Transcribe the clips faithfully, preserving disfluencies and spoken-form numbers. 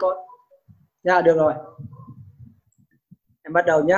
con. Dạ được rồi, em bắt đầu nhé.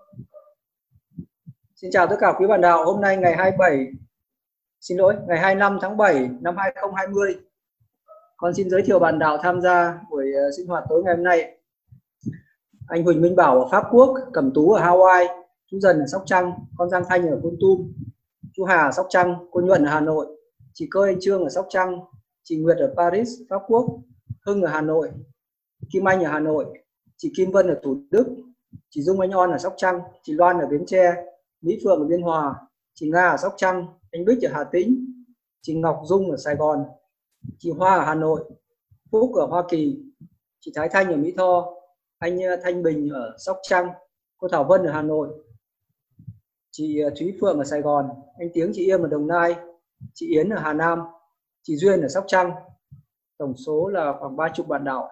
Xin chào tất cả quý bạn đạo. Hôm nay ngày hai mươi bảy, xin lỗi, ngày hai mươi lăm tháng bảy năm hai nghìn không trăm hai mươi. Con xin giới thiệu bạn đạo tham gia buổi uh, sinh hoạt tối ngày hôm nay. Anh Huỳnh Minh Bảo ở Pháp Quốc, Cẩm Tú ở Hawaii, chú Dần ở Sóc Trăng, con Giang Thanh ở Kon Tum, chú Hà ở Sóc Trăng, cô Nhuận ở Hà Nội, chị Cơ Anh Trương ở Sóc Trăng, chị Nguyệt ở Paris, Pháp Quốc, Hưng ở Hà Nội, Kim Anh ở Hà Nội, chị Kim Vân ở Thủ Đức, chị Dung Anh On ở Sóc Trăng, chị Loan ở Bến Tre, Mỹ Phượng ở Biên Hòa, chị Nga ở Sóc Trăng, anh Bích ở Hà Tĩnh, chị Ngọc Dung ở Sài Gòn, chị Hoa ở Hà Nội, Phúc ở Hoa Kỳ, chị Thái Thanh ở Mỹ Tho, anh Thanh Bình ở Sóc Trăng, cô Thảo Vân ở Hà Nội, chị Thúy Phượng ở Sài Gòn, anh Tiếng chị Yêm ở Đồng Nai, chị Yến ở Hà Nam, chị Duyên ở Sóc Trăng. Tổng số là khoảng ba chục bạn đạo.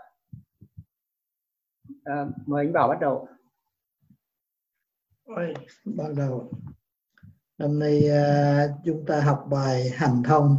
À, mời anh Bảo bắt đầu. Ôi, bắt đầu. Hôm nay uh, chúng ta học bài hành thông.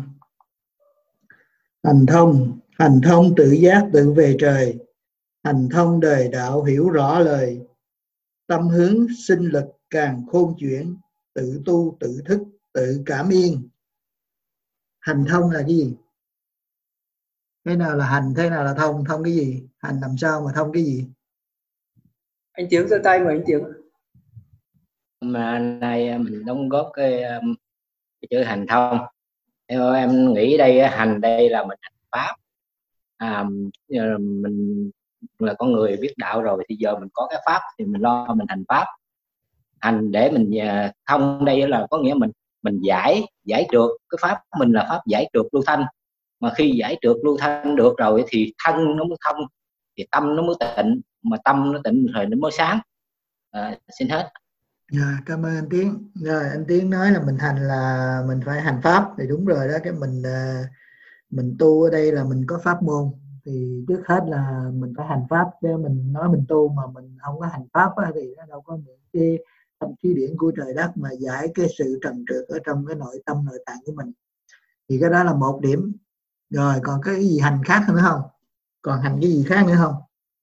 Hành thông, hành thông tự giác tự về trời. Hành thông đời đạo hiểu rõ lời. Tâm hướng sinh lực càng khôn chuyển. Tự tu tự thức tự cảm yên. Hành thông là cái gì? Thế nào là hành, thế nào là thông? Thông cái gì? Hành làm sao mà thông cái gì? Anh Tiếng giơ tay, mời anh Tiếng. Mà nay mình đóng góp cái, cái chữ hành thông. Em, em nghĩ đây hành đây là mình hành pháp. À, mình là con người biết đạo rồi thì giờ mình có cái pháp thì mình lo mình hành pháp. Hành để mình thông đây là có nghĩa mình mình giải giải trượt, cái pháp mình là pháp giải trượt lưu thanh. Mà khi giải trượt lưu thanh được rồi thì thân nó mới thông, thì tâm nó mới tịnh, mà tâm nó tịnh rồi nó mới sáng. À, xin hết. Dạ, cảm ơn anh Tiến. Rồi, anh Tiến nói là mình hành là mình phải hành pháp thì đúng rồi đó. Cái mình mình tu ở đây là mình có pháp môn, thì trước hết là mình phải hành pháp, chứ mình nói mình tu mà mình không có hành pháp á, thì nó đâu có những cái tâm khí điển của trời đất mà giải cái sự trần trượt ở trong cái nội tâm nội tạng của mình. Thì cái đó là một điểm. Rồi còn cái gì hành khác nữa không? Còn hành cái gì khác nữa không?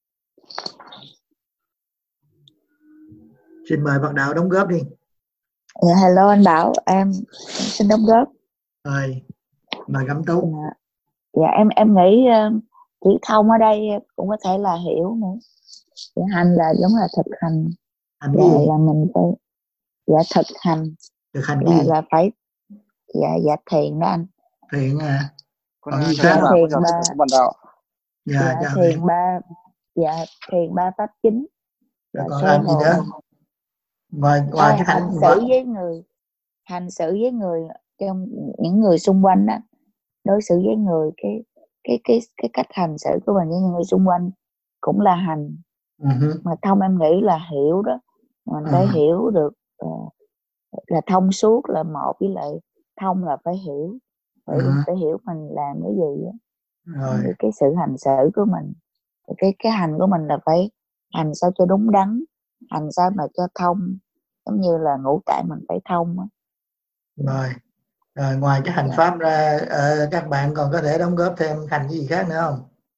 Xin mời bạn đạo đóng góp đi. Dạ, hello anh Bảo, em, em xin đóng góp. Rồi, mời Cẩm Tú. Dạ, dạ em em nghĩ uh, chữ thông ở đây cũng có thể là hiểu nữa. Chữ hành là giống là thực hành. Hành Dạ, cái gì? là mình phải dạ thực hành. Thực hành Dạ, cái gì? là phải dạ dạ thiền đó anh. Thiền à? Còn gì khác dạ, thiền ba. Dạ, dạ dạ thiền thiền. ba. Dạ thiền ba pháp chính. Dạ, Dạ, còn làm gì nữa? Ngoài ngoài à, cái hành hành xử với người, hành xử với người trong những người xung quanh đó, đối xử với người, cái cái cái cái cách hành xử của mình với những người xung quanh cũng là hành. Uh-huh. Mà thông em nghĩ là hiểu đó, mình phải uh-huh. hiểu được uh, là thông suốt là một, với lại thông là phải hiểu, phải uh-huh. phải hiểu mình làm cái gì đó. Rồi. Cái sự hành xử của mình, cái cái hành của mình là phải hành sao cho đúng đắn, hành sao mà cho thông, giống như là ngũ tạng mình phải thông đó. Rồi. Rồi ngoài cái hành dạ. pháp ra, uh, các bạn còn có thể đóng góp thêm hành cái gì khác nữa không?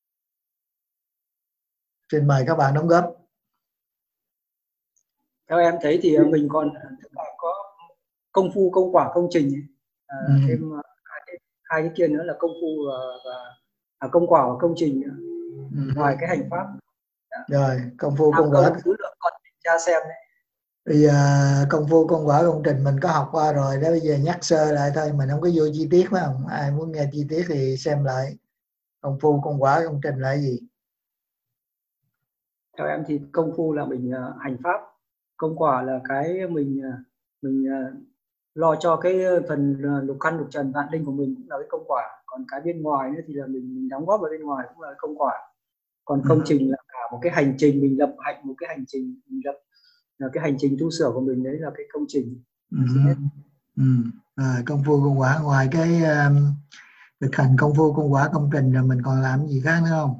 Xin mời các bạn đóng góp. Theo em thấy thì mình còn có công phu, công quả, công trình, à, ừ. thêm hai cái, hai cái kia nữa là công phu và, và à, công quả và công trình nữa. Ừ. Ngoài cái hành pháp. Dạ. Rồi công phu công quả. Cứ lượng con tra xem đấy. Bây giờ công phu công quả công trình mình có học qua rồi đó, bây giờ nhắc sơ lại thôi, mình không có vô chi tiết phải không? Ai muốn nghe chi tiết thì xem lại. Công phu công quả công trình là gì? Theo em thì công phu là mình uh, hành pháp, công quả là cái mình uh, mình uh, lo cho cái phần uh, lục căn lục trần vạn linh của mình cũng là cái công quả, còn cái bên ngoài nữa thì là mình, mình đóng góp vào bên ngoài cũng là cái công quả. Còn công ừ. trình là cả một cái hành trình mình lập hạnh, một cái hành trình mình lập là cái hành trình tu sửa của mình, đấy là cái công trình. Ừ. Ừ. À, công phu công quả, ngoài cái um, thực hành công phu công quả công trình rồi mình còn làm gì khác nữa không?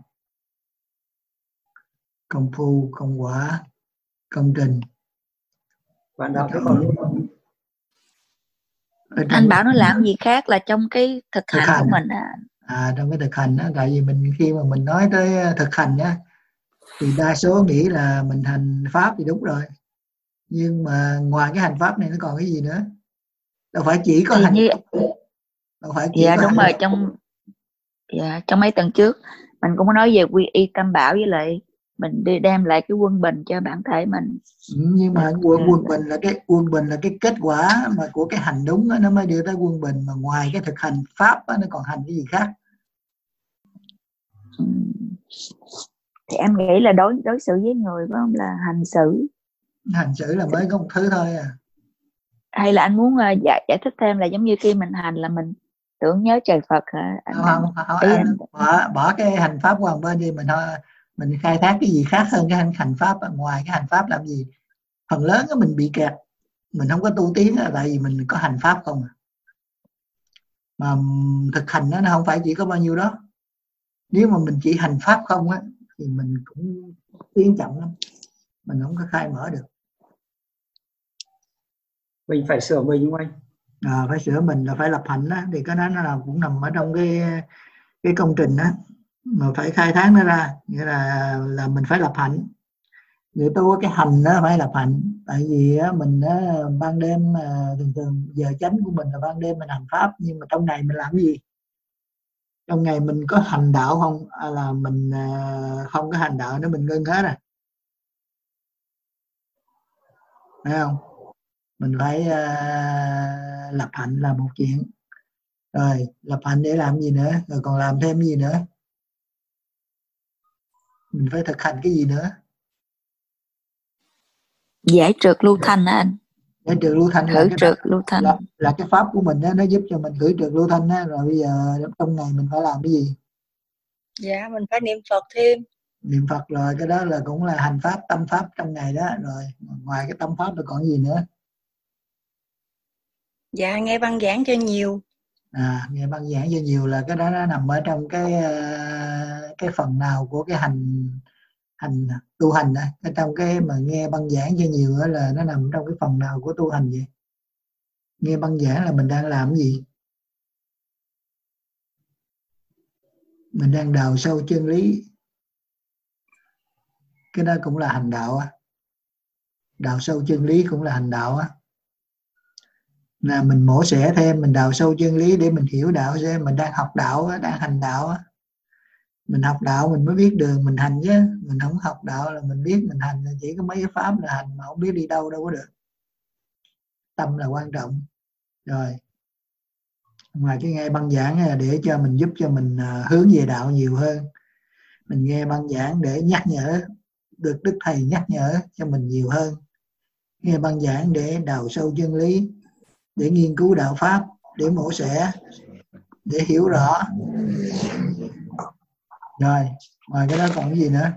Công phu công quả công trình. Bạn đạo thế còn anh Bảo nó làm gì khác là trong cái thực, thực hành, hành của mình à? À, trong cái thực hành đó, tại vì mình khi mà mình nói tới thực hành á thì đa số nghĩ là mình hành pháp thì đúng rồi, nhưng mà ngoài cái hành pháp này nó còn cái gì nữa, đâu phải chỉ có thì hành như đâu phải chỉ dạ có đúng hành rồi, trong dạ trong mấy tuần trước mình cũng có nói về quy y tam bảo, với lại mình đi đem lại cái quân bình cho bản thể mình. Ừ, nhưng mà Mình, quân à, quân bình là cái quân bình là cái kết quả mà của cái hành đúng đó, nó mới đưa tới quân bình, mà ngoài cái thực hành pháp đó, nó còn hành cái gì khác. ừm, thì em nghĩ là đối đối xử với người phải không, là hành xử, Hành xử là mới có một thứ thôi à. hay là anh muốn uh, giải giải thích thêm là giống như khi mình hành là mình tưởng nhớ trời Phật hả anh? Không, không, không Ý anh anh bỏ, bỏ cái hành pháp qua một bên đi, mình thôi mình khai thác cái gì khác hơn cái hành, hành pháp. Ngoài cái hành pháp làm gì, phần lớn đó mình bị kẹt, mình không có tu tiến là tại vì mình có hành pháp không à. Mà thực hành đó, nó không phải chỉ có bao nhiêu đó. Nếu mà mình chỉ hành pháp không á thì mình cũng tiến chậm lắm, mình không có khai mở được. Mình phải sửa mình không anh? À, phải sửa mình là phải lập hạnh đó, thì cái đó nó là cũng nằm ở trong cái cái công trình đó, mà phải khai thác nó ra, nghĩa là là mình phải lập hạnh. Người tu cái hành đó phải lập hạnh, tại vì á, mình á, ban đêm thường thường giờ chánh của mình là ban đêm mình hành pháp, nhưng mà trong ngày mình làm cái gì, trong ngày mình có hành đạo không, à, là mình không có hành đạo nữa, mình ngưng hết rồi, phải không? Mình phải uh, lập hạnh là một chuyện, rồi lập hạnh để làm gì nữa, rồi còn làm thêm gì nữa, mình phải thực hành cái gì nữa. giải trượt lưu thanh á anh. Giải trượt lưu thanh là khử cái trượt lưu thanh là, là cái pháp của mình đó, nó giúp cho mình khử trượt lưu thanh đó. Rồi bây giờ trong ngày mình phải làm cái gì? Dạ mình phải niệm Phật thêm. Niệm Phật, rồi cái đó là cũng là hành pháp, tâm pháp trong ngày đó. Rồi ngoài cái tâm pháp rồi còn gì nữa? Dạ nghe băng giảng cho nhiều. À, nghe băng giảng cho nhiều là cái đó nó nằm ở trong cái cái phần nào của cái hành hành tu hành đó. Cái trong cái mà nghe băng giảng cho nhiều đó là nó nằm trong cái phần nào của tu hành vậy? Nghe băng giảng là mình đang làm cái gì? Mình đang đào sâu chân lý, cái đó cũng là hành đạo á. Đào sâu chân lý cũng là hành đạo á. Là mình mổ xẻ thêm, mình đào sâu chân lý để mình hiểu đạo xem, mình đang học đạo á, đang hành đạo á. Mình học đạo mình mới biết đường mình hành chứ, mình không học đạo là mình biết mình hành là chỉ có mấy cái pháp là hành, mà không biết đi đâu đâu có được. Tâm là quan trọng. Rồi ngoài cái nghe băng giảng để cho mình giúp cho mình hướng về đạo nhiều hơn, mình nghe băng giảng để nhắc nhở, được Đức Thầy nhắc nhở cho mình nhiều hơn. Nghe băng giảng để đào sâu chân lý, để nghiên cứu đạo pháp, để mổ xẻ, để hiểu rõ. Rồi ngoài cái đó còn cái gì nữa?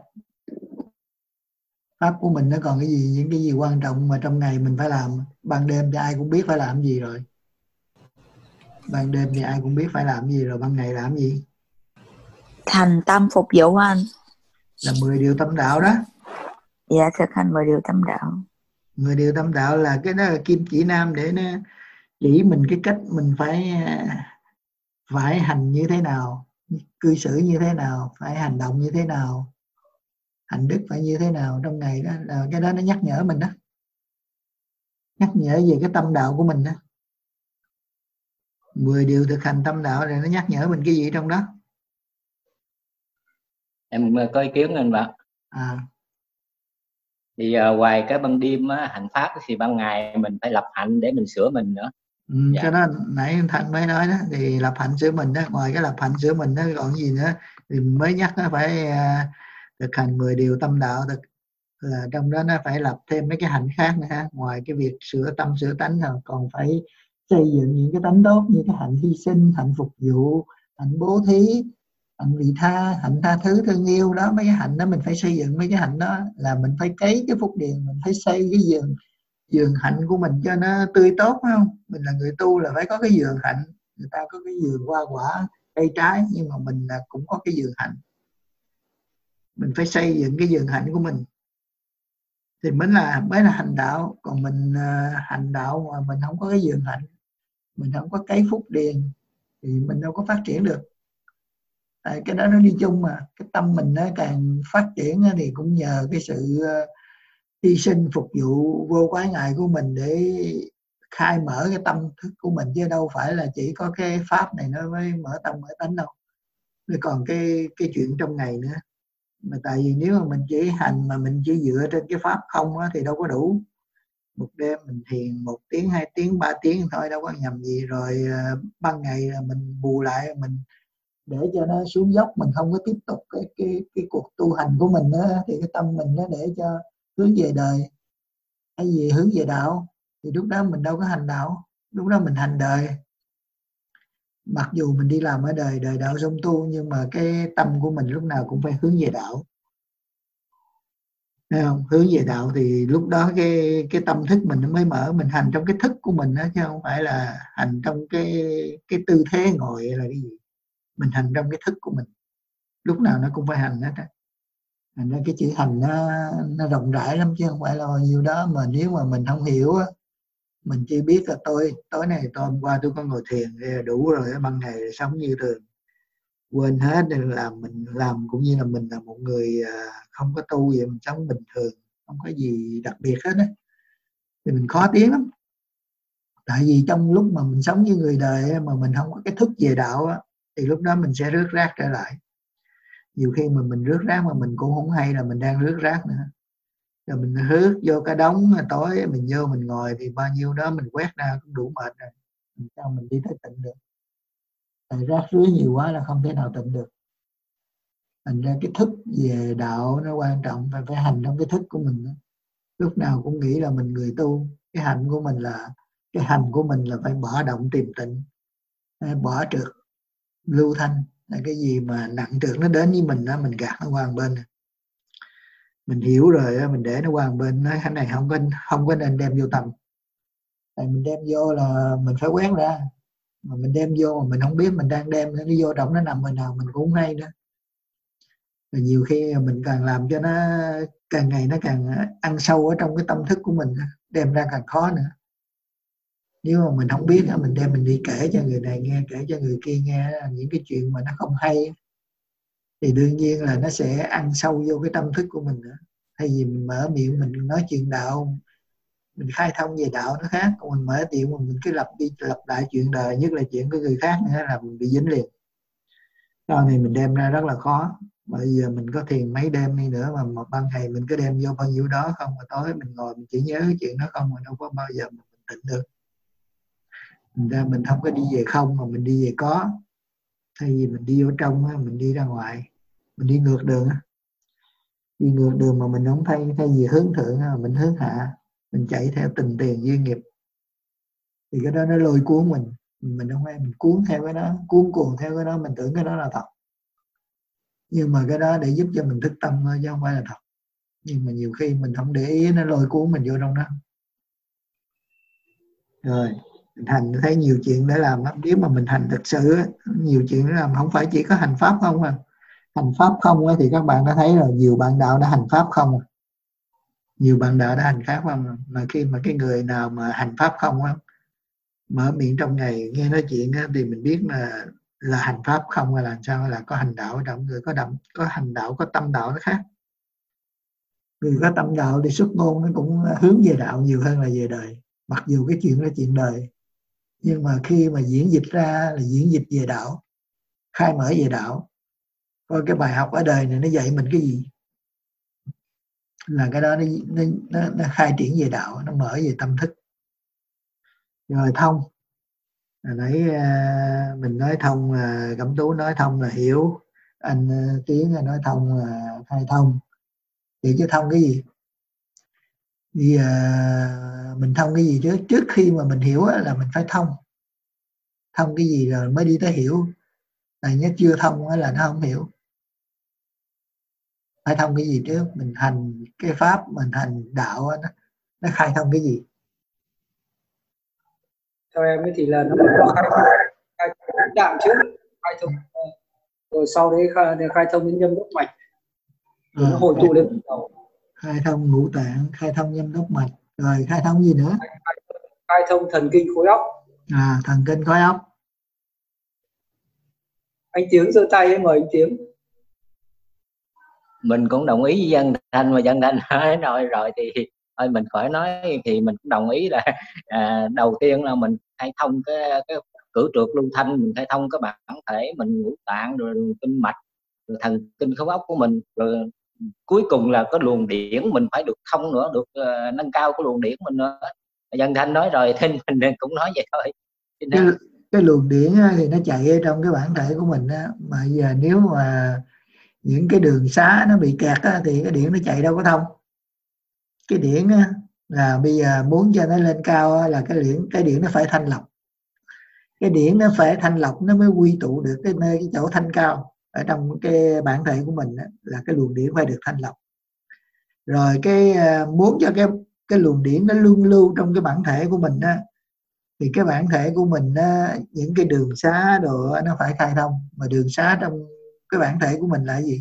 Pháp của mình nó còn cái gì, những cái gì quan trọng mà trong ngày mình phải làm? Ban đêm thì ai cũng biết phải làm gì rồi, ban đêm thì ai cũng biết phải làm gì rồi, ban ngày làm gì? thành tâm phục vụ anh, là mười điều tâm đạo đó. dạ thực hành mười điều tâm đạo. Mười điều tâm đạo là cái đó là kim chỉ nam để nó chỉ mình cái cách mình phải phải hành như thế nào, cư xử như thế nào, phải hành động như thế nào, hành đức phải như thế nào trong ngày đó. Là cái đó nó nhắc nhở mình đó, nhắc nhở về cái tâm đạo của mình đó. Mười điều thực hành tâm đạo này nó nhắc nhở mình cái gì trong đó? Em có ý kiến anh bạn. À. Thì uh, ngoài cái ban đêm á, hành pháp thì ban ngày mình phải lập hạnh để mình sửa mình nữa. Ừ, dạ. Cái đó nãy anh Thanh mới nói đó, thì lập hạnh sửa mình đó. Ngoài cái lập hạnh sửa mình đó còn gì nữa thì mới nhắc nó phải uh, thực hành mười điều tâm đạo, thực là trong đó nó phải lập thêm mấy cái hạnh khác nữa ha. Ngoài cái việc sửa tâm sửa tánh rồi còn phải xây dựng những cái tánh tốt như cái hạnh hy sinh, hạnh phục vụ, hạnh bố thí, hạnh vị tha, hạnh tha thứ thương yêu đó. Mấy cái hạnh đó mình phải xây dựng, mấy cái hạnh đó là mình phải cấy cái phúc điền, mình phải xây cái giường giường hạnh của mình cho nó tươi tốt, phải không? Mình là người tu là phải có cái giường hạnh. Người ta có cái giường hoa quả cây trái, nhưng mà mình là cũng có cái giường hạnh. Mình phải xây dựng cái giường hạnh của mình thì mới là mới là hành đạo. Còn mình uh, hành đạo mà mình không có cái giường hạnh, mình không có cái phúc điền thì mình đâu có phát triển được. tại cái đó nó đi chung mà. Cái tâm mình nó càng phát triển thì cũng nhờ cái sự hy sinh phục vụ vô quái ngại của mình để khai mở cái tâm thức của mình, chứ đâu phải là chỉ có cái pháp này nó mới mở tâm mở tánh đâu. Rồi còn cái cái chuyện trong ngày nữa. Mà tại vì nếu mà mình chỉ hành mà mình chỉ dựa trên cái pháp không á, thì đâu có đủ. Một đêm mình thiền một tiếng, hai tiếng, ba tiếng thôi đâu có nhầm gì. Rồi uh, ban ngày là mình bù lại, mình để cho nó xuống dốc, mình không có tiếp tục cái cái cái cuộc tu hành của mình nữa, thì cái tâm mình nó để cho hướng về đời hay gì hướng về đạo, thì lúc đó mình đâu có hành đạo, lúc đó mình hành đời. Mặc dù mình đi làm ở đời đời đạo song tu, nhưng mà cái tâm của mình lúc nào cũng phải hướng về đạo. Thấy không? Hướng về đạo thì lúc đó cái cái tâm thức mình nó mới mở. Mình hành trong cái thức của mình đó, chứ không phải là hành trong cái cái tư thế ngồi hay là cái gì. Mình hành trong cái thức của mình, lúc nào nó cũng phải hành hết á. Thành ra cái chữ hành nó nó rộng rãi lắm, chứ không phải là bao nhiêu đó. Mà nếu mà mình không hiểu á, mình chỉ biết là tôi tối này tôi hôm qua tôi có ngồi thiền đủ rồi, ban ngày sống như thường, quên hết. Nên làm mình làm cũng như là mình là một người không có tu vậy, mình sống bình thường, không có gì đặc biệt hết á, thì mình khó tiếng lắm. Tại vì trong lúc mà mình sống như người đời mà mình không có cái thức về đạo á, thì lúc đó mình sẽ rước rác trở lại. Nhiều khi mà mình rước rác mà mình cũng không hay là mình đang rước rác nữa. Rồi mình rước vô cái đống, tối mình vô mình ngồi thì bao nhiêu đó mình quét ra cũng đủ mệt rồi. Làm sao mình đi tới tịnh được? Tại rác rưới nhiều quá là không thể nào tịnh được. Thành ra cái thức về đạo nó quan trọng, phải phải hành trong cái thức của mình. Lúc nào cũng nghĩ là mình người tu. Cái hành của mình là cái hành của mình là phải bỏ động tìm tịnh, bỏ trượt lưu thanh. Là cái gì mà nặng trượt nó đến với mình đó, mình gạt nó qua một bên. Mình hiểu rồi mình để nó qua một bên, nói cái này không có không có nên đem vô tâm. Tại mình đem vô là mình phải quét ra, mà mình đem vô mà mình không biết mình đang đem nó vô trong nó nằm bên nào mình cũng không hay nữa. Rồi nhiều khi mình càng làm cho nó càng ngày nó càng ăn sâu ở trong cái tâm thức của mình, đem ra càng khó nữa. Nếu mà mình không biết mình đem mình đi kể cho người này nghe, kể cho người kia nghe những cái chuyện mà nó không hay, thì đương nhiên là nó sẽ ăn sâu vô cái tâm thức của mình nữa. Thay vì mình mở miệng mình nói chuyện đạo, mình khai thông về đạo nó khác. Còn mình mở miệng mà mình cứ lặp đi lặp lại chuyện đời, nhất là chuyện của người khác nữa, là mình bị dính liền. Sau này mình đem ra rất là khó. Bây giờ mình có thiền mấy đêm đi nữa mà một ban ngày mình cứ đem vô bao nhiêu đó không, mà tối mình ngồi mình chỉ nhớ cái chuyện đó không, mà đâu có bao giờ mình tịnh được. Mình ra mình không có đi về không mà mình đi về có. Thay vì mình đi vô trong mình đi ra ngoài, mình đi ngược đường. Đi ngược đường mà mình không thay thay vì hướng thượng mà mình hướng hạ, mình chạy theo tình tiền duyên nghiệp, thì cái đó nó lôi cuốn mình. Mình không phải mình cuốn theo cái đó, cuốn cuồng theo cái đó, mình tưởng cái đó là thật. Nhưng mà cái đó để giúp cho mình thức tâm thôi chứ không phải là thật. Nhưng mà nhiều khi mình không để ý nó lôi cuốn mình vô trong đó. Rồi mình hành thấy nhiều chuyện để làm lắm. Nếu mà mình hành thực sự nhiều chuyện để làm, không phải chỉ có hành pháp không à. Hành pháp không thì các bạn đã thấy rồi, nhiều bạn đạo đã hành pháp không. Nhiều bạn đạo đã hành pháp không. Mà khi mà cái người nào mà hành pháp không á, mở miệng trong ngày nghe nói chuyện á, thì mình biết là là hành pháp không, hay là làm sao, là có hành đạo ở trong. Người có đậm, có hành đạo, có tâm đạo nó khác. Người có tâm đạo thì xuất ngôn nó cũng hướng về đạo nhiều hơn là về đời. Mặc dù cái chuyện là chuyện đời, nhưng mà khi mà diễn dịch ra là diễn dịch về đạo, khai mở về đạo. Coi cái bài học ở đời này nó dạy mình cái gì, là cái đó nó, nó, nó khai triển về đạo, nó mở về tâm thức. Rồi thông, hồi nãy mình nói thông là Cẩm Tú nói thông là hiểu, anh Tiến nói thông là khai thông. Vậy chứ thông cái gì? Vì à, mình thông cái gì chứ? Trước khi mà mình hiểu là mình phải thông. Thông cái gì rồi mới đi tới hiểu. Tại nhất chưa thông là nó không hiểu. Phải thông cái gì trước? Mình hành cái pháp, mình hành đạo, nó, nó khai thông cái gì? Theo em thì là nó có khai thông, khai thông đạo trước, khai thông rồi sau đấy khai, khai thông đến nhâm đốc mạch, rồi à, nó hồi tụ lên đầu. Khai thông ngũ tạng, khai thông nhâm đốc mạch, rồi khai thông gì nữa? Khai, khai, thông, khai thông thần kinh khối óc. À, thần kinh khối óc. À, thần kinh khối óc. Rồi khai thông gì nữa? Khai thông nhâm đốc mạch, rồi khai thông gì nữa? Khai thông nhâm đốc mạch, rồi khai thông gì nữa? Khai thông gì nữa? Khai thông thần kinh khối óc. À, thần kinh khối óc. Rồi khai thông nhâm đốc mạch, rồi khai thông thần kinh khối óc. Anh Tiếng giơ tay ấy, mời anh Tiếng. Mình cũng đồng ý với Dân Thanh, mà Dân Thanh nói rồi rồi thì thôi mình khỏi nói, thì mình cũng đồng ý là à, đầu tiên là mình khai thông cái cái cử trượt lưu thanh, mình khai thông cái bản thể mình, ngũ tạng, rồi kinh mạch, rồi thần kinh khớp óc của mình, rồi cuối cùng là cái luồng điển mình phải được thông nữa, được uh, nâng cao cái luồng điển mình nữa. Dân Thanh nói rồi thì mình cũng nói vậy thôi. Cái, cái luồng điển thì nó chạy ở trong cái bản thể của mình á, mà giờ nếu mà những cái đường xá nó bị kẹt á, thì cái điển nó chạy đâu có thông. Cái điển á, là bây giờ muốn cho nó lên cao á, là cái điển cái điển nó phải thanh lọc. Cái điển nó phải thanh lọc nó mới quy tụ được cái nơi cái chỗ thanh cao ở trong cái bản thể của mình á, là cái luồng điển phải được thanh lọc. Rồi cái muốn cho cái cái luồng điển nó luân lưu trong cái bản thể của mình á, thì cái bản thể của mình á, những cái đường xá đồ nó phải khai thông. Mà đường xá trong cái bản thể của mình là gì?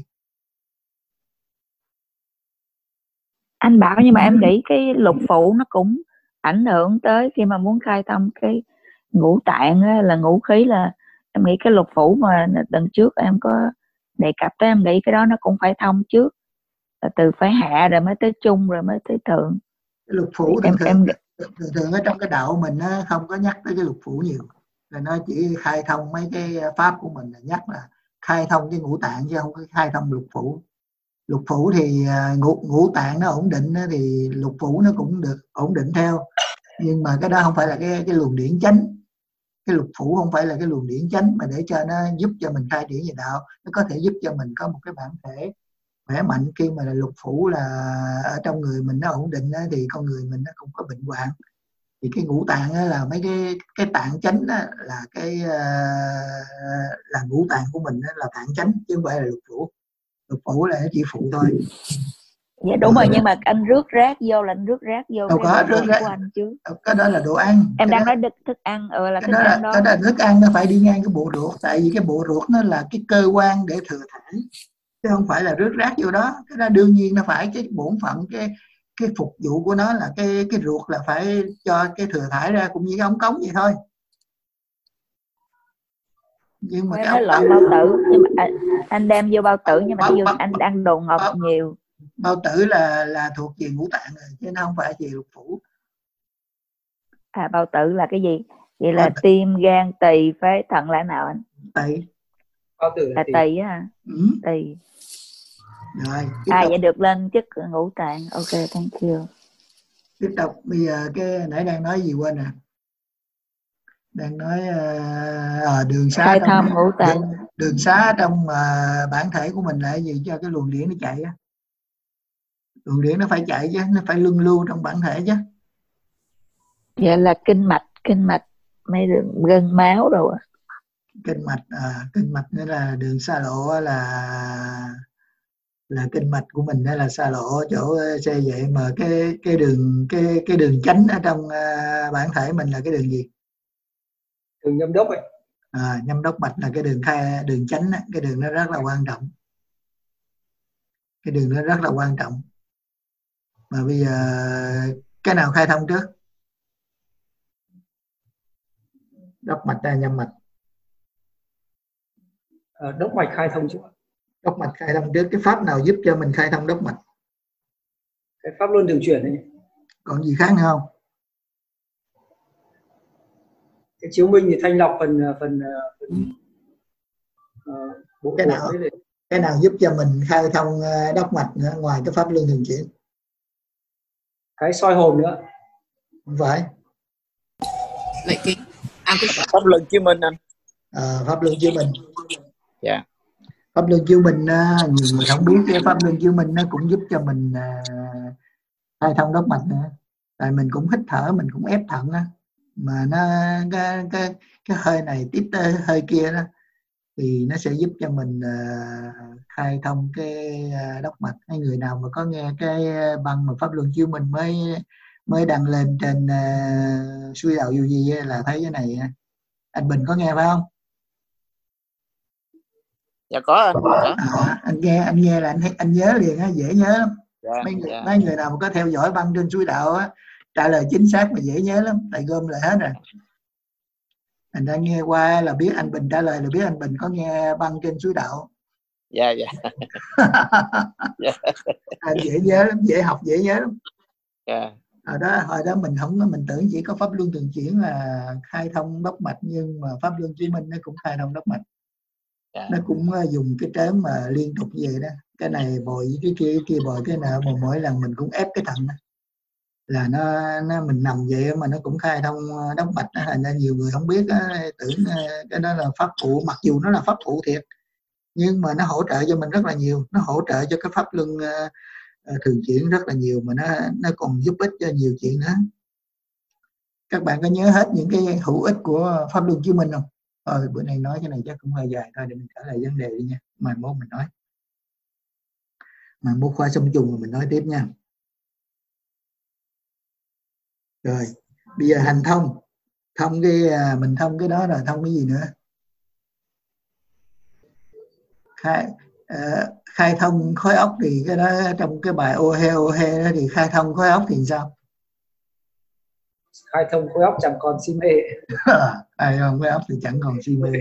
Anh bảo, nhưng mà em nghĩ cái lục phủ nó cũng ảnh hưởng tới khi mà muốn khai thông cái ngũ tạng á, là ngũ khí, là em nghĩ cái lục phủ mà lần trước em có đề cập tới, em nghĩ cái đó nó cũng phải thông trước, là từ phải hạ rồi mới tới trung rồi mới tới thượng. Cái lục phủ em thường, em thường, thường ở trong cái đạo mình nó không có nhắc tới cái lục phủ nhiều, là nó chỉ khai thông mấy cái pháp của mình, là nhắc là khai thông cái ngũ tạng chứ không có khai thông lục phủ. Lục phủ thì ngũ, ngũ tạng nó ổn định thì lục phủ nó cũng được ổn định theo, nhưng mà cái đó không phải là cái cái luồng điển chánh. Cái lục phủ không phải là cái luồng điển chánh mà để cho nó giúp cho mình khai triển về đạo. Nó có thể giúp cho mình có một cái bản thể khỏe mạnh. Khi mà là lục phủ là ở trong người mình nó ổn định thì con người mình nó không có bệnh hoạn. Thì cái ngũ tạng là mấy cái cái tạng chánh là cái là ngũ tạng của mình là tạng chánh chứ không phải là lục phủ. Lục phủ là chỉ phụ thôi. Dạ đúng rồi, nhưng mà anh rước rác vô là anh rước rác vô đâu có rước rác của anh chứ. Cái đó là đồ ăn. Em cái đang đó, nói thức, thức ăn ừ, là cái thức đó ăn là, đó. cái đó là thức ăn, nó phải đi ngang cái bộ ruột. Tại vì cái bộ ruột nó là cái cơ quan để thừa thải, chứ không phải là rước rác vô đó. Cái đó đương nhiên nó phải, cái bổn phận, cái cái phục vụ của nó là cái cái ruột là phải cho cái thừa thải ra, cũng như cái ống cống vậy thôi. Nhưng mà Em cái nói ống lộn bao tử, nhưng mà anh, anh đem vô bao tử, nhưng mà bao, vô, bao, anh ăn đồ ngọt bao, nhiều. bao tử là là thuộc về ngũ tạng rồi, chứ nó không phải về lục phủ. À, bao tử là cái gì? Vậy là tim, gan, tỳ, phế, thận là nào anh? Tỳ. Bao tử là tỳ á. Ừ. Tỳ. Rồi, à tục. vậy được lên chức ngũ tạng. Ok, thank you. Tiếp tục. Bây giờ cái nãy đang nói gì quên nè. Đang nói uh, đường xá khai trong thông ngũ tạng. đường, đường xá trong uh, bản thể của mình là gì cho cái luồng điển nó chạy á. Luồng điển nó phải chạy chứ, nó phải luân lưu trong bản thể chứ. Vậy là kinh mạch, kinh mạch mấy đường gân máu rồi. Kinh mạch, à, kinh mạch nữa là đường xa lộ, là là kinh mạch của mình đó, là xa lộ chỗ xe vậy. Mà cái cái đường cái cái đường chánh ở trong uh, bản thể mình là cái đường gì? Đường nhâm đốc ấy. À, nhâm đốc mạch là cái đường khai đường chánh á, cái đường nó rất là quan trọng. Cái đường nó rất là quan trọng. Mà bây giờ cái nào khai thông trước? Đốc mạch hay nhâm mạch? À, đốc mạch khai thông trước. Đốc mạch khai thông trước. Cái pháp nào giúp cho mình khai thông đốc mạch? Cái pháp luân thường chuyển này. Còn gì khác nữa không? Cái chiếu minh thì thanh lọc phần phần, phần uh, bộ cái nào đấy. Cái nào giúp cho mình khai thông đốc mạch nữa ngoài cái pháp luân thường chuyển? Cái soi hồn nữa. Không phải. Lấy cái à, cái pháp luân chiếu minh anh. À, pháp luân chiếu minh. Dạ. Yeah. Pháp luân chiếu minh, nhiều người không biết cái pháp luân chiếu minh nó cũng giúp cho mình uh, khai thông đốc mạch nữa. Tại mình cũng hít thở, mình cũng ép thận á, mà nó cái cái cái hơi này tiếp tới hơi kia đó thì nó sẽ giúp cho mình uh, khai thông cái uh, đốc mạch. Hay người nào mà có nghe cái băng mà pháp luân chiếu minh mới mới đăng lên trên uh, suối đạo vô vi là thấy cái này. Anh Bình có nghe phải không? Dạ có anh. Có. À, anh nghe anh nghe là anh anh nhớ liền á, dễ nhớ lắm. Dạ, mấy người dạ. mấy người nào mà có theo dõi băng trên suối đạo á, trả lời chính xác mà dễ nhớ lắm, tại gom lại hết rồi. Anh đã nghe qua là biết anh Bình trả lời là biết anh Bình có nghe băng trên suối đạo. Dạ dạ. Anh dễ nhớ lắm, dễ học dễ nhớ lắm. Dạ. Hồi đó hồi đó mình không mình tưởng chỉ có pháp luân thường chuyển là khai thông đốc mạch, nhưng mà pháp luân chứng minh nó cũng khai thông đốc mạch. Dạ. Nó cũng dùng cái trớn mà liên tục như vậy đó, cái này bồi với cái kia, cái kia bồi cái nào, mà mỗi lần mình cũng ép cái thận đó. Là nó nó mình nằm vậy mà nó cũng khai thông đốc mạch đó. Thành ra nhiều người không biết đó, tưởng cái đó là pháp phụ, mặc dù nó là pháp phụ thiệt, nhưng mà nó hỗ trợ cho mình rất là nhiều, nó hỗ trợ cho cái pháp luân uh, thường chuyển rất là nhiều, mà nó nó còn giúp ích cho nhiều chuyện nữa. Các bạn có nhớ hết những cái hữu ích của pháp luân chứng minh không? Ờ, bữa nay nói cái này chắc cũng hơi dài thôi, để mình trả lời vấn đề đi nha, mai mốt mình nói, mai mốt khoa xong trùng rồi mình nói tiếp nha. Rồi bây giờ hành thông, thông cái mình thông cái đó rồi thông cái gì nữa? Khai, uh, khai thông khối óc thì cái đó trong cái bài ô he ô he đó thì khai thông khối óc thì sao? Khai thông khối óc chẳng còn si mê. Khai thông khối óc thì chẳng còn si mê.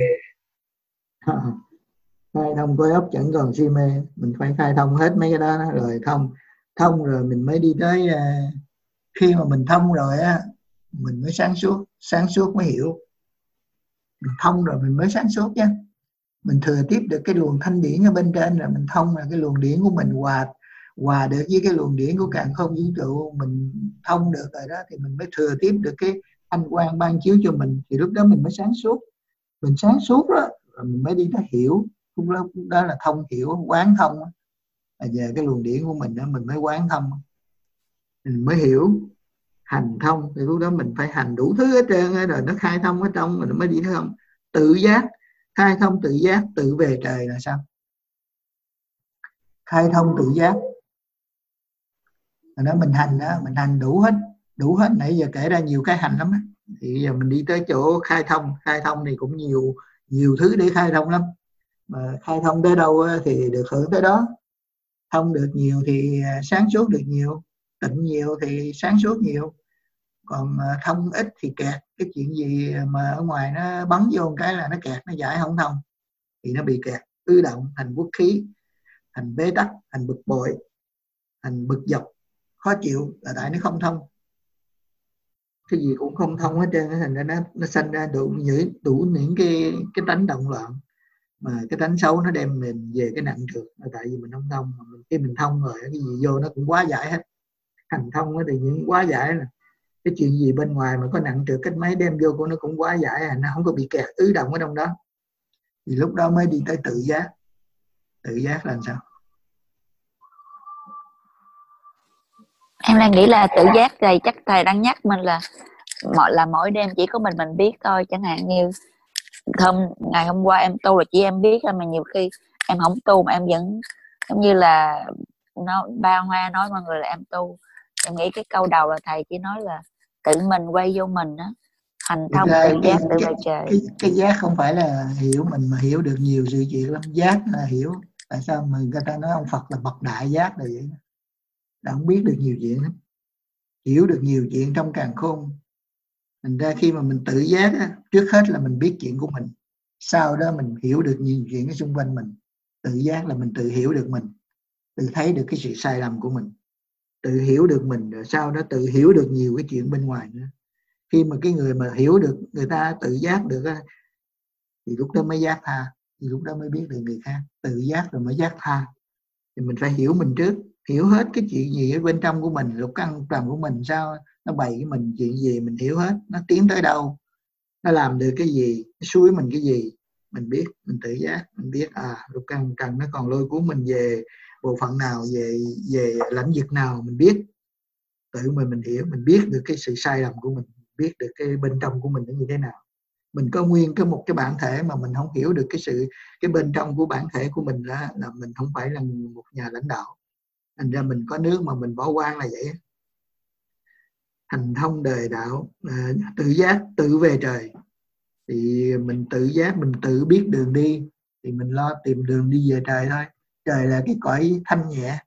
Khai thông khối óc chẳng còn si mê, mình phải khai thông hết mấy cái đó, đó. Rồi thông thông rồi mình mới đi tới uh, khi mà mình thông rồi á, mình mới sáng suốt, sáng suốt mới hiểu. Mình thông rồi mình mới sáng suốt nha. Mình thừa tiếp được cái luồng thanh điển ở bên trên là mình thông, là cái luồng điển của mình hòa hòa được với cái luồng điển của càn khôn vũ trụ, mình thông được rồi đó, thì mình mới thừa tiếp được cái thanh quang ban chiếu cho mình, thì lúc đó mình mới sáng suốt. Mình sáng suốt đó rồi mình mới đi tới hiểu, lúc đó, lúc đó là thông hiểu, quán thông đó. Là về cái luồng điển của mình đó mình mới quán thông, mình mới hiểu. Hành thông thì lúc đó mình phải hành đủ thứ hết trơn ấy, rồi nó khai thông ở trong rồi nó mới đi tới không. Tự giác, khai thông tự giác, tự về trời là sao? Khai thông tự giác rồi đó, mình hành đó, mình hành đủ hết, đủ hết, nãy giờ kể ra nhiều cái hành lắm á. Thì giờ mình đi tới chỗ khai thông, khai thông thì cũng nhiều nhiều thứ để khai thông lắm, mà khai thông tới đâu thì được hưởng tới đó. Thông được nhiều thì sáng suốt được nhiều, tịnh nhiều thì sáng suốt nhiều, còn thông ít thì kẹt. Cái chuyện gì mà ở ngoài nó bắn vô một cái là nó kẹt, nó giải không thông, thì nó bị kẹt, ư động, thành quốc khí, thành bế tắc, thành bực bội, thành bực dọc, khó chịu, là tại nó không thông. Cái gì cũng không thông hết trơn, thành ra nó nó sanh ra đủ những đủ những cái cái tánh động loạn, mà cái tánh xấu nó đem mình về cái nặng trược, là tại vì mình không thông. Mà mình, khi mình thông rồi cái gì vô nó cũng quá giải hết. Hành thông thì những quá giải là cái chuyện gì bên ngoài mà có nặng trược cách mấy đem vô của nó cũng quá giải, à, nó không có bị kẹt ứ động ở trong đó, thì lúc đó mới đi tới tự giác. Tự giác là làm sao? Em đang nghĩ là tự giác thầy chắc thầy đang nhắc mình là mọi là mỗi đêm chỉ có mình mình biết thôi. Chẳng hạn như hôm ngày hôm qua em tu là chỉ em biết thôi, mà nhiều khi em không tu mà em vẫn giống như là nó ba hoa nói mọi người là em tu. Em nghĩ cái câu đầu là thầy chỉ nói là tự mình quay vô mình đó, hành thông ra, tự cái, giác tự cái, về trời. cái, cái giác không phải là hiểu mình, mà hiểu được nhiều sự chuyện lắm. Giác là hiểu. Tại sao mà người ta nói ông Phật là bậc đại giác là vậy? Là không biết được nhiều chuyện lắm, hiểu được nhiều chuyện trong càn khôn. Thành ra khi mà mình tự giác á, trước hết là mình biết chuyện của mình, sau đó mình hiểu được nhiều chuyện ở xung quanh mình. Tự giác là mình tự hiểu được mình, tự thấy được cái sự sai lầm của mình, tự hiểu được mình, rồi sau đó tự hiểu được nhiều cái chuyện bên ngoài nữa. Khi mà cái người mà hiểu được, người ta tự giác được á, thì lúc đó mới giác tha, thì lúc đó mới biết được người khác. Tự giác rồi mới giác tha. Thì mình phải hiểu mình trước, hiểu hết cái chuyện gì ở bên trong của mình, lục căn trần của mình sao nó bày với mình chuyện gì, mình hiểu hết, nó tiến tới đâu, nó làm được cái gì, nó xúi mình cái gì, mình biết. Mình tự giác, mình biết à lục căn trần nó còn lôi cuốn mình về bộ phận nào, về về lãnh vực nào, mình biết. Tự mình mình hiểu, mình biết được cái sự sai lầm của mình, biết được cái bên trong của mình nó như thế nào. Mình có nguyên cái một cái bản thể mà mình không hiểu được cái sự cái bên trong của bản thể của mình, là, là mình không phải là một nhà lãnh đạo. Thành ra mình có nước mà mình bỏ quan là vậy. Hành thông đời đạo, à, tự giác tự về trời. Thì mình tự giác, mình tự biết đường đi, thì mình lo tìm đường đi về trời thôi. Trời là cái cõi thanh nhẹ,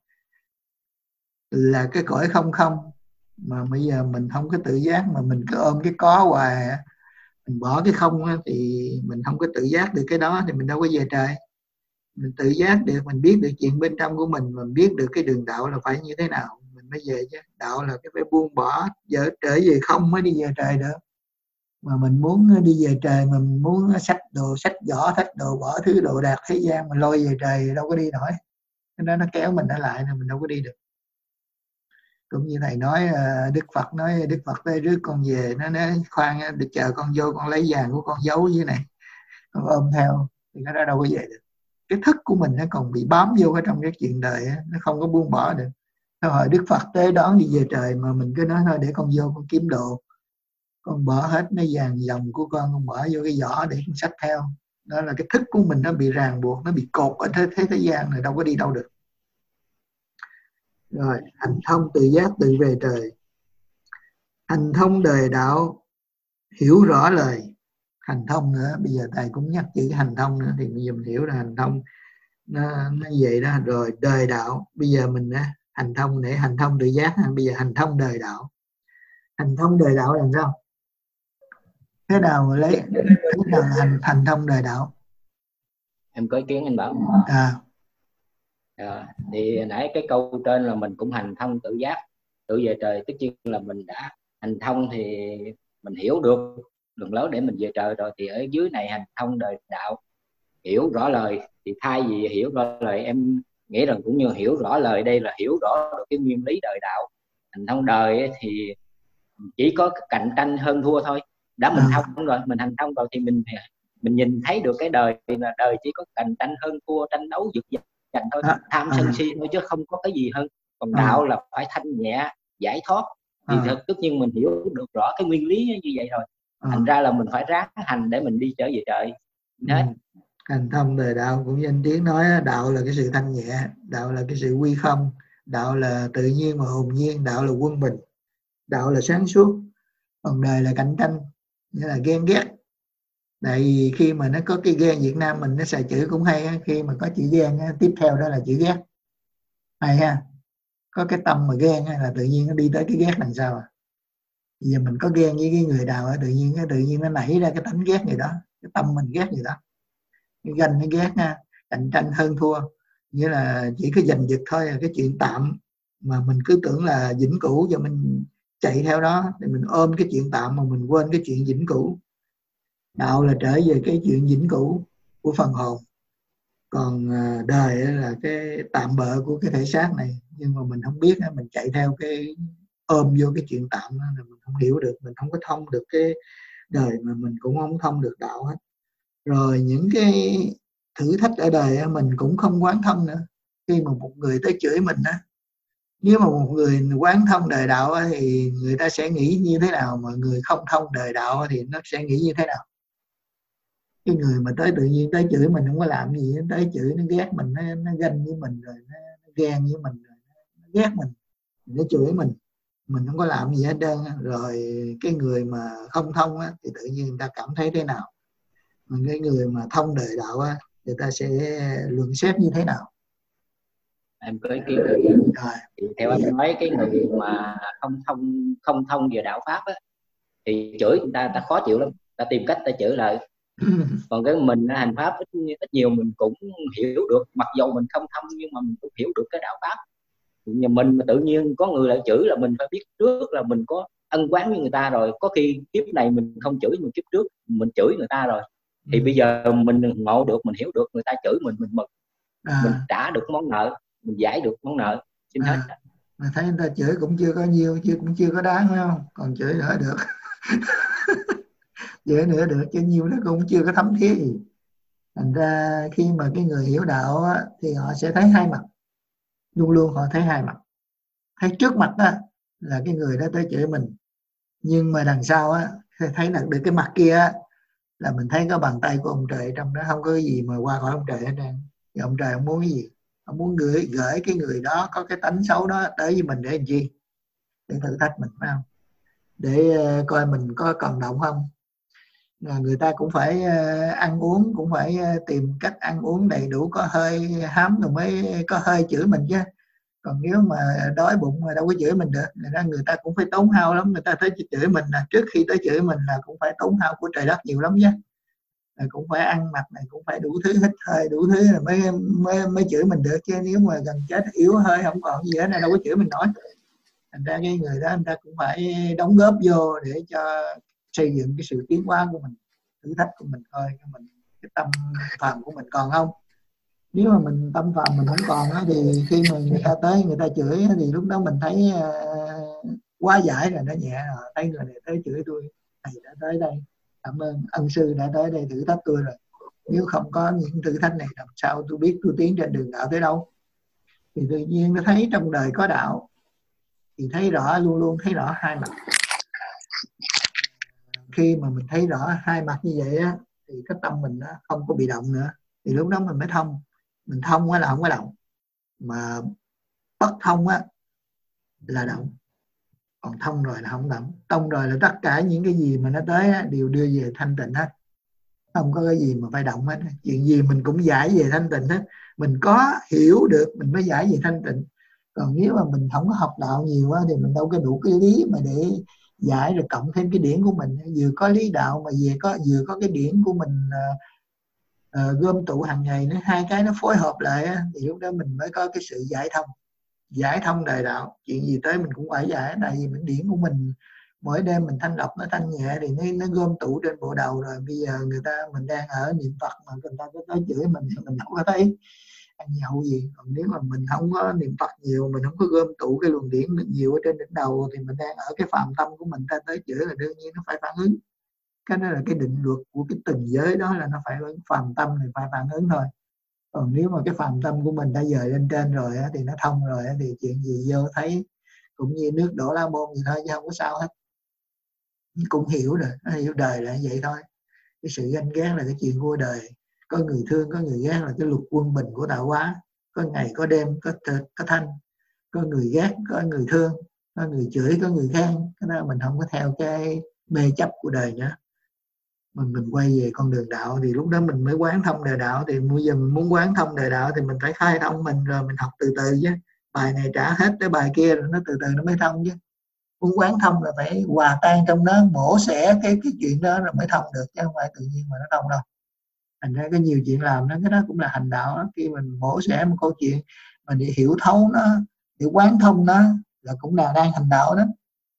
là cái cõi không không. Mà bây giờ mình không có tự giác, mà mình cứ ôm cái có hoài, Mình bỏ cái không á, thì mình không có tự giác được cái đó thì mình đâu có về trời. Mình tự giác được, mình biết được chuyện bên trong của mình, mình biết được cái đường đạo là phải như thế nào, mình mới về chứ. Đạo là cái phải buông bỏ, giờ trở về không mới đi về trời được. Mà mình muốn đi về trời, mình muốn xách đồ, xách giỏ, xách đồ, bỏ thứ đồ đạc thế gian mình lôi về trời đâu có đi nổi. Cái đó nó kéo mình ở lại, nên mình đâu có đi được. Cũng như thầy nói, Đức Phật nói Đức Phật tới rước con về, nó nói khoan, được chờ con vô, con lấy vàng của con giấu dưới này, con ôm theo, thì nó đâu có về được. Cái thức của mình nó còn bị bám vô ở trong cái chuyện đời á, nó không có buông bỏ được. Thôi hỏi Đức Phật tới đón đi về trời mà mình cứ nói thôi để con vô con kiếm đồ, con bỏ hết mấy vàng dòng của con, con bỏ vô cái giỏ để con xách theo. Đó là cái thức của mình nó bị ràng buộc, nó bị cột ở thế, thế, thế gian này, đâu có đi đâu được. Rồi, hành thông tự giác tự về trời. Hành thông đời đạo, hiểu rõ lời. Hành thông nữa, bây giờ thầy cũng nhắc chữ hành thông nữa, thì bây giờ mình hiểu là hành thông nó, nó vậy đó. Rồi đời đạo, bây giờ mình á, hành thông để hành thông tự giác, bây giờ hành thông đời đạo. Hành thông đời đạo là sao? Thế nào mà lấy thế nào là hành, hành thông đời đạo? Em có ý kiến anh Bảo. À. À, thì nãy cái câu trên là mình cũng hành thông tự giác tự về trời, tất nhiên là mình đã hành thông thì mình hiểu được đường lối để mình về trời rồi, thì ở dưới này hành thông đời đạo, hiểu rõ lời. Thì thay vì hiểu rõ lời, em nghĩ rằng cũng như hiểu rõ lời đây là hiểu rõ được cái nguyên lý đời đạo. Hành thông đời ấy, thì chỉ có cạnh tranh hơn thua thôi. Đã mình à. thông rồi, mình hành thông rồi thì mình mình nhìn thấy được cái đời là đời chỉ có cạnh tranh hơn thua, tranh đấu giật giật thôi, à, tham sân si thôi, chứ không có cái gì hơn. Còn à. đạo là phải thanh nhẹ, giải thoát. Thì à. tất nhiên mình hiểu được rõ cái nguyên lý như vậy rồi, à. thành ra là mình phải ráng hành để mình đi trở về trời. Hết. Ừ. Hành thông đời đạo cũng như anh Tiến nói, đạo là cái sự thanh nhẹ, đạo là cái sự quy không, đạo là tự nhiên và hồn nhiên, đạo là quân bình, đạo là sáng suốt. Còn đời là cạnh tranh, nghĩa là ghen ghét. Tại vì khi mà nó có cái ghen, Việt Nam mình nó xài chữ cũng hay, khi mà có chữ ghen tiếp theo đó là chữ ghét, hay ha. Có cái tâm mà ghen là tự nhiên nó đi tới cái ghét đằng sau. À, bây giờ mình có ghen với cái người nào tự nhiên tự nhiên nó nảy ra cái tánh ghét người đó, cái tâm mình ghét người đó, cái ganh cái ghét ha, cạnh tranh hơn thua, nghĩa là chỉ có giành giật thôi. Cái chuyện tạm mà mình cứ tưởng là vĩnh cửu, và mình chạy theo đó thì mình ôm cái chuyện tạm mà mình quên cái chuyện vĩnh cửu. Đạo là trở về cái chuyện vĩnh cửu của phần hồn, còn đời là cái tạm bợ của cái thể xác này. Nhưng mà mình không biết, mình chạy theo cái ôm vô cái chuyện tạm đó, là mình không hiểu được, mình không có thông được cái đời, mà mình cũng không thông được đạo hết. Rồi những cái thử thách ở đời mình cũng không quán thông nữa. Khi mà một người tới chửi mình á, nếu mà một người quán thông đời đạo thì người ta sẽ nghĩ như thế nào, mà người không thông đời đạo thì nó sẽ nghĩ như thế nào? Cái người mà tới tự nhiên tới chửi mình không có làm gì, tới chửi nó ghét mình, nó, nó ganh với mình, rồi nó, nó ghen với mình, rồi nó ghét mình, nó chửi mình, mình không có làm gì hết trơn. Rồi cái người mà không thông á, thì tự nhiên người ta cảm thấy thế nào? Mà cái người mà thông đời đạo á, người ta sẽ luận xét như thế nào? Em có ý kiến rồi. Thì theo em nói, cái người mà không thông không thông về đạo pháp á, thì chửi người ta ta khó chịu lắm, ta tìm cách ta chửi lại. Còn cái mình hành pháp ít, ít nhiều mình cũng hiểu được, mặc dù mình không thông nhưng mà mình cũng hiểu được cái đạo pháp. Nhưng mình mà tự nhiên có người lại chửi là mình phải biết trước là mình có ân oán với người ta rồi. Có khi kiếp này mình không chửi, mình kiếp trước mình chửi người ta rồi. Thì ừ. bây giờ mình ngộ được, mình hiểu được người ta chửi mình, mình mừng, à. mình trả được món nợ, mình giải được món nợ, xin à. hết. Mà thấy người ta chửi cũng chưa có nhiêu, chưa cũng chưa có đáng, phải không? Còn chửi nữa được. Chửi nữa được, chứ nhiêu nó cũng chưa có thấm thía gì. Thành ra khi mà cái người hiểu đạo á, thì họ sẽ thấy hai mặt. Luôn luôn họ thấy hai mặt. Thấy trước mặt á, là cái người đó tới chửi mình. Nhưng mà đằng sau á, thấy được cái mặt kia á, là mình thấy có bàn tay của ông trời trong đó, không có cái gì mà qua khỏi ông trời hết trơn. Thì ông trời ông muốn cái gì? Ông muốn gửi, gửi cái người đó có cái tánh xấu đó tới với mình để làm chi? Để thử thách mình, phải không? Để uh, coi mình có còn động không. Người ta cũng phải uh, ăn uống, cũng phải uh, tìm cách ăn uống đầy đủ, có hơi hám rồi mới có hơi chửi mình chứ. Còn nếu mà đói bụng mà đâu có chửi mình được, người ta người ta cũng phải tốn hao lắm, người ta tới chửi mình là trước khi tới chửi mình là cũng phải tốn hao của trời đất nhiều lắm chứ. Rồi cũng phải ăn mặc này, cũng phải đủ thứ, hít hơi đủ thứ là mới mới mới chửi mình được, chứ nếu mà gần chết yếu hơi không còn gì hết là đâu có chửi mình nổi. Thành ra cái người đó người ta cũng phải đóng góp vô để cho xây dựng cái sự tiến hóa của mình, thử thách của mình thôi, mình cái tâm phàm của mình còn không. Nếu mà mình tâm phàm mình không còn á, thì khi mà người ta tới người ta chửi thì lúc đó mình thấy uh, quá giải rồi, nó nhẹ rồi, thấy người này tới chửi tôi, thầy đã tới đây, cảm ơn ân sư đã tới đây thử thách tôi rồi. Nếu không có những thử thách này làm sao tôi biết tôi tiến trên đường đạo tới đâu. Thì tự nhiên nó thấy trong đời có đạo thì thấy rõ, luôn luôn thấy rõ hai mặt. Khi mà mình thấy rõ hai mặt như vậy á, thì cái tâm mình nó không có bị động nữa, thì lúc đó mình mới thông. Mình thông á là không có động, mà bất thông á là động, còn thông rồi là không động. Thông rồi là tất cả những cái gì mà nó tới á, đều đưa về thanh tịnh hết, không có cái gì mà phải động hết. Chuyện gì mình cũng giải về thanh tịnh hết. Mình có hiểu được mình mới giải về thanh tịnh. Còn nếu mà mình không có học đạo nhiều á, thì mình đâu có đủ cái lý mà để giải, rồi cộng thêm cái điển của mình, vừa có lý đạo mà vừa có vừa có cái điển của mình uh, uh, gom tụ hàng ngày, nó hai cái nó phối hợp lại á, thì lúc đó mình mới có cái sự giải thông, giải thông đời đạo. Chuyện gì tới mình cũng phải giải, tại vì mình điển của mình mỗi đêm mình thanh lọc nó thanh nhẹ thì nó, nó gom tụ trên bộ đầu rồi. Bây giờ người ta mình đang ở niệm Phật mà người ta có tới chửi mình mình không có thấy ăn nhậu gì. Còn nếu mà mình không có niệm Phật nhiều, mình không có gom tụ cái luồng điển nhiều ở trên đỉnh đầu, thì mình đang ở cái phàm tâm của mình, ta tới chửi là đương nhiên nó phải phản ứng. Cái đó là cái định luật của cái từng giới đó, là nó phải phàm tâm này phải phản ứng thôi. Còn nếu mà cái phàm tâm của mình đã dời lên trên rồi á, thì nó thông rồi á, thì chuyện gì vô thấy cũng như nước đổ lá môn gì thôi, chứ không có sao hết. Cũng hiểu rồi, nó hiểu đời là vậy thôi. Cái sự ganh ghét là cái chuyện của đời, có người thương có người ghét là cái luật quân bình của tạo hóa. Có ngày có đêm, có có thanh, có người ghét có người thương, có người chửi có người khen. Cái đó mình không có theo cái mê chấp của đời nữa, mình mình quay về con đường đạo thì lúc đó mình mới quán thông đời đạo. Thì bây giờ mình muốn quán thông đời đạo thì mình phải khai thông mình, rồi mình học từ từ chứ. Bài này trả hết tới bài kia rồi nó từ từ nó mới thông chứ. Muốn quán thông là phải hòa tan trong đó, mổ xẻ cái cái chuyện đó rồi mới thông được, chứ không phải tự nhiên mà nó thông đâu. Thành ra có nhiều chuyện làm đó, cái đó cũng là hành đạo đó. Khi mình mổ xẻ một câu chuyện mình để hiểu thấu nó, để quán thông nó, là cũng là đang hành đạo đó.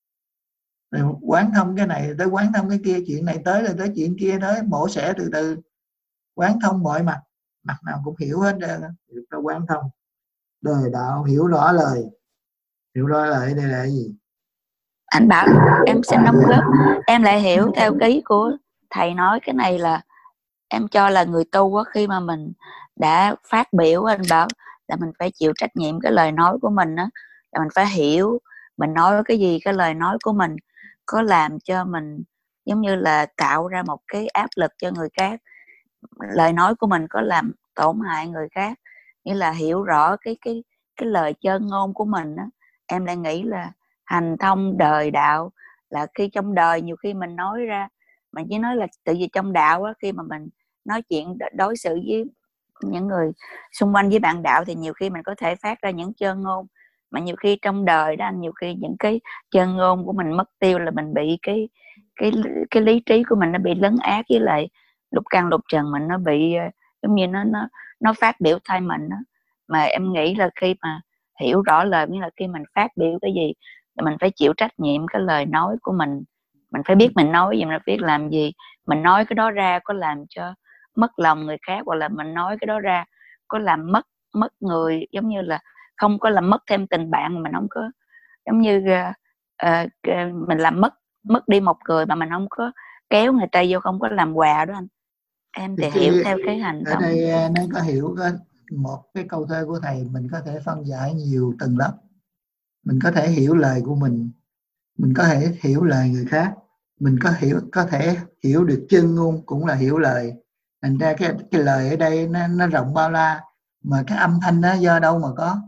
Rồi quán thông cái này tới quán thông cái kia, chuyện này tới là tới chuyện kia tới, mổ xẻ từ từ, quán thông mọi mặt, mặt nào cũng hiểu hết trơn. Được ta quán thông đời đạo, hiểu rõ lời. Hiểu rõ lời đây là cái gì? Anh Bảo em xin đóng góp. Em lại hiểu theo ý của thầy nói, cái này là em cho là người tu á, khi mà mình đã phát biểu, anh Bảo là mình phải chịu trách nhiệm cái lời nói của mình á, là mình phải hiểu mình nói cái gì, cái lời nói của mình có làm cho mình giống như là tạo ra một cái áp lực cho người khác, lời nói của mình có làm tổn hại người khác. Nghĩa là hiểu rõ cái cái cái lời chơn ngôn của mình á. Em lại nghĩ là hành thông đời đạo là khi trong đời nhiều khi mình nói ra, mình chỉ nói là tự vì trong đạo á, khi mà mình nói chuyện đối xử với những người xung quanh với bạn đạo thì nhiều khi mình có thể phát ra những chơn ngôn mà nhiều khi trong đời đó, nhiều khi những cái chơn ngôn của mình mất tiêu là mình bị cái cái cái lý trí của mình nó bị lấn át, với lại lục căn lục trần mình nó bị giống như nó nó nó phát biểu thay mình đó. Mà em nghĩ là khi mà hiểu rõ lời, nghĩa là khi mình phát biểu cái gì thì mình phải chịu trách nhiệm cái lời nói của mình. Mình phải biết mình nói gì, mình phải biết làm gì. Mình nói cái đó ra có làm cho mất lòng người khác, hoặc là mình nói cái đó ra có làm mất mất người, giống như là không có làm mất thêm tình bạn, mà mình không có giống như uh, mình làm mất mất đi một người mà mình không có kéo người ta vô, không có làm quà đó anh. Em thì, thì hiểu theo cái hành ở động. đây nó có hiểu có một cái câu thơ của thầy, mình có thể phân giải nhiều tầng lớp. Mình có thể hiểu lời của mình, mình có thể hiểu lời người khác, mình có hiểu có thể hiểu được chân ngôn cũng là hiểu lời. Thành ra cái cái lời ở đây nó nó rộng bao la, mà cái âm thanh đó do đâu mà có?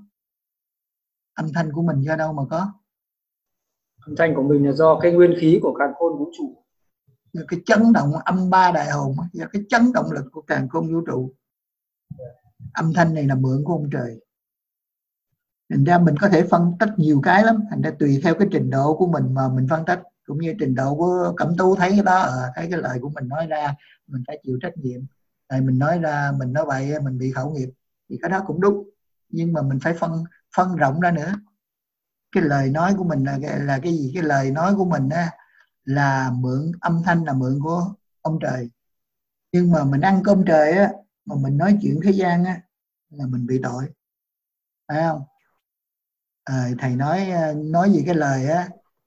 Âm thanh của mình do đâu mà có? Âm thanh của mình là do cái nguyên khí của càn khôn vũ trụ, cái chấn động âm ba đại hồn, do cái chấn động lực của càn khôn vũ trụ. Âm thanh này là mượn của ông trời. Thành ra mình có thể phân tích nhiều cái lắm, thành ra tùy theo cái trình độ của mình mà mình phân tích, cũng như trình độ của Cẩm Tú thấy cái đó, à, thấy cái lời của mình nói ra mình phải chịu trách nhiệm. Tại mình nói ra mình nói vậy mình bị khẩu nghiệp thì cái đó cũng đúng, nhưng mà mình phải phân phân rộng ra nữa. Cái lời nói của mình là là cái gì? Cái lời nói của mình á là mượn, âm thanh là mượn của ông trời, nhưng mà mình ăn cơm trời á mà mình nói chuyện thế gian á là mình bị tội, phải không? À, thầy nói nói gì cái lời á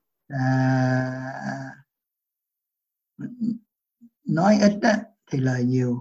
à, nói ít á thì lời nhiều.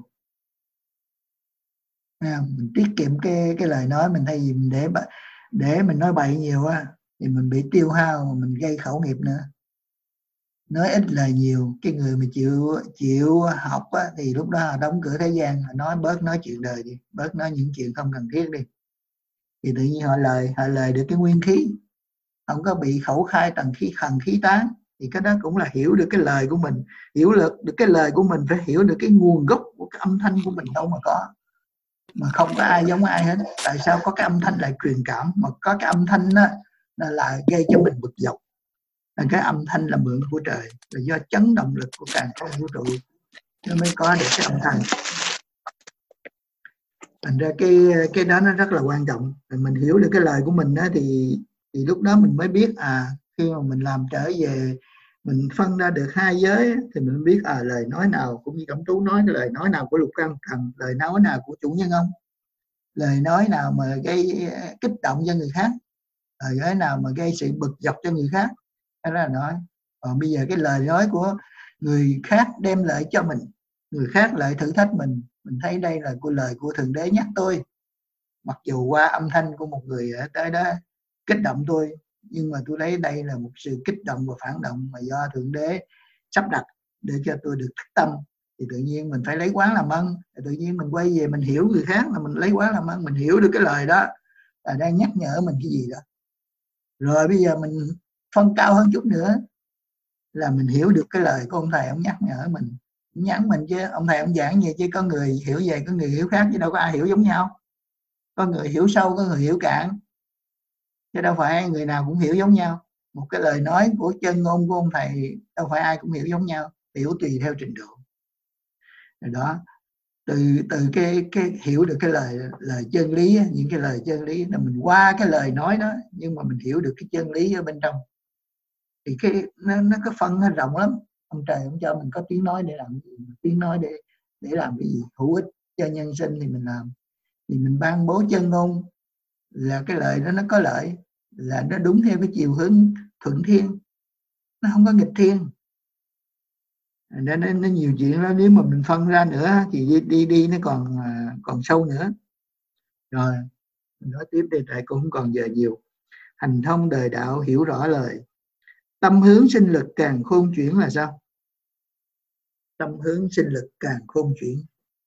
À, mình tiết kiệm cái cái lời nói mình, thay vì mình để để mình nói bậy nhiều á thì mình bị tiêu hao mà mình gây khẩu nghiệp nữa. Nói ít lời nhiều, cái người mà chịu chịu học á, thì lúc đó họ đóng cửa thế gian, họ nói bớt nói chuyện đời đi, bớt nói những chuyện không cần thiết đi, thì tự nhiên họ lời họ lời được cái nguyên khí, không có bị khẩu khai tầng khí khần khí tán. Thì cái đó cũng là hiểu được cái lời của mình, hiểu được được cái lời của mình, phải hiểu được cái nguồn gốc của cái âm thanh của mình đâu mà có, mà không có ai giống ai hết. Tại sao có cái âm thanh lại truyền cảm, mà có cái âm thanh đó là, là gây cho mình bực dọc. Là cái âm thanh là mượn của trời, là do chấn động lực của càn khôn vũ trụ nó mới có được cái âm thanh. Thành ra cái cái đó nó rất là quan trọng. Mình hiểu được cái lời của mình đó thì thì lúc đó mình mới biết à, khi mà mình làm trở về mình phân ra được hai giới thì mình biết à, lời nói nào, cũng như Cẩm Tú nói, cái lời nói nào của Lục Căn Thần, lời nói nào của chủ nhân ông, lời nói nào mà gây kích động cho người khác, lời nói nào mà gây sự bực dọc cho người khác, đó là nói. Còn bây giờ cái lời nói của người khác đem lại cho mình, người khác lại thử thách mình, mình thấy đây là của lời của Thượng Đế nhắc tôi, mặc dù qua âm thanh của một người ở tới đó kích động tôi, nhưng mà tôi thấy đây là một sự kích động và phản động mà do Thượng Đế sắp đặt để cho tôi được thức tâm. Thì tự nhiên mình phải lấy quán làm ân. Tự nhiên mình quay về mình hiểu người khác là mình lấy quán làm ân, mình hiểu được cái lời đó là đang nhắc nhở mình cái gì đó. Rồi bây giờ mình phân cao hơn chút nữa là mình hiểu được cái lời của ông thầy, ông nhắc nhở mình, ông nhắn mình chứ, ông thầy ông giảng gì chứ, có người hiểu vậy, có người hiểu khác, chứ đâu có ai hiểu giống nhau. Có người hiểu sâu, có người hiểu cạn, chứ đâu phải người nào cũng hiểu giống nhau. Một cái lời nói của chân ngôn của ông thầy đâu phải ai cũng hiểu giống nhau, hiểu tùy theo trình độ. Rồi đó, từ từ cái cái hiểu được cái lời lời chân lý, những cái lời chân lý là mình qua cái lời nói đó, nhưng mà mình hiểu được cái chân lý ở bên trong, thì cái nó nó có phân nó rộng lắm. Ông trời ông cho mình có tiếng nói để làm gì, tiếng nói để để làm cái gì hữu ích cho nhân sinh thì mình làm. Thì mình ban bố chân ngôn là cái lời đó nó có lợi, là nó đúng theo cái chiều hướng thuận thiên, nó không có nghịch thiên. Nên nó, nó nhiều chuyện đó, nếu mà mình phân ra nữa thì đi đi, đi nó còn còn sâu nữa. Rồi mình nói tiếp đi, tại cũng không còn giờ nhiều. Hành thông đời đạo hiểu rõ lời. Tâm hướng sinh lực càng khôn chuyển là sao? Tâm hướng sinh lực càng khôn chuyển.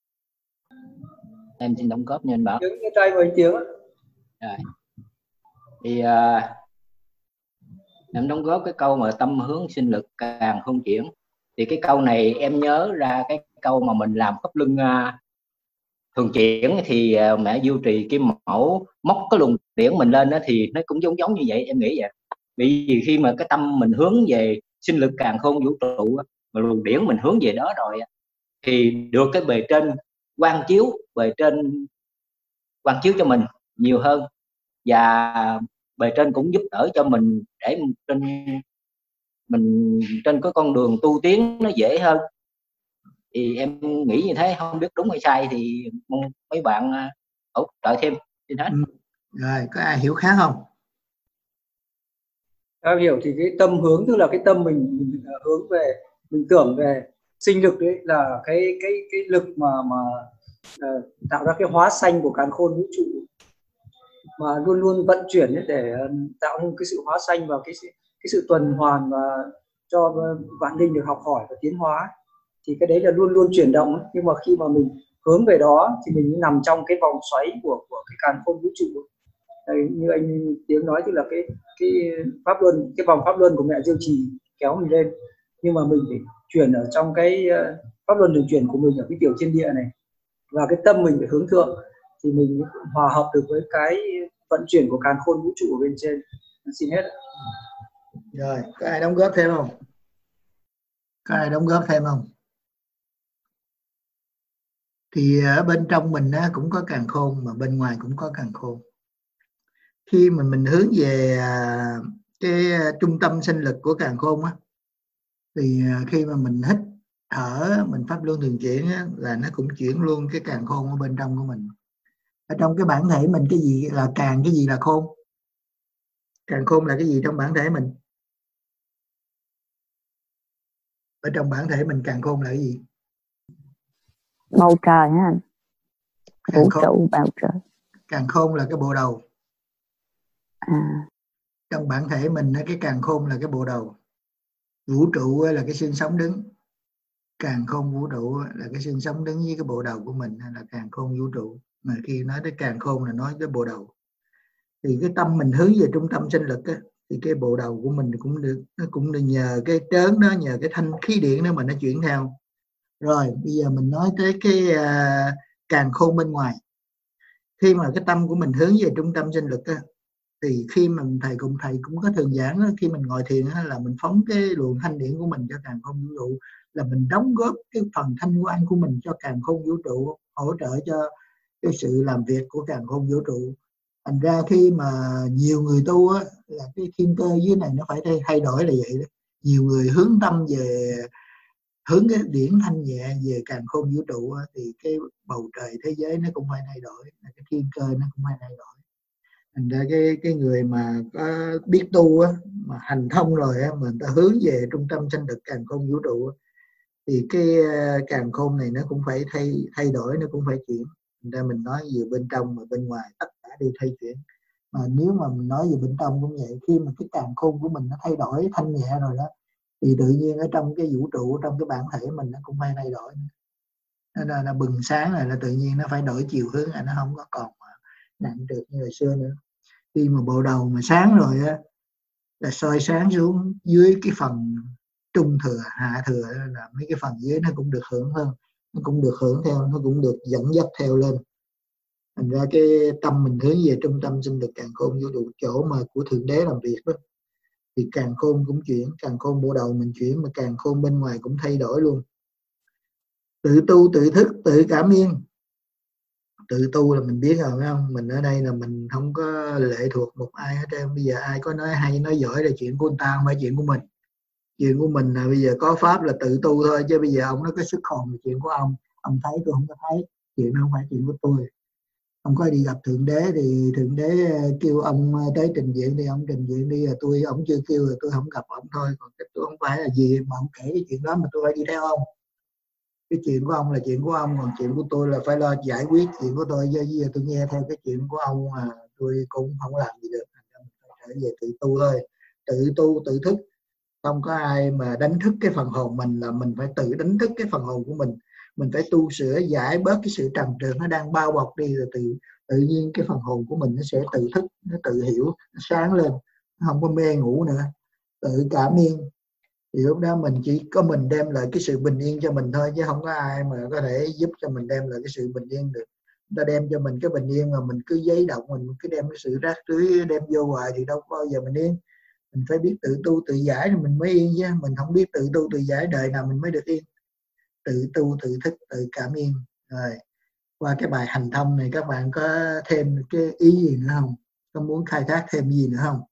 Em xin đóng góp nha anh Bảo. Tiếng tay với tiếng. Rồi. Thì uh, em đóng góp cái câu mà tâm hướng sinh lực càng khôn chuyển. Thì cái câu này em nhớ ra cái câu mà mình làm pháp luân uh, thường chuyển thì uh, mẹ Du Trì Kim Mẫu móc cái luồng điển mình lên đó, thì nó cũng giống giống như vậy, em nghĩ vậy. Vì khi mà cái tâm mình hướng về sinh lực càng khôn vũ trụ, mà luồng điển mình hướng về đó rồi, thì được cái bề trên quang chiếu, bề trên quang chiếu cho mình nhiều hơn, và bề trên cũng giúp đỡ cho mình để trên mình trên cái con đường tu tiến nó dễ hơn. Thì em nghĩ như thế, không biết đúng hay sai thì mong mấy bạn hỗ trợ thêm. Xin hết. Ừ. Rồi có ai hiểu khác không? Em hiểu thì cái tâm hướng tức là cái tâm mình, mình hướng về, mình tưởng về sinh lực đấy, là cái cái cái lực mà mà uh, tạo ra cái hóa sanh của càn khôn vũ trụ, mà luôn luôn vận chuyển ấy, để tạo nên cái sự hóa sanh và cái cái sự tuần hoàn và cho vạn linh được học hỏi và tiến hóa. Thì cái đấy là luôn luôn chuyển động. Nhưng mà khi mà mình hướng về đó thì mình nằm trong cái vòng xoáy của của cái càn khôn vũ trụ. Đây, như anh Tiếng nói thì là cái cái pháp luân, cái vòng pháp luân của mẹ Diêu Trì kéo mình lên, nhưng mà mình phải chuyển ở trong cái pháp luân đường chuyển của mình ở cái tiểu thiên địa này, và cái tâm mình phải hướng thượng thì mình hòa hợp được với cái vận chuyển của càn khôn vũ trụ ở bên trên. Xin hết. Rồi, có ai đóng góp thêm không? Có ai đóng góp thêm không? Thì ở bên trong mình á, cũng có càn khôn, mà bên ngoài cũng có càn khôn. Khi mà mình hướng về cái trung tâm sinh lực của càn khôn á, thì khi mà mình hít thở, mình pháp luân thường chuyển á, là nó cũng chuyển luôn cái càn khôn ở bên trong của mình. Ở trong cái bản thể mình, cái gì là càn, cái gì là khôn? Càn khôn là cái gì trong bản thể mình? Ở trong bản thể mình càn khôn là cái gì? Bầu trời hả anh? Càn Vũ khôn, trụ bầu trời. càn khôn là cái bộ đầu. À, Trong bản thể mình cái càn khôn là cái bộ đầu. Vũ trụ là cái xương sống đứng. Càn khôn vũ trụ là cái xương sống đứng với cái bộ đầu của mình, hay là càn khôn vũ trụ. Mà khi nói tới càn khôn là nói tới bộ đầu. Thì cái tâm mình hướng về trung tâm sinh lực á, thì cái bộ đầu của mình cũng được, nó cũng được nhờ cái trớn đó, nhờ cái thanh khí điện đó mà nó chuyển theo. Rồi bây giờ mình nói tới cái uh, càn khôn bên ngoài. Khi mà cái tâm của mình hướng về trung tâm sinh lực á, thì khi mà thầy cùng thầy cũng có thường giảng đó, khi mình ngồi thiền á, là mình phóng cái luồng thanh điển của mình cho càn khôn vũ trụ, là mình đóng góp cái phần thanh quan của mình cho càn khôn vũ trụ, hỗ trợ cho cái sự làm việc của càn khôn vũ trụ. Thành ra khi mà nhiều người tu á, là cái thiên cơ dưới này nó phải thay đổi là vậy đó. Nhiều người hướng tâm về, hướng cái điển thanh nhẹ về càn khôn vũ trụ á, thì cái bầu trời thế giới nó cũng phải thay đổi, cái thiên cơ nó cũng phải thay đổi. Thành ra cái cái người mà có biết tu á, mà hành thông rồi á, mà người ta hướng về trung tâm sinh lực càn khôn vũ trụ á, thì cái càn khôn này nó cũng phải thay thay đổi, nó cũng phải chuyển. Thành ra mình nói về bên trong và bên ngoài tất cả đều thay chuyển. Mà nếu mà mình nói về bên trong cũng vậy, khi mà cái càn khôn của mình nó thay đổi thanh nhẹ rồi đó, thì tự nhiên ở trong cái vũ trụ, trong cái bản thể mình nó cũng phải thay đổi. Nên là, là bừng sáng này là tự nhiên nó phải đổi chiều hướng, là nó không có còn nặng được như hồi xưa nữa. Khi mà bộ đầu mà sáng rồi á, là soi sáng xuống dưới cái phần trung thừa, hạ thừa, là mấy cái phần dưới nó cũng được hưởng hơn, nó cũng được hưởng theo, nó cũng được dẫn dắt theo lên. Thành ra cái tâm mình hướng về trung tâm sinh lực càn khôn vũ trụ, chỗ mà của thượng đế làm việc đó, thì càn khôn cũng chuyển, càn khôn bộ đầu mình chuyển, mà càn khôn bên ngoài cũng thay đổi luôn. Tự tu tự thức tự cảm yên. Tự tu là mình biết rồi phải không? Mình ở đây là mình không có lệ thuộc một ai hết trơn. Bây giờ ai có nói hay nói giỏi là chuyện của người ta, không phải chuyện của mình. Chuyện của mình là bây giờ có pháp là tự tu thôi, chứ bây giờ ông nó có sức hồn là chuyện của ông. Ông thấy tôi không có thấy, chuyện đó không phải chuyện của tôi. Ông có đi gặp thượng đế thì thượng đế kêu ông tới trình diện thì ông trình diện đi, là tôi ông chưa kêu là tôi không gặp ông thôi. Còn cái tôi không phải là gì mà ông kể cái chuyện đó mà tôi phải đi theo ông. Cái chuyện của ông là chuyện của ông, còn chuyện của tôi là phải lo giải quyết chuyện của tôi. Do giờ tôi nghe theo cái chuyện của ông mà tôi cũng không làm gì được. Trở về tự tu thôi, tự tu tự thức, không có ai mà đánh thức cái phần hồn mình, là mình phải tự đánh thức cái phần hồn của mình. Mình phải tu sửa giải bớt cái sự trần trượt nó đang bao bọc đi, rồi tự tự nhiên cái phần hồn của mình nó sẽ tự thức, nó tự hiểu, nó sáng lên, nó không có mê ngủ nữa, tự cảm yên. Thì lúc đó mình chỉ có mình đem lại cái sự bình yên cho mình thôi, chứ không có ai mà có thể giúp cho mình đem lại cái sự bình yên được. Ta đem cho mình cái bình yên mà mình cứ giấy động, mình cứ đem cái sự rác rưới đem vô hoài thì đâu có bao giờ mình yên. Mình phải biết tự tu tự giải thì mình mới yên, chứ mình không biết tự tu tự giải đời nào mình mới được yên. Tự tu tự thức tự cảm yên. Rồi qua cái bài hành thông này các bạn có thêm cái ý gì nữa không? Có muốn khai thác thêm gì nữa không?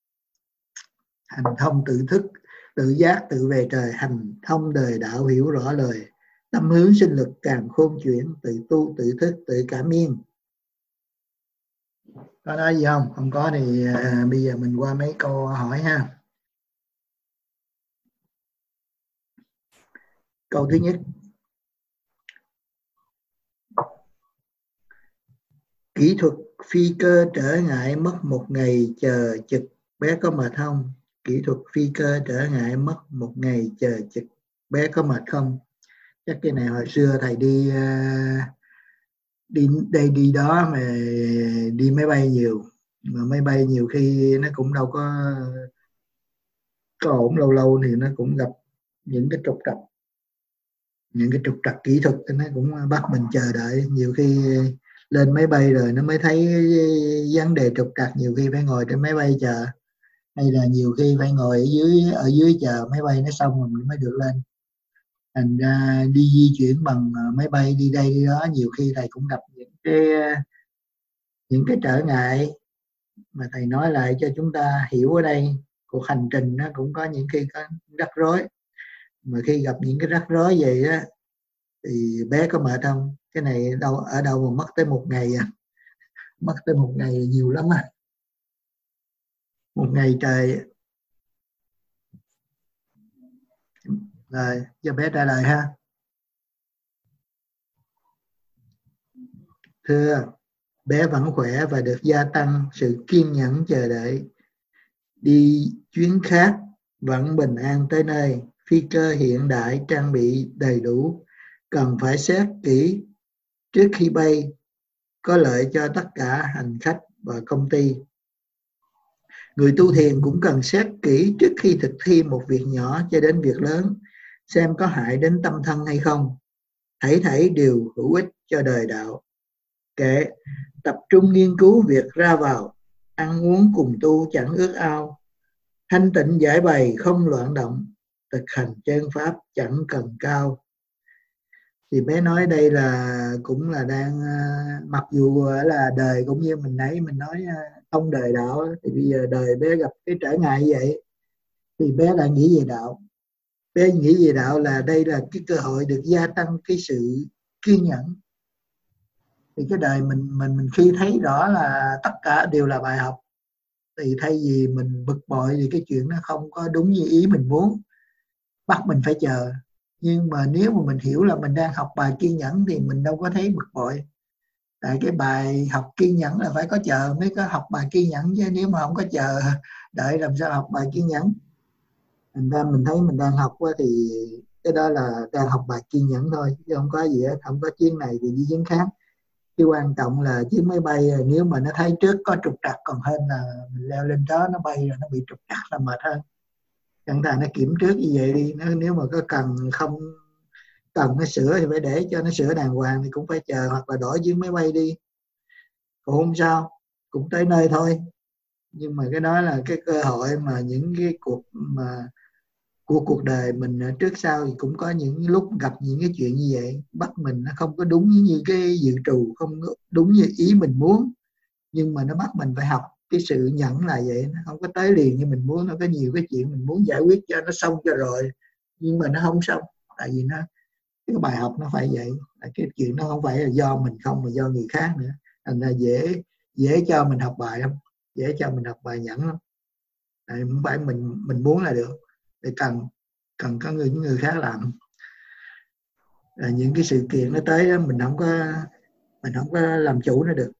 Hành thông tự thức tự giác tự về trời, hành thông đời đạo hiểu rõ lời, tâm hướng sinh lực càn khôn chuyển, tự tu tự thức tự cảm yên. Có nói gì không? Không có thì à, bây giờ mình qua mấy câu hỏi ha. Câu thứ nhất, kỹ thuật phi cơ trở ngại mất một ngày chờ trực, bé có mệt không? Kỹ thuật phi cơ trở ngại mất một ngày chờ trực, bé có mệt không? Chắc cái này hồi xưa thầy đi đi đây đi đó mà đi máy bay nhiều, mà máy bay nhiều khi nó cũng đâu có có ổn, lâu lâu thì nó cũng gặp những cái trục trặc, những cái trục trặc kỹ thuật, nó cũng bắt mình chờ đợi. Nhiều khi lên máy bay rồi nó mới thấy vấn đề trục trặc, nhiều khi phải ngồi trên máy bay chờ, hay là nhiều khi phải ngồi ở dưới ở dưới chờ máy bay nó xong rồi mình mới được lên. Thành ra đi di chuyển bằng máy bay đi đây đi đó, nhiều khi thầy cũng gặp những cái những cái trở ngại mà thầy nói lại cho chúng ta hiểu. Ở đây cuộc hành trình nó cũng có những khi có rắc rối, mà khi gặp những cái rắc rối vậy đó thì bé có mệt không? Cái này đâu ở đâu mà mất tới một ngày à? Mất tới một ngày nhiều lắm à, một ngày trời. Rồi cho bé trả lời ha. Thưa, bé vẫn khỏe và được gia tăng sự kiên nhẫn chờ đợi. Đi chuyến khác vẫn bình an tới nơi. Phi cơ hiện đại trang bị đầy đủ, cần phải xét kỹ trước khi bay, có lợi cho tất cả hành khách và công ty. Người tu thiền cũng cần xét kỹ trước khi thực thi một việc nhỏ cho đến việc lớn, xem có hại đến tâm thân hay không. Thảy thảy đều hữu ích cho đời đạo. Kệ, tập trung nghiên cứu việc ra vào, ăn uống cùng tu chẳng ước ao, thanh tịnh giải bày không loạn động, thực hành chân pháp chẳng cần cao. Thì bé nói đây là cũng là đang, mặc dù là đời cũng như mình nãy mình nói không đời đạo, thì bây giờ đời bé gặp cái trở ngại như vậy thì bé lại nghĩ về đạo. Bé nghĩ về đạo là đây là cái cơ hội được gia tăng cái sự kiên nhẫn. Thì cái đời mình mình mình khi thấy rõ là tất cả đều là bài học, thì thay vì mình bực bội vì cái chuyện nó không có đúng như ý mình muốn, bắt mình phải chờ. Nhưng mà nếu mà mình hiểu là mình đang học bài kiên nhẫn thì mình đâu có thấy bực bội. Tại cái bài học kiên nhẫn là phải có chờ mới có học bài kiên nhẫn, chứ nếu mà không có chờ đợi làm sao học bài kiên nhẫn. Thành ra mình thấy mình đang học thì cái đó là đang học bài kiên nhẫn thôi, chứ không có gì hết. Không có chuyến này thì đi chuyến khác. Cái quan trọng là chuyến máy bay nếu mà nó thấy trước có trục trặc còn hơn là mình leo lên đó nó bay rồi nó bị trục trặc là mệt hơn. Chẳng thà nó kiểm trước như vậy đi. Nó, nếu mà có cần không cần nó sửa thì phải để cho nó sửa đàng hoàng, thì cũng phải chờ, hoặc là đổi chuyến máy bay đi cũng không sao, cũng tới nơi thôi. Nhưng mà cái đó là cái cơ hội mà những cái cuộc mà của cuộc đời mình trước sau thì cũng có những lúc gặp những cái chuyện như vậy, bắt mình nó không có đúng như cái dự trù, không có đúng như ý mình muốn, nhưng mà nó bắt mình phải học cái sự nhẫn là vậy. Nó không có tới liền như mình muốn. Nó có nhiều cái chuyện mình muốn giải quyết cho nó xong cho rồi, nhưng mà nó không xong, tại vì nó cái bài học nó phải vậy. Cái chuyện nó không phải là do mình không, mà do người khác nữa. Thành ra dễ dễ cho mình học bài không, dễ cho mình học bài nhẫn lắm. Tại không phải mình mình muốn là được, để cần cần có người những người khác làm. À, những cái sự kiện nó tới đó, mình không có mình không có làm chủ nó được.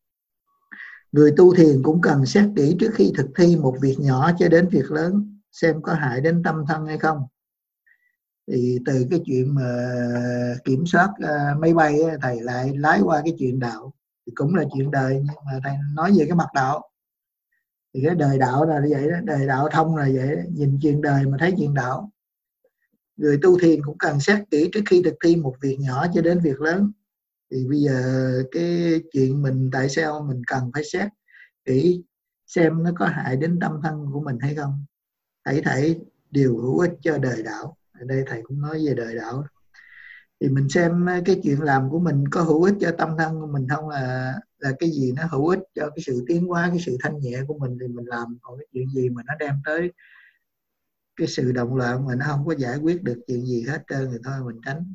Người tu thiền cũng cần xét kỹ trước khi thực thi một việc nhỏ cho đến việc lớn, xem có hại đến tâm thân hay không. Thì từ cái chuyện mà kiểm soát uh, máy bay ấy, thầy lại lái qua cái chuyện đạo, thì cũng là chuyện đời, nhưng mà thầy nói về cái mặt đạo. Thì cái đời đạo là như vậy đó, đời đạo thông là vậy đó. Nhìn chuyện đời mà thấy chuyện đạo. Người tu thiền cũng cần xét kỹ trước khi thực thi một việc nhỏ cho đến việc lớn. Thì bây giờ cái chuyện mình tại sao mình cần phải xét kỹ xem nó có hại đến tâm thân của mình hay không. Thảy thảy đều hữu ích cho đời đạo. Ở đây thầy cũng nói về đời đạo. Thì mình xem cái chuyện làm của mình có hữu ích cho tâm thân của mình không, là là cái gì nó hữu ích cho cái sự tiến hóa, cái sự thanh nhẹ của mình thì mình làm. Còn cái chuyện gì mà nó đem tới cái sự động loạn mà nó không có giải quyết được chuyện gì hết trơn thì thôi mình tránh.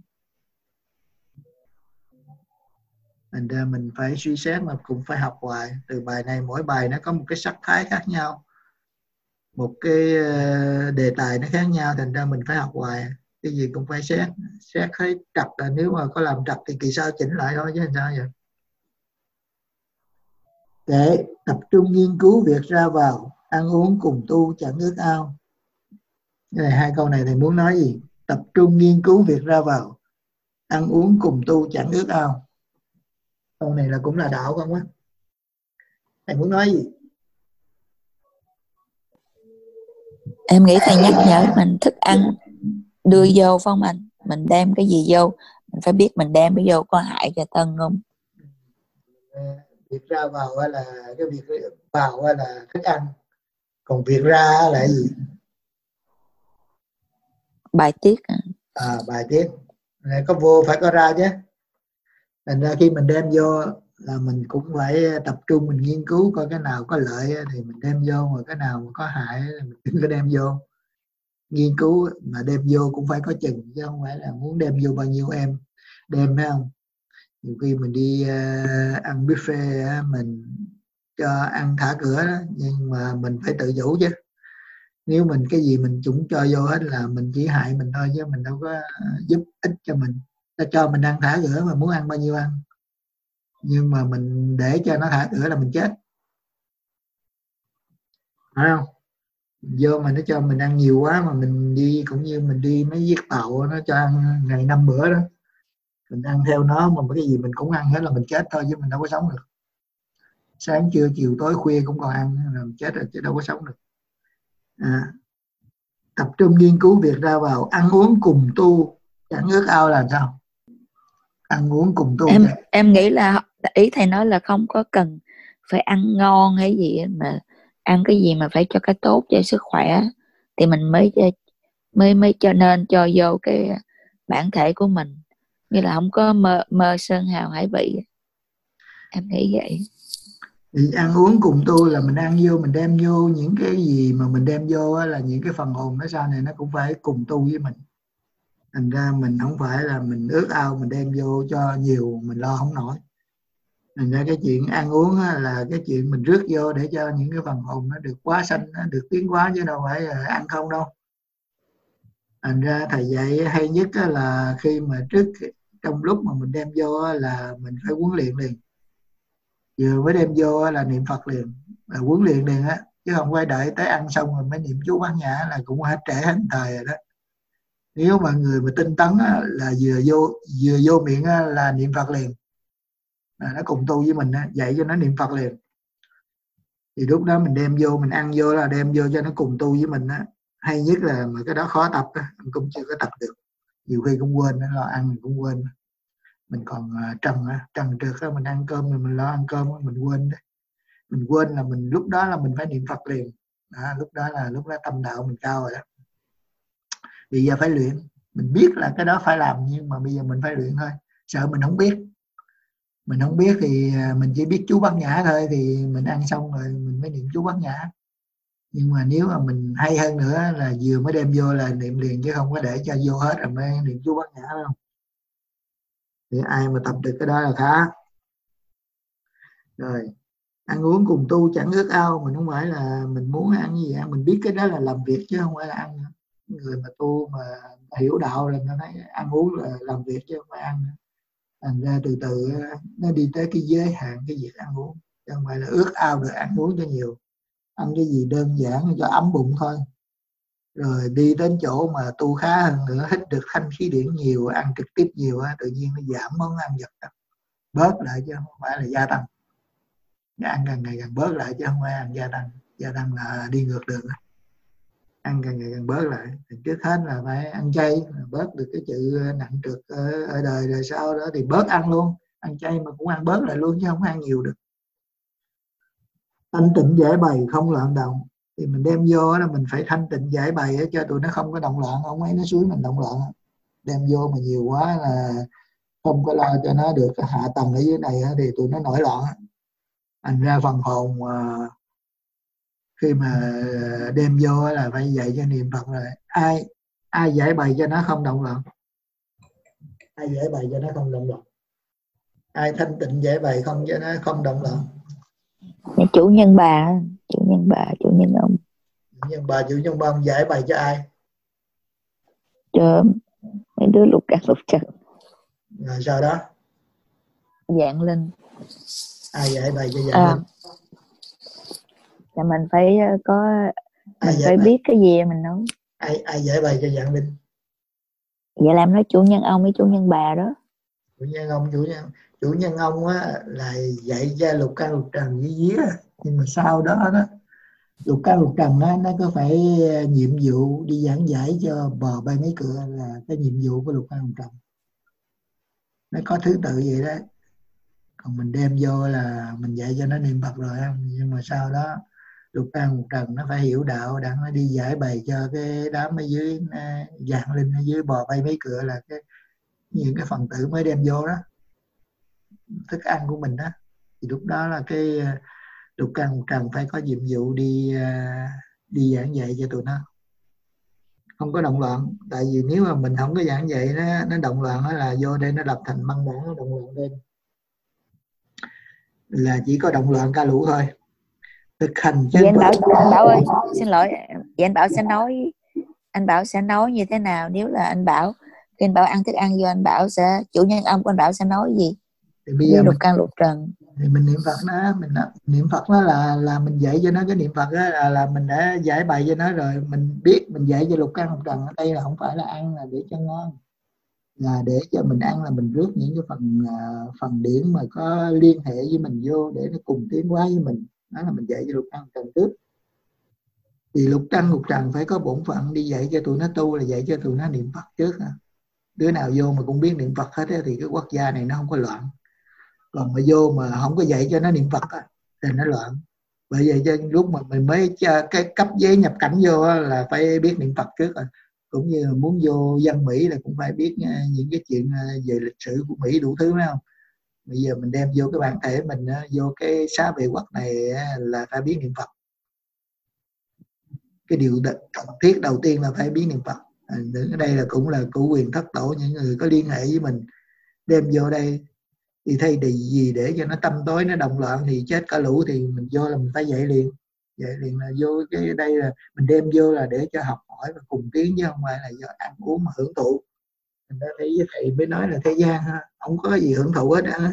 Thành ra mình phải suy xét, mà cũng phải học hoài. Từ bài này mỗi bài nó có một cái sắc thái khác nhau, một cái đề tài nó khác nhau. Thành ra mình phải học hoài, cái gì cũng phải xét xét thấy trật, là nếu mà có làm trật thì kỳ sau chỉnh lại thôi chứ làm sao vậy. Để tập trung nghiên cứu việc ra vào, ăn uống cùng tu chẳng ước ao. Cái này, hai câu này thầy muốn nói gì? Tập trung nghiên cứu việc ra vào, ăn uống cùng tu chẳng ước ao. Câu này là cũng là đạo không á? Thầy muốn nói gì? Em nghĩ thầy nhắc nhở mình thức ăn đưa vô phải không anh? Mình đem cái gì vô, mình phải biết mình đem cái vô có hại cho thân không? việc ra vào là cái việc vào là thức ăn, còn việc ra là cái gì? Bài tiết. À, bài tiết. Có vô phải có ra chứ. Thành ra khi mình đem vô là mình cũng phải tập trung mình nghiên cứu coi cái nào có lợi thì mình đem vô, mà cái nào mà có hại thì mình đừng có đem vô. Nghiên cứu mà đem vô cũng phải có chừng, chứ không phải là muốn đem vô bao nhiêu em đem, phải không? Nhiều khi mình đi uh, ăn buffet uh, mình cho ăn thả cửa đó, nhưng mà mình phải tự chủ chứ. Nếu mình cái gì mình cũng cho vô hết là mình chỉ hại mình thôi, chứ mình đâu có giúp ích cho mình. Ta cho mình ăn thả cửa mà muốn ăn bao nhiêu ăn, nhưng mà mình để cho nó thả cửa là mình chết, phải không? Vô mà nó cho mình ăn nhiều quá mà mình đi, cũng như mình đi mấy chiếc tàu nó cho ăn ngày năm bữa đó, mình ăn theo nó mà cái gì mình cũng ăn hết là mình chết thôi, chứ mình đâu có sống được. Sáng trưa chiều tối khuya cũng còn ăn là mình chết rồi, chứ đâu có sống được. À, tập trung nghiên cứu việc ra vào, ăn uống cùng tu chẳng ước ao là sao? Ăn uống cùng tu em chứ. em nghĩ là ý thầy nói là không có cần phải ăn ngon hay gì, mà ăn cái gì mà phải cho cái tốt cho sức khỏe thì mình mới mới mới cho nên cho vô cái bản thể của mình, như là không có mơ mơ sơn hào hải vị. Em nghĩ vậy. Thì ăn uống cùng tu là mình ăn vô, mình đem vô những cái gì mà mình đem vô là những cái phần hồn nó sau này nó cũng phải cùng tu với mình. Thành ra mình không phải là mình ước ao mình đem vô cho nhiều mình lo không nổi. Thành ra cái chuyện ăn uống là cái chuyện mình rước vô để cho những cái phần hồn nó được quá sanh, nó được tiến hóa, chứ đâu phải là ăn không đâu. Thành ra thầy dạy hay nhất là khi mà trước trong lúc mà mình đem vô là mình phải huấn luyện liền. Vừa mới đem vô là niệm Phật liền, là huấn luyện liền á, chứ không phải đợi tới ăn xong rồi mới niệm chú Bát Nhã, là cũng hết trễ hết thời rồi đó. Nếu mà người mà tinh tấn á, là vừa vô vừa vô miệng á, là niệm Phật liền, là nó cùng tu với mình á, dạy cho nó niệm Phật liền. Thì lúc đó mình đem vô, mình ăn vô là đem vô cho nó cùng tu với mình á. Hay nhất là mà cái đó khó tập á, mình cũng chưa có tập được, nhiều khi cũng quên, lo ăn mình cũng quên. Mình còn trần á, trần trượt á, mình ăn cơm rồi mình lo ăn cơm á, mình quên đấy. Mình quên là mình lúc đó là mình phải niệm Phật liền đó, lúc đó là lúc đó tâm đạo mình cao rồi đó. Bây giờ phải luyện, mình biết là cái đó phải làm, nhưng mà bây giờ mình phải luyện thôi. Sợ mình không biết, mình không biết thì mình chỉ biết chú Bát Nhã thôi, thì mình ăn xong rồi mình mới niệm chú Bát Nhã. Nhưng mà nếu mà mình hay hơn nữa là vừa mới đem vô là niệm liền, chứ không có để cho vô hết rồi mới niệm chú Bát Nhã đâu. Thì ai mà tập được cái đó là khá. Rồi ăn uống cùng tu chẳng ước ao, mình không phải là mình muốn ăn gì ăn, mình biết cái đó là làm việc chứ không phải là ăn. Người mà tu mà hiểu đạo rồi nó thấy ăn uống là làm việc chứ không phải ăn. Thành ra từ từ nó đi tới cái giới hạn cái việc ăn uống, chứ không phải là ước ao được ăn uống cho nhiều. Ăn cái gì đơn giản cho ấm bụng thôi, rồi đi đến chỗ mà tu khá hơn nữa, hít được thanh khí điển nhiều, ăn trực tiếp nhiều, tự nhiên nó giảm món ăn vật đó, bớt lại chứ không phải là gia tăng. Ăn càng ngày càng bớt lại chứ không phải ăn gia tăng. Gia tăng là đi ngược đường. Ăn càng ngày càng bớt lại. Thì trước hết là phải ăn chay, bớt được cái chữ nặng trược ở, ở đời, rồi sau đó thì bớt ăn luôn. Ăn chay mà cũng ăn bớt lại luôn, chứ không ăn nhiều được. Thanh tịnh giải bày không loạn động. Thì mình đem vô là mình phải thanh tịnh giải bày cho tụi nó không có động loạn. Không ấy nó suối mình động loạn. Đem vô mà nhiều quá là không có lo cho nó được cái hạ tầng ở dưới này thì tụi nó nổi loạn. Thành ra phần hồn khi mà đem vô là phải dạy cho niệm Phật rồi. Ai ai giải bày cho nó không động loạn? Ai giải bày cho nó không động loạn? Ai thanh tịnh giải bày không cho nó không động loạn? Chủ nhân bà, chủ nhân bà, chủ nhân ông. Chủ nhân bà, chủ nhân ông giải bày cho ai? Cho mấy đứa lục căn lục trần. Rồi sau đó? Dạng linh. Ai giải bày cho dạng à. linh? Là mình phải có, ai mình phải bày? biết cái gì mình nói. Ai ai giải bày cho dạng linh? Vậy làm nói chủ nhân ông với chủ nhân bà đó. Chủ nhân ông, chủ nhân chủ nhân ông á là dạy cho lục căn lục trần với vía, nhưng mà sau đó đó lục căn lục trần á nó có phải nhiệm vụ đi giảng giải cho bò bay mấy cửa, là cái nhiệm vụ của lục căn lục trần. Nó có thứ tự vậy đó. Còn mình đem vô là mình dạy cho nó niệm Phật rồi không, nhưng mà sau đó lục căn lục trần nó phải hiểu đạo, đặng nó đi giải bày cho cái đám ở dưới vạn linh ở dưới bò bay mấy cửa, là cái những cái phần tử mới đem vô đó, thức ăn của mình đó. Thì lúc đó là cái lục căn lục trần phải có nhiệm vụ đi đi giảng dạy cho tụi nó, không có động loạn. Tại vì nếu mà mình không có giảng dạy nó nó động loạn, đó là vô đây nó lập thành băng đảng, nó động loạn lên, là chỉ có động loạn ca lũ thôi. Thực hành chứ Vậy anh Bảo, anh Bảo ơi, xin lỗi, vậy anh Bảo sẽ nói, anh Bảo sẽ nói như thế nào nếu là anh Bảo, khi anh Bảo ăn thức ăn vô, anh Bảo sẽ, chủ nhân ông của anh Bảo sẽ nói gì? Thì bây giờ lục mình, căn lục trần thì mình niệm Phật nó, mình niệm Phật nó là là mình dạy cho nó cái niệm Phật đó, là là mình đã giải bày cho nó rồi. Mình biết mình dạy cho lục căn lục trần ở đây là không phải là ăn là để cho ngon, là để cho mình ăn là mình rước những cái phần phần điển mà có liên hệ với mình vô để nó cùng tiến hóa với mình. Đó là mình dạy cho lục căn lục trần trước. Thì lục căn lục trần phải có bổn phận đi dạy cho tụi nó tu, là dạy cho tụi nó niệm Phật trước. Đứa nào vô mà cũng biết niệm Phật hết thì cái quốc gia này nó không có loạn. Còn mà vô mà không có dạy cho nó niệm Phật thì nó loạn. Bởi vậy cho lúc mà mình mới cái cấp giấy nhập cảnh vô là phải biết niệm Phật trước rồi. Cũng như muốn vô dân Mỹ là cũng phải biết những cái chuyện về lịch sử của Mỹ đủ thứ, phải không? Bây giờ mình đem vô cái bản thể mình vô cái xá vệ quốc này là phải biết niệm Phật. Cái điều cần thiết đầu tiên là phải biết niệm Phật. Ở đây là cũng là cụ quyền thất tổ, những người có liên hệ với mình đem vô đây thì thay vì gì để cho nó tâm tối, nó động loạn thì chết cả lũ, thì mình vô là mình phải dạy liền. Dạy liền là vô cái đây là mình đem vô là để cho học hỏi và cùng tiến, chứ không phải là do ăn uống mà hưởng thụ. Mình đã thấy với thầy mới nói là thế gian ha, không có gì hưởng thụ hết á.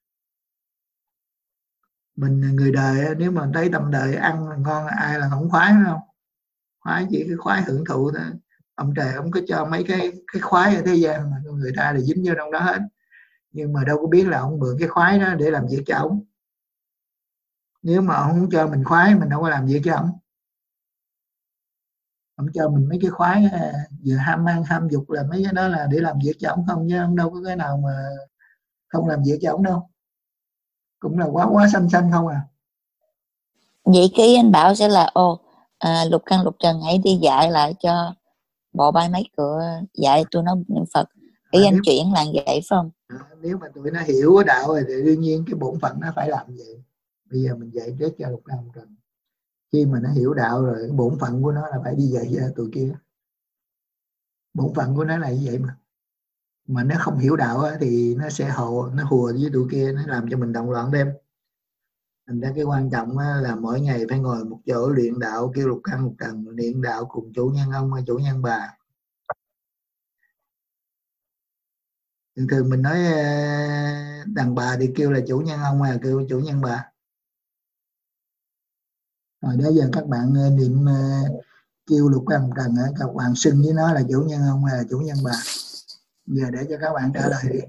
Mình người đời nếu mà thấy tâm đời ăn là ngon, ai là không khoái, phải không? Khoái chỉ cái khoái hưởng thụ thôi. Ông trời không có cho mấy cái cái khoái ở thế gian mà người ta là dính vô trong đó hết. Nhưng mà đâu có biết là ông mượn cái khoái đó để làm việc cho ông. Nếu mà ông không cho mình khoái, mình đâu có làm việc cho ông. Ông cho mình mấy cái khoái vừa ham ăn ham dục là mấy cái đó là để làm việc cho ông không, chứ ông đâu có cái nào mà không làm việc cho ông đâu. Cũng là quá quá xanh xanh không à. Vậy cái ý anh Bảo sẽ là ô à, lục căn lục trần hãy đi dạy lại cho bộ bay mấy cửa, dạy tôi nó niệm Phật. Ý à, anh chuyển là vậy phải không? À, nếu mà tụi nó hiểu đạo rồi thì đương nhiên cái bổn phận nó phải làm vậy. Bây giờ mình dạy trước cho lục căn lục trần. Khi mà nó hiểu đạo rồi, cái bổn phận của nó là phải đi dạy cho tụi kia. Bổn phận của nó là như vậy mà. Mà nó không hiểu đạo thì nó sẽ hồ, nó hùa với tụi kia, nó làm cho mình động loạn đêm. Thành ra cái quan trọng là mỗi ngày phải ngồi một chỗ luyện đạo, kêu lục căn lục trần, luyện đạo cùng chủ nhân ông hay chủ nhân bà. Thường thường mình nói đàn bà thì kêu là chủ nhân ông hay là kêu chủ nhân bà. Rồi đó giờ các bạn niệm kêu lục căn lục trần, các bạn xưng với nó là chủ nhân ông hay là chủ nhân bà. Giờ để cho các bạn trả lời đi.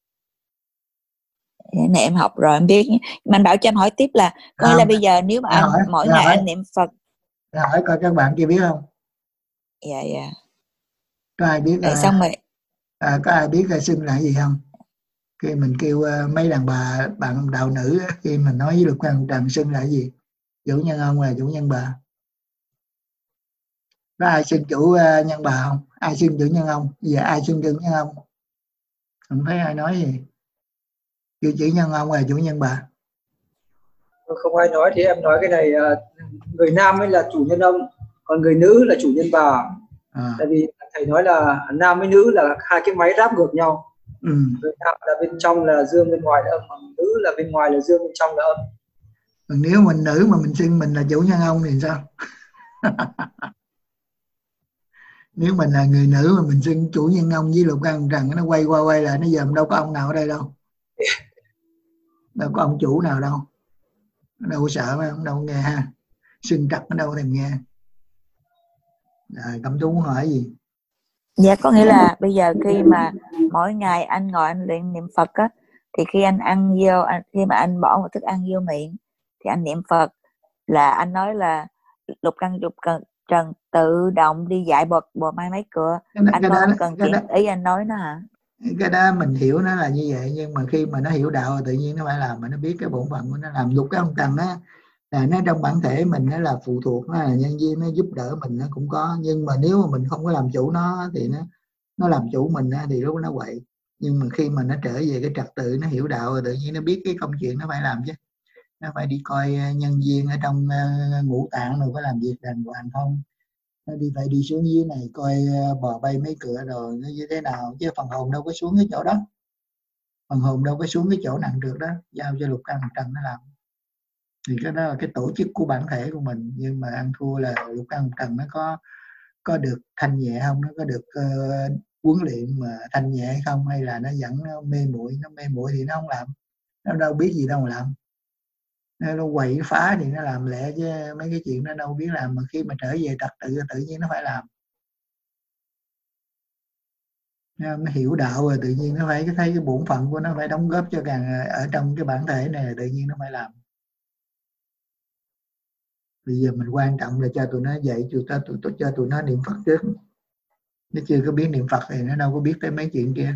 Này em học rồi em biết. Mà anh Bảo cho em hỏi tiếp là coi không, là bây giờ nếu mà anh hỏi, mỗi ngày hỏi, anh niệm Phật, hỏi coi các bạn kia biết không? Dạ dạ. Có ai biết? Tại xong rồi à, có ai biết xưng là gì không? Khi mình kêu uh, mấy đàn bà bạn đạo nữ khi mình nói với lục căn lục trần xưng là gì? Chủ nhân ông là chủ nhân bà. Có ai xưng chủ uh, nhân bà không? Ai xưng chủ nhân ông? Giờ ai xưng chủ nhân ông? Không thấy ai nói gì. Kêu chủ nhân ông là chủ nhân bà. Không ai nói thì em nói cái này, người nam mới là chủ nhân ông, còn người nữ là chủ nhân bà. À. Tại vì thầy nói là nam với nữ là hai cái máy ráp ngược nhau. Ừ. Người nam là bên trong là dương, bên ngoài là âm, còn nữ là bên ngoài là dương, bên trong là âm. Còn nếu mình nữ mà mình xưng mình là chủ nhân ông thì sao? Nếu mình là người nữ mà mình xưng chủ nhân ông với lục căn trần, nó quay qua quay lại, nó giờ đâu có ông nào ở đây đâu. Đâu có ông chủ nào đâu. Nó đâu có sợ mà, ông đâu có nghe ha. Xưng trật ở đâu thèm nghe. Rồi, Cẩm Tú muốn hỏi gì? Dạ có nghĩa là bây giờ khi mà mỗi ngày anh ngồi anh luyện niệm Phật á, thì khi anh ăn vô, khi mà anh bỏ một thức ăn vô miệng thì anh niệm Phật, là anh nói là lục căn lục trần tự động đi dạy bột bò mai mấy cửa. Cái, anh cái không đó, cần chuyện đó, ý anh nói nó hả? cái đó mình hiểu nó là như vậy, nhưng mà khi mà nó hiểu đạo tự nhiên nó phải làm, mà nó biết cái bổn phận của nó làm. Lục cái ông trần á là nó trong bản thể mình, nó là phụ thuộc, nó là nhân viên, nó giúp đỡ mình, nó cũng có. Nhưng mà nếu mà mình không có làm chủ nó thì nó nó làm chủ mình á, thì lúc nó quậy. Nhưng mà khi mà nó trở về cái trật tự, nó hiểu đạo rồi, tự nhiên nó biết cái công chuyện nó phải làm chứ. Nó phải đi coi nhân viên ở trong uh, ngũ tạng rồi có làm việc đàng hoàng không, nó đi phải đi xuống dưới này coi uh, bò bay mấy cửa rồi nó như thế nào, chứ phần hồn đâu có xuống cái chỗ đó, phần hồn đâu có xuống cái chỗ nặng được đó, giao cho lục căn lục trần nó làm. Thì cái đó là cái tổ chức của bản thể của mình. Nhưng mà ăn thua là lục căn lục trần nó có có được thanh nhẹ không, nó có được uh, huấn luyện mà thanh nhẹ hay không, hay là nó vẫn mê muội. Nó mê muội thì nó không làm, nó đâu biết gì đâu mà làm. Nó quậy phá thì nó làm lẹ, chứ mấy cái chuyện nó đâu biết làm. Mà khi mà trở về trật tự tự nhiên nó phải làm. Nó hiểu đạo rồi tự nhiên nó phải thấy cái bổn phận của nó phải đóng góp cho càng ở trong cái bản thể này, tự nhiên nó phải làm. Bây giờ mình quan trọng là cho tụi nó dạy, tụi ta tụi, tụi cho tụi nó niệm Phật trước. Nó chưa có biết niệm Phật thì nó đâu có biết tới mấy chuyện kia.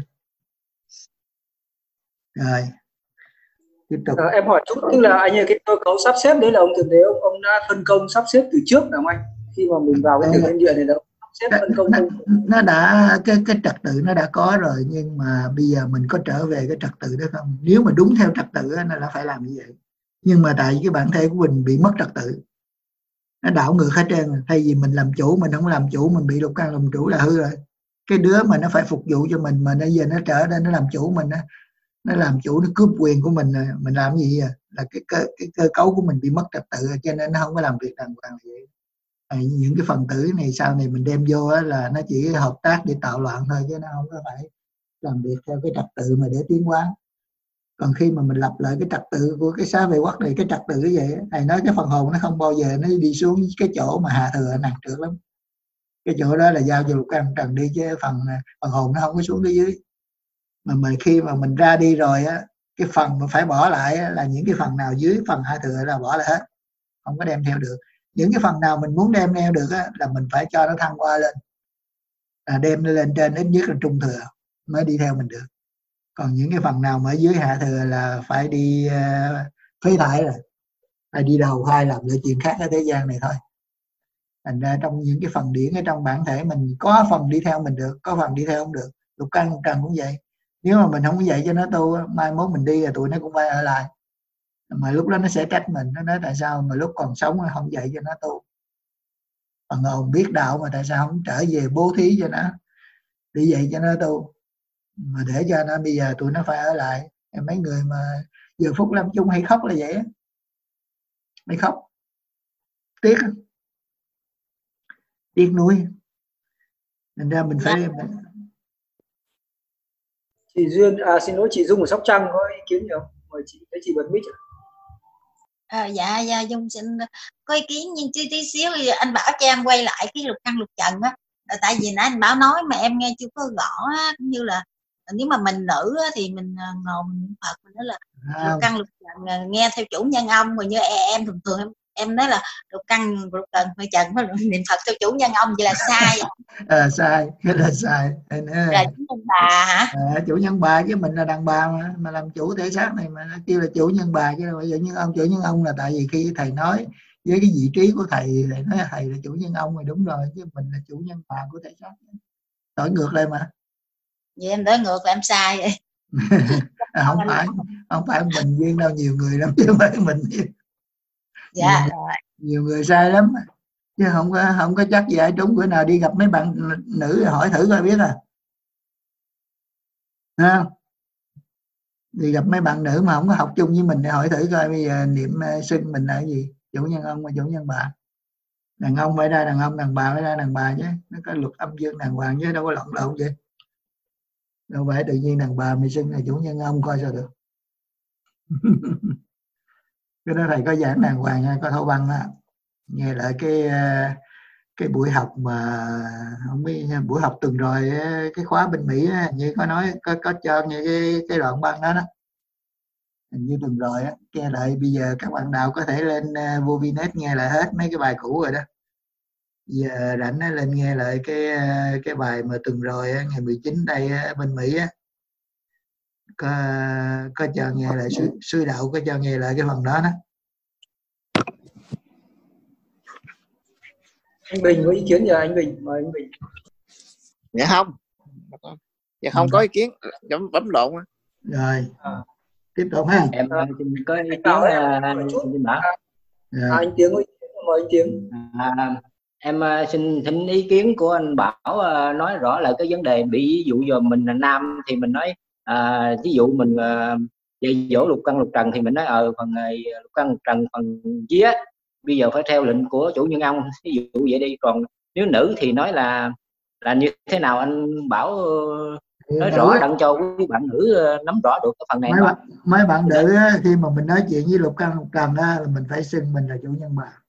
Rồi tiếp tục. À, em hỏi chút, tức là anh ơi, cái cơ cấu sắp xếp đấy là ông thượng đế ông, ông đã phân công sắp xếp từ trước nào anh? Khi mà mình vào cái tiểu thiên địa này đâu sắp xếp phân công nó, không? nó đã cái cái trật tự nó đã có rồi, nhưng mà bây giờ mình có trở về cái trật tự đó không? Nếu mà đúng theo trật tự nó là phải làm như vậy. Nhưng mà tại cái bản thể của mình bị mất trật tự, nó đảo ngược hết trơn. Thay vì mình làm chủ, mình không làm chủ, mình bị lục căn làm chủ là hư rồi. Cái đứa mà nó phải phục vụ cho mình mà bây giờ nó trở nên nó làm chủ mình á, nó làm chủ, nó cướp quyền của mình, mình làm gì à? Là cái cơ, cái cơ cấu của mình bị mất trật tự, cho nên nó không có làm việc đàng hoàng vậy. À, những cái phần tử này sau này mình đem vô á, là nó chỉ hợp tác để tạo loạn thôi, chứ nó không có phải làm việc theo cái trật tự mà để tiến hóa. Còn khi mà mình lập lại cái trật tự của cái xá vệ quốc này, cái trật tự như vậy, thầy nói cái phần hồn nó không bao giờ nó đi xuống cái chỗ mà hạ thừa nặng trược lắm. Cái chỗ đó là giao cho lục căn trần đi, chứ phần phần hồn nó không có xuống dưới. Mà mình khi mà mình ra đi rồi á, cái phần mà phải bỏ lại á, là những cái phần nào dưới phần hạ thừa là bỏ lại hết, không có đem theo được. Những cái phần nào mình muốn đem theo được á, là mình phải cho nó thăng qua lên, là đem nó lên trên, ít nhất là trung thừa mới đi theo mình được. Còn những cái phần nào mà ở dưới hạ thừa là phải đi uh, phế thải rồi, phải đi đầu thai làm lại chuyện khác ở thế gian này thôi. Thành ra trong những cái phần điển ở trong bản thể mình, có phần đi theo mình được, có phần đi theo không được. Lục căn lục trần cũng vậy. Nếu mà mình không có dạy cho nó tu, mai mốt mình đi rồi tụi nó cũng phải ở lại. Mà lúc đó nó sẽ trách mình, nó nói tại sao mà lúc còn sống không dạy cho nó tu. Phần hồn biết đạo mà tại sao không trở về bố thí cho nó, để dạy cho nó tu, mà để cho nó bây giờ tụi nó phải ở lại. Mấy người mà giờ phút lâm chung hay khóc là vậy á, hay khóc tiếc tiếc nuối. Nên ra mình phải mình... Chị Duyên, à xin lỗi, chị Dung ở Sóc Trăng có ý kiến gì không? Mời chị, thấy chị bật mic. À, dạ dạ Dung xin có ý kiến, nhưng tí tí xíu anh Bảo cho em quay lại cái lục căn lục trần á. Tại vì nãy anh Bảo nói mà em nghe chưa có rõ á, cũng như là nếu mà mình nữ á, thì mình ngồi mình niệm Phật, mình nói là à. lục căn lục trần nghe theo chủ nhân ông, rồi như em thường thường em em nói là lục căn lục trần phải trần phải niệm Phật theo chủ nhân ông, vậy là sai. À, sai, cái là sai. Là chủ nhân bà hả? À, chủ nhân bà, chứ mình là đàn bà mà mà làm chủ thể xác này mà kêu là chủ nhân bà, chứ đâu phải chủ nhân ông. Chủ nhân ông là tại vì khi thầy nói với cái vị trí của thầy, thầy nói thầy là chủ nhân ông rồi, đúng rồi, chứ mình là chủ nhân bà của thể xác. Đổi ngược lại mà. Vậy em đổi ngược là em sai vậy. À, không phải không phải mình Duyên đâu, nhiều người lắm chứ không phải mình. Dạ nhiều, nhiều người sai lắm chứ không có không có chắc gì ai trúng. Bữa nào đi gặp mấy bạn nữ hỏi thử coi biết à. À, đi gặp mấy bạn nữ mà không có học chung với mình để hỏi thử coi bây giờ niệm xưng mình là cái gì, chủ nhân ông và chủ nhân bà. Đàn ông phải ra đàn ông, đàn bà phải ra đàn bà chứ. Nó có luật âm dương đàng hoàng chứ đâu có lộn lộn vậy. Đâu phải tự nhiên đàn bà mày xưng là chủ nhân ông coi sao được. Cái đó thầy có giảng đàng hoàng nha, có thâu băng á. Nghe lại cái cái buổi học mà không biết buổi học tuần rồi cái khóa bên Mỹ á, như có nói có có cho như cái cái đoạn băng đó đó, hình như tuần rồi á. Nghe lại bây giờ các bạn nào có thể lên uh, vô Vinet nghe lại hết mấy cái bài cũ rồi đó. Giờ rảnh lên nghe lại cái cái bài mà tuần rồi á, ngày mười chín đây á, bên Mỹ á, có, có cho nghe lại sư, sư đạo có cho nghe lại cái phần đó đó. Anh Bình có ý kiến gì? Anh Bình, mời anh Bình. Dạ không, dạ không có ý kiến, bấm bấm lộn. Rồi à. Tiếp tục ha. Em à, xin có ý kiến Bảo, uh, anh, xin bảo. Rồi. À, anh Tiếng ơi, mời anh Tiếng. À, em uh, xin xin ý kiến của anh Bảo, uh, nói rõ là cái vấn đề bị ví dụ giờ mình là nam thì mình nói uh, ví dụ mình uh, dạy dỗ lục căn lục trần thì mình nói ờ phần này lục căn lục trần phần vía bây giờ phải theo lệnh của chủ nhân ông, ví dụ vậy đi. Còn nếu nữ thì nói là là như thế nào anh Bảo uh, nói nữ, rõ đặng cho quý bạn nữ uh, nắm rõ được cái phần này. mấy bạn mấy bạn nữ á, khi mà mình nói chuyện với lục căn lục trần á, là mình phải xưng mình là chủ nhân bà.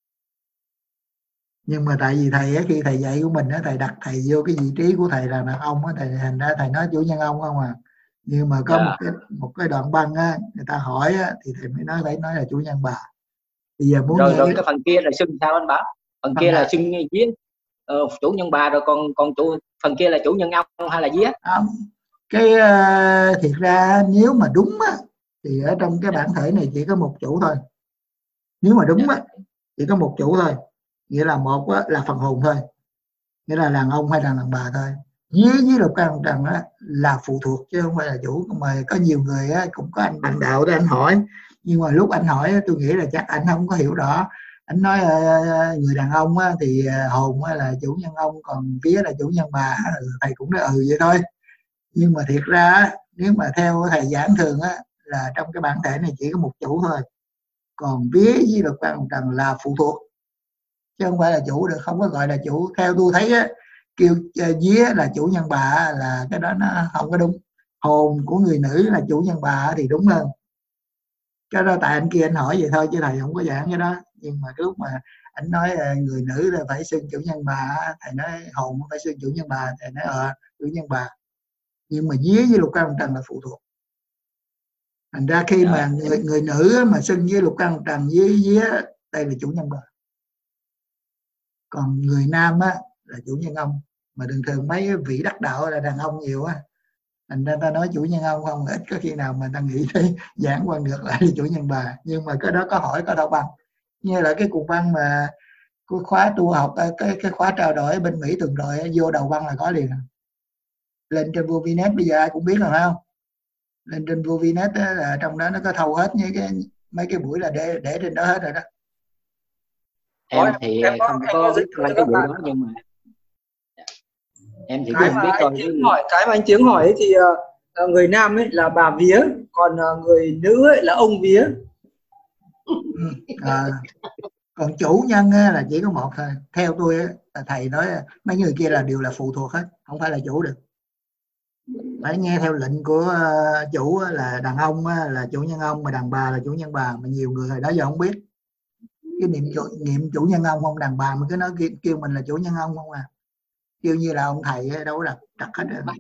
Nhưng mà tại vì thầy á, khi thầy dạy của mình á, thầy đặt thầy vô cái vị trí của thầy là đàn ông á, thầy thành ra thầy nói chủ nhân ông không à. Nhưng mà có yeah. một cái một cái đoạn băng á, người ta hỏi á, thì thầy mới nói phải nói là chủ nhân bà. Bây giờ muốn rồi nghe rồi cái... cái phần kia là xưng sao anh Bảo? Phần, phần kia là xưng vía uh, chủ nhân bà, rồi còn còn chủ phần kia là chủ nhân ông hay là vía? Không. Cái uh, thiệt ra nếu mà đúng á thì ở trong cái bản thể này chỉ có một chủ thôi. Nếu mà đúng á chỉ có một chủ thôi. Nghĩa là một á, là phần hồn thôi, nghĩa là đàn ông hay là đàn bà thôi. Vía với lục căn lục trần á là phụ thuộc chứ không phải là chủ. Mà có nhiều người á, cũng có anh bạn đạo đó anh hỏi, nhưng mà lúc anh hỏi tôi nghĩ là chắc anh không có hiểu rõ. Anh nói uh, người đàn ông á, thì uh, hồn á, là chủ nhân ông, còn vía là chủ nhân bà. Thầy cũng nói ừ vậy thôi. Nhưng mà thiệt ra á, nếu mà theo thầy giảng thường á, là trong cái bản thể này chỉ có một chủ thôi. Còn vía với lục căn lục trần là phụ thuộc chứ không phải là chủ được, không có gọi là chủ. Theo tôi thấy á, kêu vía là chủ nhân bà là cái đó nó không có đúng. Hồn của người nữ là chủ nhân bà thì đúng hơn. Cái đó tại anh kia anh hỏi vậy thôi chứ thầy không có giảng cái đó. Nhưng mà lúc mà anh nói người nữ là phải xưng chủ nhân bà, thầy nói hồn phải xưng chủ nhân bà, thầy nói ờ chủ nhân bà. Nhưng mà vía với lục căn lục trần là phụ thuộc. Thành ra khi mà người, người nữ mà xưng với lục căn lục trần với vía, đây là chủ nhân bà. Còn người nam á là chủ nhân ông. Mà thường thường mấy vị đắc đạo là đàn ông nhiều á, thành ra ta nói chủ nhân ông không, ít có khi nào mà ta nghĩ tới giảng quan ngược lại là chủ nhân bà. Nhưng mà cái đó có hỏi có đâu bằng. Như là cái cuộc văn mà cái khóa tu học, cái cái khóa trao đổi bên Mỹ tuần rồi vô đầu văn là có liền. Lên trên Vuvinet bây giờ ai cũng biết rồi phải không? Lên trên Vuvinet là trong đó nó có thâu hết những cái mấy cái buổi là để để trên đó hết rồi đó. Em thì em không có biết qua cái vụ đó, nhưng mà em chỉ cái biết mà biết anh coi Tiếng hỏi, cái mà anh Tiếng hỏi ấy thì uh, người nam ấy là bà vía, còn uh, người nữ ấy là ông vía. À, còn chủ nhân là chỉ có một thôi. Theo tôi là thầy nói mấy người kia là đều là phụ thuộc hết, không phải là chủ được. Phải nghe theo lệnh của chủ là đàn ông là chủ nhân ông, mà đàn bà là chủ nhân bà. Mà nhiều người hồi đó giờ không biết cái niệm chủ, niệm chủ nhân ông không, đàn bà mà cứ nói kêu, kêu mình là chủ nhân ông không à, kêu như là ông thầy đâu đặt đặt hết rồi.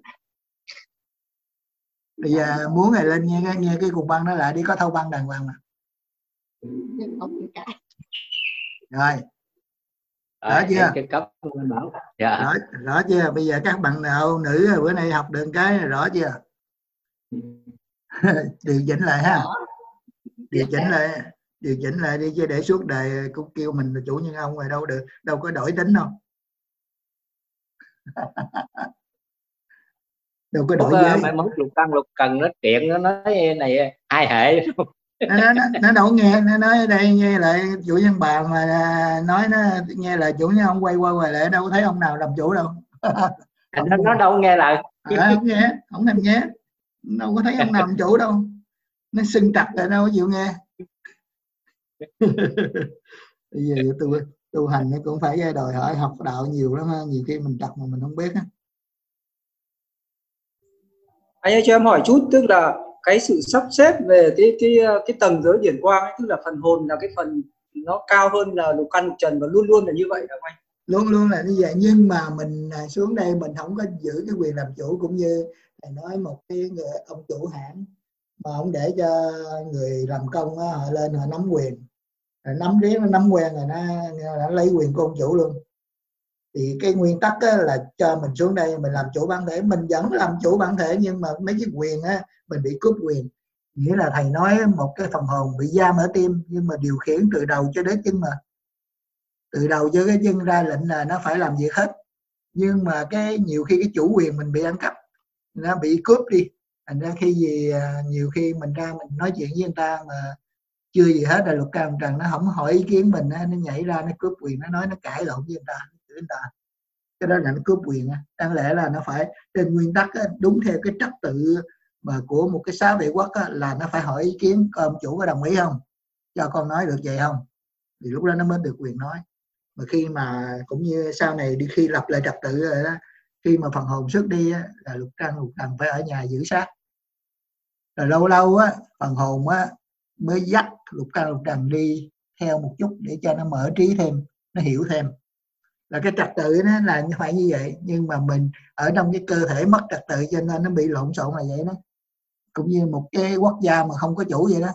Bây giờ muốn ngày lên nghe nghe cái cục băng đó lại đi, có thâu băng đàng hoàng mà. Rồi rõ chưa? Cái cấp anh Bảo. Dạ. Rõ, rõ chưa? Bây giờ các bạn nào nữ bữa nay học được cái rõ chưa? Điều chỉnh lại ha. Điều chỉnh lại, điều chỉnh lại đi chứ để suốt đời cũng kêu mình là chủ nhân ông rồi đâu được, đâu có đổi tính đâu. Đâu có đổi giới. Mai mốt lục căn lục trần nó chuyện nó nói này hai hệ. nó, nó, nó đâu nghe, nó nói đây nghe lại chủ nhân bà mà nói nó nghe là chủ nhân ông, quay qua quay lại đâu có thấy ông nào làm chủ đâu. nó, nó đâu nghe lại. À, không nghe, không thèm nghe, đâu có thấy ông nào làm chủ đâu. Nó sưng trặc rồi đâu có chịu nghe. Bây giờ tu tu hành nó cũng phải đòi hỏi học đạo nhiều lắm, nhiều khi mình trặc mà mình không biết á. Anh ơi cho em hỏi chút, tức là cái sự sắp xếp về cái cái cái tầng giới điển quang ấy, tức là phần hồn là cái phần nó cao hơn là lục căn lục trần và luôn luôn là như vậy không anh? Luôn luôn là như vậy, nhưng mà mình xuống đây mình không có giữ cái quyền làm chủ, cũng như thầy nói một cái người ông chủ hãng mà ông để cho người làm công đó, họ lên họ nắm quyền, rồi nắm riết nó nắm quen rồi nó, nó lấy quyền của ông chủ luôn. Thì cái nguyên tắc á, là cho mình xuống đây mình làm chủ bản thể, mình vẫn làm chủ bản thể, nhưng mà mấy cái quyền á mình bị cướp quyền. Nghĩa là thầy nói một cái phần hồn bị giam ở tim, nhưng mà điều khiển từ đầu cho đến chân, mà từ đầu cho cái chân ra lệnh là nó phải làm việc hết, nhưng mà cái nhiều khi cái chủ quyền mình bị ăn cắp, nó bị cướp đi. Thành ra khi gì nhiều khi mình ra mình nói chuyện với người ta mà chưa gì hết là Luật Cam Trần nó không hỏi ý kiến mình, nó nhảy ra nó cướp quyền, nó nói nó cãi lộn với người ta, người ta. Cái đó là nó cướp quyền. Đáng lẽ là nó phải trên nguyên tắc đúng theo cái trật tự mà của một cái sáu vị quốc là nó phải hỏi ý kiến ông chủ có đồng ý không, cho con nói được vậy không, thì lúc đó nó mới được quyền nói. Mà khi mà cũng như sau này đi khi lập lại trật tự rồi đó, khi mà phần hồn xuất đi á, là Lục Trăng Lục Trần phải ở nhà giữ sát, rồi lâu lâu á phần hồn á mới dắt Lục Trăng Lục Trần đi theo một chút để cho nó mở trí thêm, nó hiểu thêm. Là cái trật tự nó là như phải như vậy, nhưng mà mình ở trong cái cơ thể mất trật tự cho nên nó bị lộn xộn là vậy đó. Cũng như một cái quốc gia mà không có chủ vậy đó.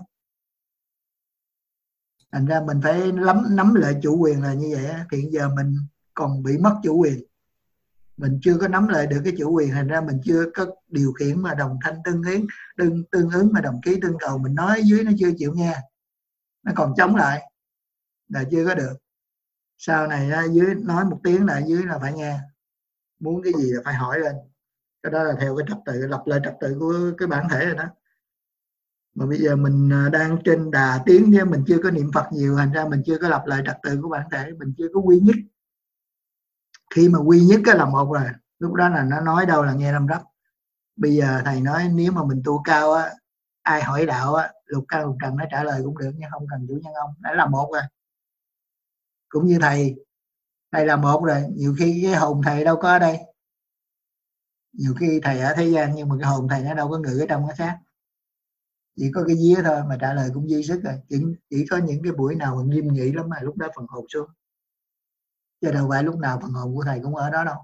Thành ra mình phải nắm nắm lại chủ quyền là như vậy. Hiện giờ mình còn bị mất chủ quyền, mình chưa có nắm lại được cái chủ quyền, thành ra mình chưa có điều khiển mà đồng thanh tương ứng tương, tương ứng mà đồng khí tương cầu. Mình nói dưới nó chưa chịu nghe, nó còn chống lại là chưa có được. Sau này ra dưới nói một tiếng là dưới là phải nghe, muốn cái gì là phải hỏi lên. Cái đó là theo cái trật tự, lập lại trật tự của cái bản thể rồi đó. Mà bây giờ mình đang trên đà tiến chứ mình chưa có niệm Phật nhiều, thành ra mình chưa có lập lại trật tự của bản thể, mình chưa có quy nhất. Khi mà quy nhất cái là một rồi, lúc đó là nó nói đâu là nghe năm rắp. Bây giờ thầy nói nếu mà mình tu cao á, ai hỏi đạo á, Lục Cao Lục Trần nó trả lời cũng được, nhưng không cần chủ nhân ông, đã là một rồi. Cũng như thầy, thầy là một rồi, nhiều khi cái hồn thầy đâu có ở đây, nhiều khi thầy ở thế gian nhưng mà cái hồn thầy nó đâu có ngự ở trong cái xác, chỉ có cái vía thôi mà trả lời cũng dư sức rồi. Chỉ, chỉ có những cái buổi nào mà nghiêm nghị lắm mà lúc đó phần hồn xuống, chứ đâu phải lúc nào phần hồn của thầy cũng ở đó đâu,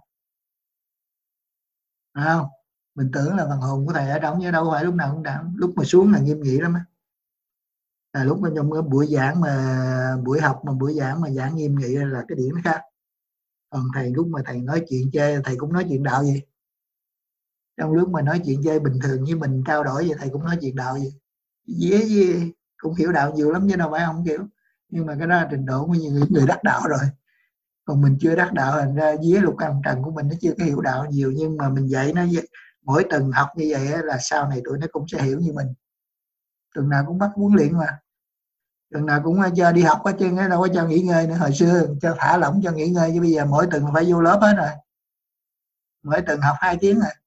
phải không? Mình tưởng là phần hồn của thầy ở trong, chứ đâu phải lúc nào cũng đảm. Lúc mà xuống là nghiêm nghị lắm á, là lúc mà trong cái buổi giảng mà buổi học mà buổi giảng mà giảng nghiêm nghị là cái điểm nó khác. Còn thầy lúc mà thầy nói chuyện chơi, thầy cũng nói chuyện đạo gì. Trong lúc mà nói chuyện chơi bình thường như mình trao đổi vậy, thầy cũng nói chuyện đạo gì. Dễ gì cũng hiểu đạo nhiều lắm chứ đâu phải không hiểu. Nhưng mà cái đó là trình độ của những người đắc đạo rồi. Còn mình chưa đắc đạo, thành ra vía Lục Căn Trần của mình nó chưa có hiểu đạo nhiều, nhưng mà mình dạy nó mỗi tuần học như vậy là sau này tụi nó cũng sẽ hiểu như mình. Tuần nào cũng bắt huấn luyện mà, tuần nào cũng cho đi học hết trơn, đâu có cho nghỉ ngơi nữa. Hồi xưa cho thả lỏng cho nghỉ ngơi, chứ bây giờ mỗi tuần phải vô lớp hết rồi, mỗi tuần học hai tiếng rồi.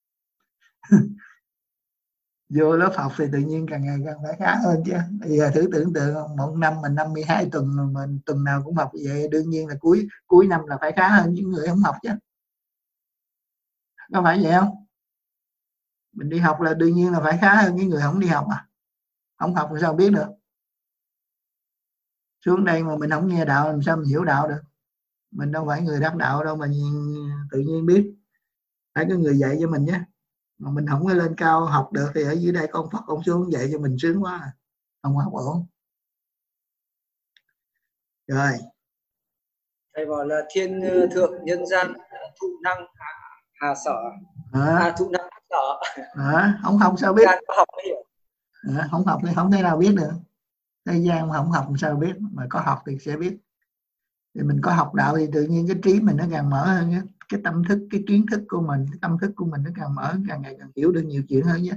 Vô lớp học thì tự nhiên càng ngày càng phải khá hơn chứ. Bây giờ thử tưởng tượng một năm mình năm mươi hai tuần, mình tuần nào cũng học vậy, đương nhiên là cuối cuối năm là phải khá hơn những người không học chứ, có phải vậy không? Mình đi học là đương nhiên là phải khá hơn những người không đi học, à không học thì sao biết được. Xuống đây mà mình không nghe đạo làm sao mình hiểu đạo được. Mình đâu phải người đắc đạo đâu mà tự nhiên biết, phải có người dạy cho mình nhé. Mà mình không có lên cao học được thì ở dưới đây con Phật ông xuống dạy cho mình sướng quá, không học ổn. Rồi thầy bảo là thiên thượng nhân gian thụ năng hà sở, à, à, thụ năng hà sở. À, không học sao biết. Học mới hiểu. À, không học thì không thể nào biết được. Thế gian mà không học làm sao biết, mà có học thì sẽ biết. Thì mình có học đạo thì tự nhiên cái trí mình nó càng mở hơn nhé. Cái tâm thức, cái kiến thức của mình, cái tâm thức của mình nó càng mở, càng ngày càng hiểu được nhiều chuyện hơn nhé.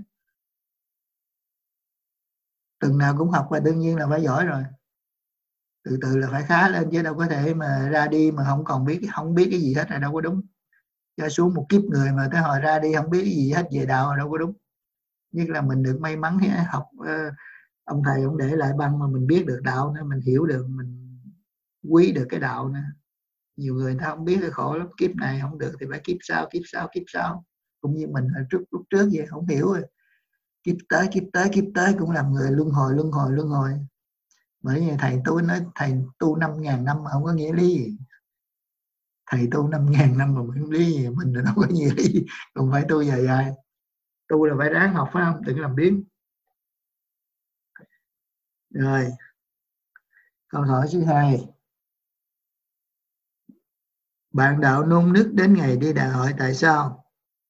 Từng nào cũng học và đương nhiên là phải giỏi rồi. Từ từ là phải khá lên chứ đâu có thể mà ra đi mà không còn biết không biết cái gì hết là đâu có đúng. Cho xuống một kiếp người mà tới hồi ra đi không biết cái gì hết về đạo là đâu có đúng. Nhất là mình được may mắn học uh, ông thầy ông để lại băng mà mình biết được đạo nữa, mình hiểu được, mình quý được cái đạo nữa. Nhiều người, người ta không biết cái khổ lắm, kiếp này không được thì phải kiếp sau, kiếp sau, kiếp sau. Cũng như mình ở trước lúc trước vậy, không hiểu rồi. Kiếp tới, kiếp tới, kiếp tới cũng làm người luân hồi, luân hồi, luân hồi. Bởi vì thầy tôi nói thầy tu năm ngàn năm mà không có nghĩa lý gì. Thầy tu năm ngàn năm mà không lý gì, mình là đâu có nghĩa lý. Còn phải tu dài dài. Tu là phải ráng học phải không? Đừng làm biến. Rồi. Câu hỏi thứ hai. Bạn đạo nôn nức đến ngày đi đại hội tại sao?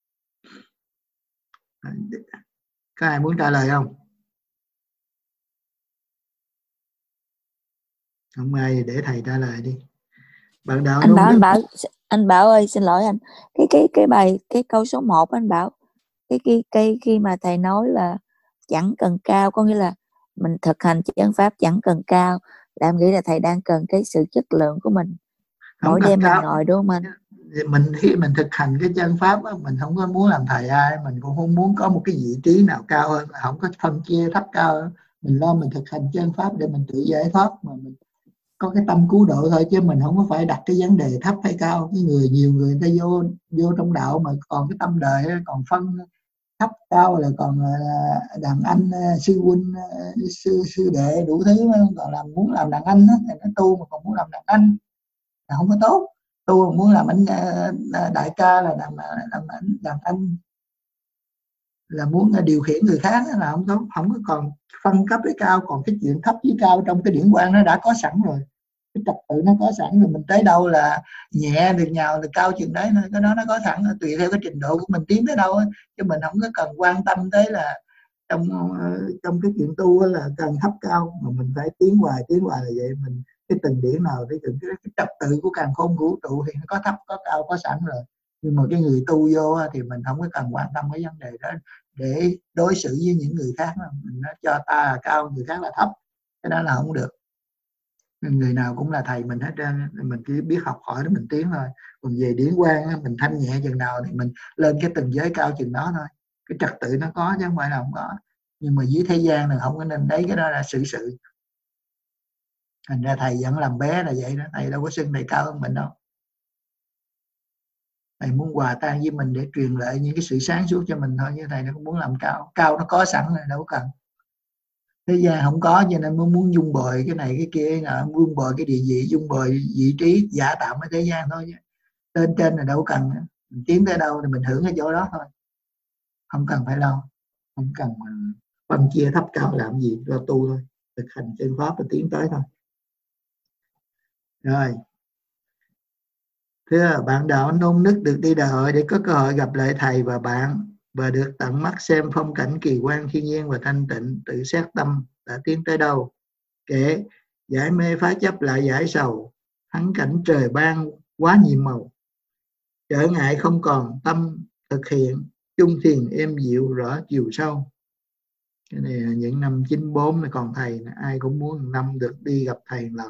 Có ai muốn trả lời không? Không ai để thầy trả lời đi. Bạn đạo Anh nôn Bảo, nức. anh Bảo, anh Bảo ơi, xin lỗi anh. Cái cái cái bài cái câu số một anh Bảo. Cái cái cái khi mà thầy nói là chẳng cần cao, có nghĩa là mình thực hành chân pháp chẳng cần cao, là em nghĩ là thầy đang cần cái sự chất lượng của mình. Không Mỗi cần đêm cao. mình ngồi đúng không anh? Mình khi mình thực hành cái chân pháp đó, mình không có muốn làm thầy ai, mình cũng không muốn có một cái vị trí nào cao hơn, không có phân chia thấp cao hơn. Mình lo mình thực hành chân pháp để mình tự giải thoát, mà mình có cái tâm cứu độ thôi, chứ mình không có phải đặt cái vấn đề thấp hay cao. Cái người nhiều người người ta vô vô trong đạo mà còn cái tâm đời còn phân thấp cao, là còn đàn anh sư huynh sư sư đệ đủ thứ, còn làm muốn làm đàn anh đó, nó tu mà còn muốn làm đàn anh là không có tốt. Tu muốn làm anh đại ca là làm làm anh làm anh là muốn điều khiển người khác là không có không có còn phân cấp với cao. Còn cái chuyện thấp với cao trong cái điển quang nó đã có sẵn rồi, cái trật tự nó có sẵn rồi. Mình tới đâu là nhẹ được nhào được cao chừng đấy, cái đó nó có sẵn, tùy theo cái trình độ của mình tiến tới đâu ấy. Chứ mình không có cần quan tâm tới là trong trong cái chuyện tu là cần thấp cao, mà mình phải tiến hoài tiến hoài là vậy. Mình cái từng điển nào cái, cái, cái trật tự của càn khôn vũ trụ thì nó có thấp có cao có sẵn rồi. Nhưng mà cái người tu vô thì mình không có cần quan tâm cái vấn đề đó để đối xử với những người khác. Mình nói cho ta là cao, người khác là thấp, cái đó là không được. Người nào cũng là thầy mình hết trơn, mình chỉ biết học hỏi để mình tiến thôi. Còn về điển quang mình thanh nhẹ chừng nào thì mình lên cái từng giới cao chừng đó thôi. Cái trật tự nó có chứ không phải là không có. Nhưng mà dưới thế gian là không có nên đấy, cái đó là sự sự. Thành ra thầy vẫn làm bé là vậy đó, thầy đâu có xưng thầy cao hơn mình đâu. Thầy muốn hòa tan với mình để truyền lại những cái sự sáng suốt cho mình thôi, chứ thầy nó không muốn làm cao. Cao nó có sẵn rồi, đâu có cần. Thế gian không có, cho nên mới muốn dung bồi cái này cái kia, là dung bồi cái địa vị, dung bồi vị trí giả tạm ở thế gian thôi. Chứ lên trên là đâu cần. Mình tiến tới đâu thì mình hưởng cái chỗ đó thôi, không cần phải lo, không cần phân chia thấp cao làm gì, lo tu thôi, thực hành chân pháp và tiến tới thôi. Rồi, thưa bạn đạo nôn nức được đi đại hội để có cơ hội gặp lại thầy và bạn, và được tận mắt xem phong cảnh kỳ quan thiên nhiên và thanh tịnh, tự xét tâm đã tiến tới đâu. Kể giải mê phá chấp lại giải sầu, thắng cảnh trời ban quá nhiệm màu, trở ngại không còn tâm thực hiện, chung thiền êm dịu rõ chiều sâu. Cái này là những năm chín bốn mà còn thầy, ai cũng muốn năm được đi gặp thầy lần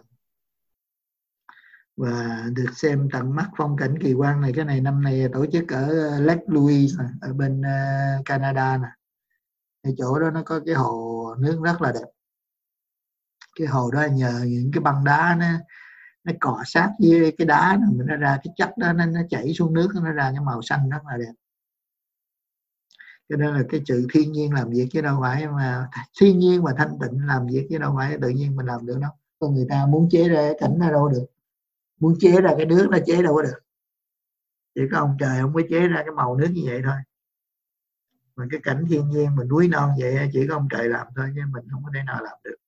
và được xem tận mắt phong cảnh kỳ quan này. Cái này năm nay tổ chức ở Lake Louise ở bên Canada nè. Cái chỗ đó nó có cái hồ nước rất là đẹp. Cái hồ đó nhờ những cái băng đá nó nó cọ sát với cái đá nó, nó ra cái chất đó, nó, nó chảy xuống nước, nó ra cái màu xanh rất là đẹp. Cho nên là cái sự thiên nhiên làm việc chứ đâu phải mà thiên nhiên và thanh tịnh làm việc chứ đâu phải tự nhiên mình làm được đâu. Còn người ta muốn chế ra cái cảnh nó đâu được, muốn chế ra cái nước nó chế đâu có được. Chỉ có ông trời không có chế ra cái màu nước như vậy thôi. Mà cái cảnh thiên nhiên mình núi non vậy chỉ có ông trời làm thôi, chứ mình không có thể nào làm được.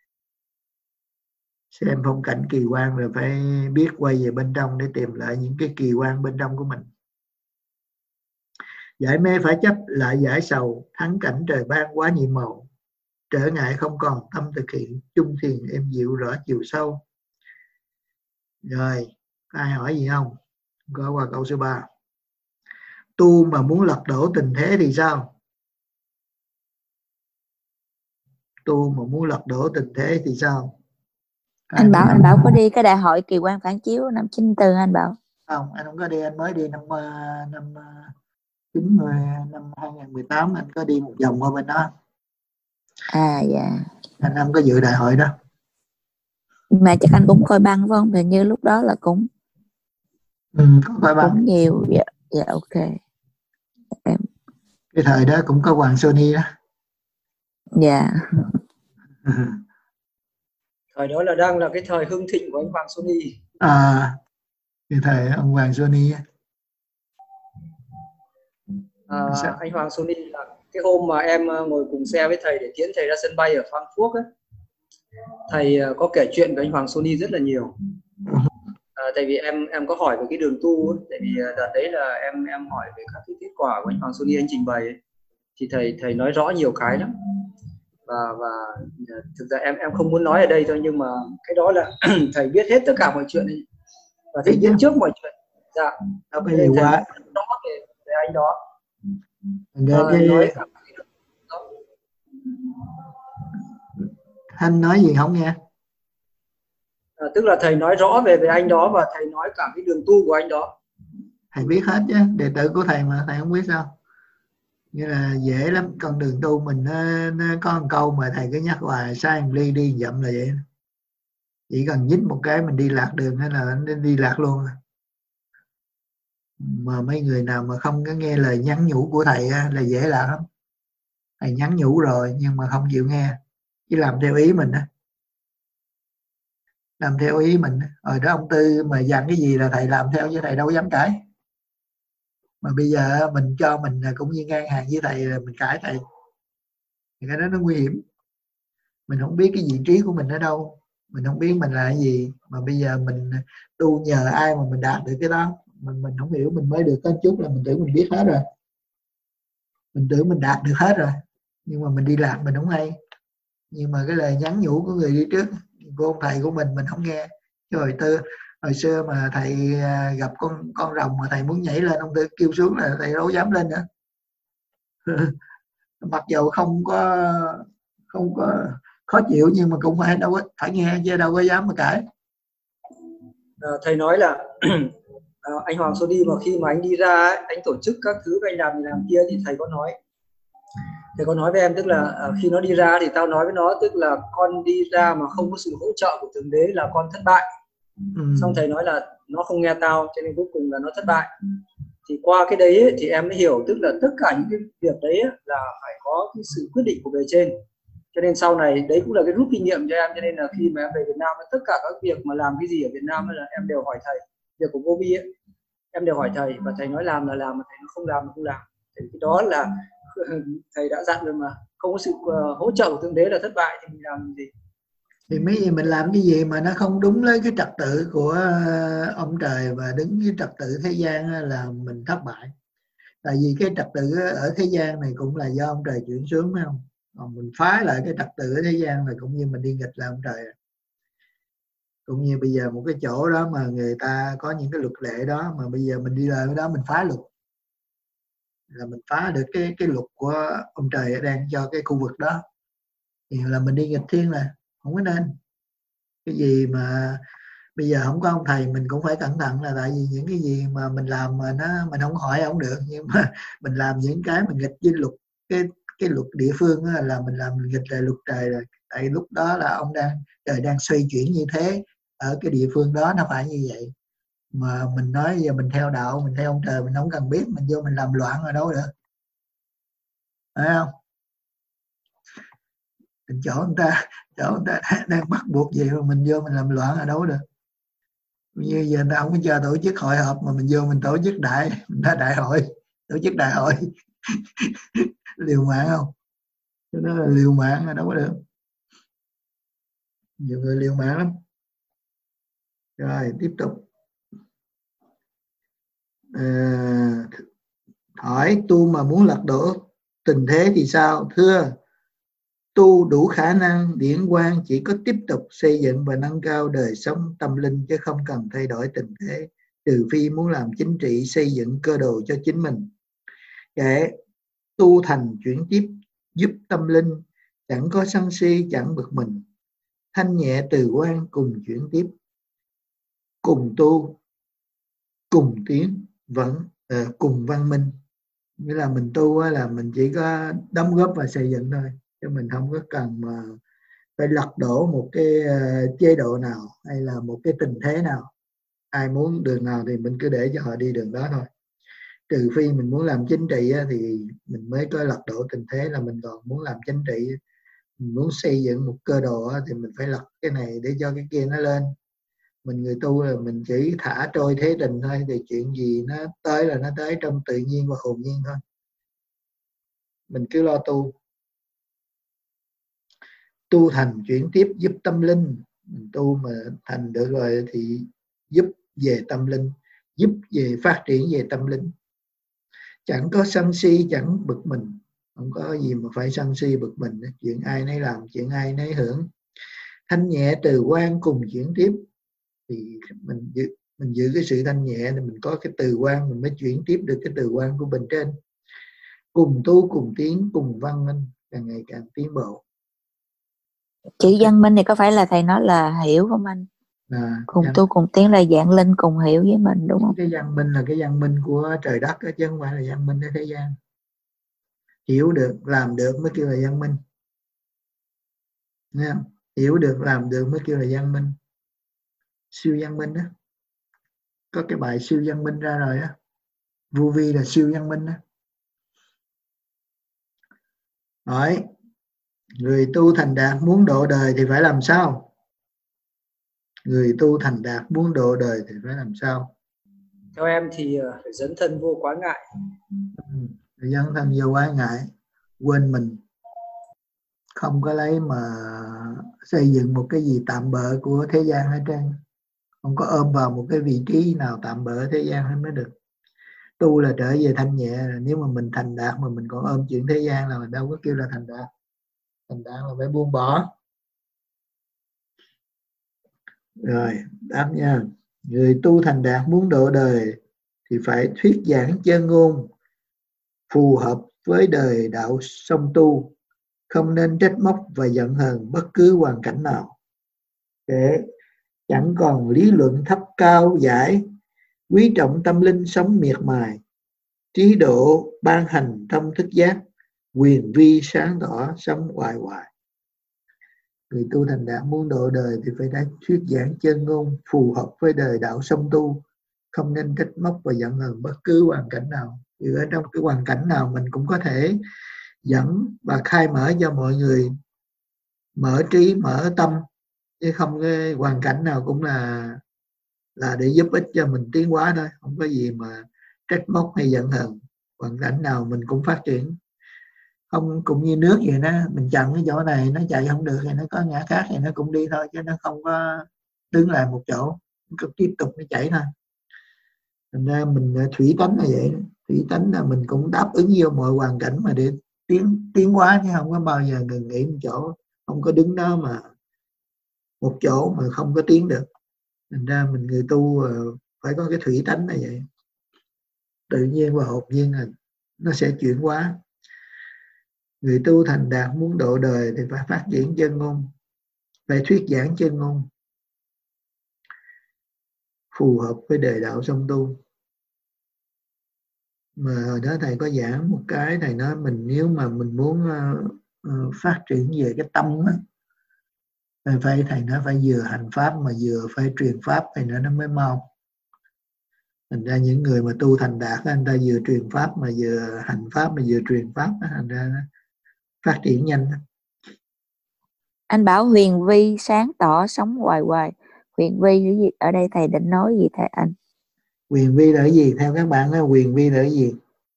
Xem phong cảnh kỳ quan rồi phải biết quay về bên trong để tìm lại những cái kỳ quan bên trong của mình. Giải mê phải chấp lại giải sầu, thắng cảnh trời ban quá nhiệm màu, trở ngại không còn tâm thực hiện, chung thiền êm dịu rõ chiều sâu. Rồi, có ai hỏi gì không? Có qua câu số ba. Tu mà muốn lật đổ tình thế thì sao? Tu mà muốn lật đổ tình thế thì sao? Anh Bảo, anh Bảo có đi cái đại hội kỳ quan phản chiếu năm chín tư anh Bảo? Không, anh không có đi, anh mới đi năm năm chín mươi, năm hai không một tám anh có đi một vòng qua bên đó. À dạ. Anh không có dự đại hội đó. Mà chắc anh cũng coi băng phải không? Thì như lúc đó là cũng ừ, có coi băng cũng nhiều. Dạ, dạ ok. Em cái thời đó cũng có Hoàng Sony đó. dạ. Thời đó là đang là cái thời hưng thịnh của anh Hoàng Sony. À, cái thời ông Hoàng Sony. À, anh Hoàng Sony là cái hôm mà em ngồi cùng xe với thầy để tiễn thầy ra sân bay ở Frankfurt ấy, thầy có kể chuyện với anh Hoàng Sony rất là nhiều. À, tại vì em em có hỏi về cái đường tu ấy. Tại vì đợt đấy là em em hỏi về các cái kết quả của anh Hoàng Sony anh trình bày ấy. Thì thầy thầy nói rõ nhiều cái lắm, và và thực ra em em không muốn nói ở đây thôi, nhưng mà cái đó là thầy biết hết tất cả mọi chuyện ấy. Và thầy biết trước mọi chuyện. Dạ, Đâu có nên gì thầy quá. biết rõ về, về anh đó. Rồi À, cái nói cả Thanh nói gì không nghe? à, tức là thầy nói rõ về về anh đó, và thầy nói cả cái đường tu của anh đó. Thầy biết hết chứ, đệ tử của thầy mà, thầy không biết sao? Như là dễ lắm, con đường tu mình nó, nó có một câu mà thầy cứ nhắc hoài, sai một ly đi dậm là vậy. Chỉ cần nhích một cái mình đi lạc đường hay là đi lạc luôn. Mà mấy người nào mà không có nghe lời nhắn nhủ của thầy là dễ lạc lắm. Thầy nhắn nhủ rồi nhưng mà không chịu nghe, chỉ làm theo ý mình á, làm theo ý mình. Rồi đó ông Tư mà dặn cái gì là thầy làm theo, chứ thầy đâu dám cãi. Mà bây giờ mình cho mình cũng như ngang hàng với thầy là mình cãi thầy, thì cái đó nó nguy hiểm. Mình không biết cái vị trí của mình ở đâu, mình không biết mình là cái gì, mà bây giờ mình tu nhờ ai mà mình đạt được cái đó, mình mình không hiểu. Mình mới được có chút là mình tưởng mình biết hết rồi, mình tưởng mình đạt được hết rồi, nhưng mà mình đi lạc mình không hay. Nhưng mà cái lời nhắn nhủ của người đi trước, của ông thầy của mình mình không nghe. Chứ hồi tư hồi xưa mà thầy gặp con con rồng mà thầy muốn nhảy lên, ông Tư kêu xuống là thầy đâu dám lên nữa. Mặc dù không có không có khó chịu, nhưng mà cũng phải đâu có phải nghe, chứ đâu có dám mà cãi. À, thầy nói là à, anh Hoàng Sony mà khi mà anh đi ra ấy, anh tổ chức các thứ, anh làm gì làm kia, thì thầy có nói thầy có nói với em, tức là à, khi nó đi ra thì tao nói với nó, tức là con đi ra mà không có sự hỗ trợ của Thượng Đế là con thất bại. Ừ. Xong thầy nói là nó không nghe tao, cho nên cuối cùng là nó thất bại. Thì qua cái đấy ấy, thì em mới hiểu, tức là tất cả những cái việc đấy ấy, là phải có cái sự quyết định của bề trên. Cho nên sau này đấy cũng là cái rút kinh nghiệm cho em. Cho nên là khi mà em về Việt Nam, tất cả các việc mà làm cái gì ở Việt Nam là em đều hỏi thầy. Việc của Vô Vi ấy, em đều hỏi thầy, và thầy nói làm là làm, mà thầy nó không làm là không làm. Thì cái đó là thầy đã dặn rồi mà, không có sự uh, hỗ trợ của Thượng Đế là thất bại, thì mình làm gì? Thì mấy gì mình làm cái gì mà nó không đúng lấy cái trật tự của ông trời và đứng với trật tự thế gian là mình thất bại. Tại vì cái trật tự ở thế gian này cũng là do ông trời chuyển xuống, phải không? Còn mình phá lại cái trật tự ở thế gian là cũng như mình đi nghịch lại ông trời. Cũng như bây giờ một cái chỗ đó mà người ta có những cái luật lệ đó, mà bây giờ mình đi lại đó mình phá luật, là mình phá được cái cái luật của ông trời đang cho cái khu vực đó, thì là mình đi nghịch thiên, là không có nên. Cái gì mà bây giờ không có ông thầy mình cũng phải cẩn thận, là tại vì những cái gì mà mình làm mà nó mình không hỏi không được, nhưng mà mình làm những cái mình nghịch với luật, cái cái luật địa phương đó, là mình làm nghịch lại luật trời rồi. Tại lúc đó là ông đang trời đang xoay chuyển như thế ở cái địa phương đó, nó phải như vậy. Mà mình nói giờ mình theo đạo, mình theo ông trời, mình không cần biết, mình vô mình làm loạn ở đâu được, phải không? Mình chỗ người ta chỗ người ta đang bắt buộc gì mà mình vô mình làm loạn ở đâu được. Như giờ ta không có cho tổ chức hội họp mà mình vô mình tổ chức đại đại hội, tổ chức đại hội liều mạng không? Đó là liều mạng, là đâu có được. Nhiều người liều mạng lắm. Rồi tiếp tục. À, hỏi tu mà muốn lật đổ tình thế thì sao? Thưa, tu đủ khả năng điển quang chỉ có tiếp tục xây dựng và nâng cao đời sống tâm linh, chứ không cần thay đổi tình thế, trừ phi muốn làm chính trị xây dựng cơ đồ cho chính mình. Kệ tu thành chuyển tiếp giúp tâm linh, chẳng có sân si chẳng bực mình, thanh nhẹ từ quan cùng chuyển tiếp, cùng tu cùng tiến vẫn uh, cùng văn minh. Nghĩa là mình tu là mình chỉ có đóng góp và xây dựng thôi, chứ mình không có cần mà phải lật đổ một cái uh, chế độ nào hay là một cái tình thế nào. Ai muốn đường nào thì mình cứ để cho họ đi đường đó thôi. Trừ phi mình muốn làm chính trị á, thì mình mới có lật đổ tình thế, là mình còn muốn làm chính trị, mình muốn xây dựng một cơ đồ á, thì mình phải lật cái này để cho cái kia nó lên. Mình người tu là mình chỉ thả trôi thế tình thôi, thì chuyện gì nó tới là nó tới trong tự nhiên và hồn nhiên thôi. Mình cứ lo tu. Tu thành chuyển tiếp giúp tâm linh. Mình tu mà thành được rồi thì giúp về tâm linh, giúp về phát triển về tâm linh. Chẳng có sân si, chẳng bực mình, không có gì mà phải sân si bực mình. Chuyện ai nấy làm, chuyện ai nấy hưởng. Thanh nhẹ từ quan cùng chuyển tiếp, thì mình giữ, mình giữ cái sự thanh nhẹ thì mình có cái từ quan, mình mới chuyển tiếp được cái từ quan của bên trên. Cùng tu cùng tiến cùng văn minh, càng ngày càng tiến bộ. Chữ văn minh này có phải là thầy nói là hiểu không anh? À, cùng văn, tu cùng tiến là dạng linh cùng hiểu với mình đúng không? cái văn minh là cái văn minh của trời đất đó, chứ không phải là văn minh ở thế gian. Hiểu được, làm được mới kêu là văn minh. Nghe không? Hiểu được, làm được mới kêu là văn minh. Siêu văn minh đó. Có cái bài siêu văn minh ra rồi đó. Vô vi là siêu văn minh đó. Hỏi, người tu thành đạt muốn độ đời thì phải làm sao? Người tu thành đạt muốn độ đời thì phải làm sao? Theo em thì phải dấn thân vô quá ngại. Ừ, dấn thân vô quá ngại, quên mình, không có lấy mà xây dựng một cái gì tạm bợ của thế gian hết trơn, không có ôm vào một cái vị trí nào tạm bợ thế gian hết mới được. Tu là trở về thanh nhẹ. Nếu mà mình thành đạt mà mình còn ôm chuyện thế gian là mình đâu có kêu là thành đạt. Thành đạt là phải buông bỏ. Rồi, đáp nha. Người tu thành đạt muốn độ đời thì phải thuyết giảng chân ngôn phù hợp với đời đạo song tu, không nên trách móc và giận hờn bất cứ hoàn cảnh nào, để chẳng còn lý luận thấp cao giải, quý trọng tâm linh sống miệt mài, trí độ ban hành trong thức giác, quyền vi sáng tỏ sống hoài hoài. Người tu thành đạt muốn độ đời thì phải đã thuyết giảng chân ngôn phù hợp với đời đạo song tu, không nên trách móc và giận hờn bất cứ hoàn cảnh nào. Vì ở trong cái hoàn cảnh nào mình cũng có thể dẫn và khai mở cho mọi người mở trí, mở tâm, chứ không cái hoàn cảnh nào cũng là là để giúp ích cho mình tiến hóa thôi, không có gì mà trách móc hay giận hờn. Hoàn cảnh nào mình cũng phát triển, không cũng như nước vậy đó, mình chặn cái chỗ này nó chạy không được thì nó có ngã khác thì nó cũng đi thôi, chứ nó không có đứng lại một chỗ, nó cứ tiếp tục nó chảy thôi. Thành ra mình thủy tánh là vậy, thủy tánh là mình cũng đáp ứng vô mọi hoàn cảnh mà để tiến tiến hóa, chứ không có bao giờ ngừng nghỉ một chỗ, không có đứng đó mà một chỗ mà không có tiến được. Thành ra mình người tu phải có cái thủy tánh là vậy, tự nhiên và hồn nhiên là nó sẽ chuyển hóa. Người tu thành đạt muốn độ đời thì phải phát triển chân ngôn, phải thuyết giảng chân ngôn phù hợp với đời đạo song tu. Mà hồi đó thầy có giảng một cái, thầy nói mình nếu mà mình muốn uh, uh, phát triển về cái tâm á, thầy phải thầy nói phải vừa hành pháp mà vừa phải truyền pháp, thầy nói nó mới mau. Thành ra những người mà tu thành đạt anh ta vừa truyền pháp mà vừa hành pháp mà vừa truyền pháp, thành ra nó phát triển nhanh. Anh bảo huyền vi sáng tỏ sống hoài hoài, huyền vi cái gì ở đây thầy định nói gì thầy anh? Huyền vi là cái gì? Theo các bạn nói huyền vi là cái gì?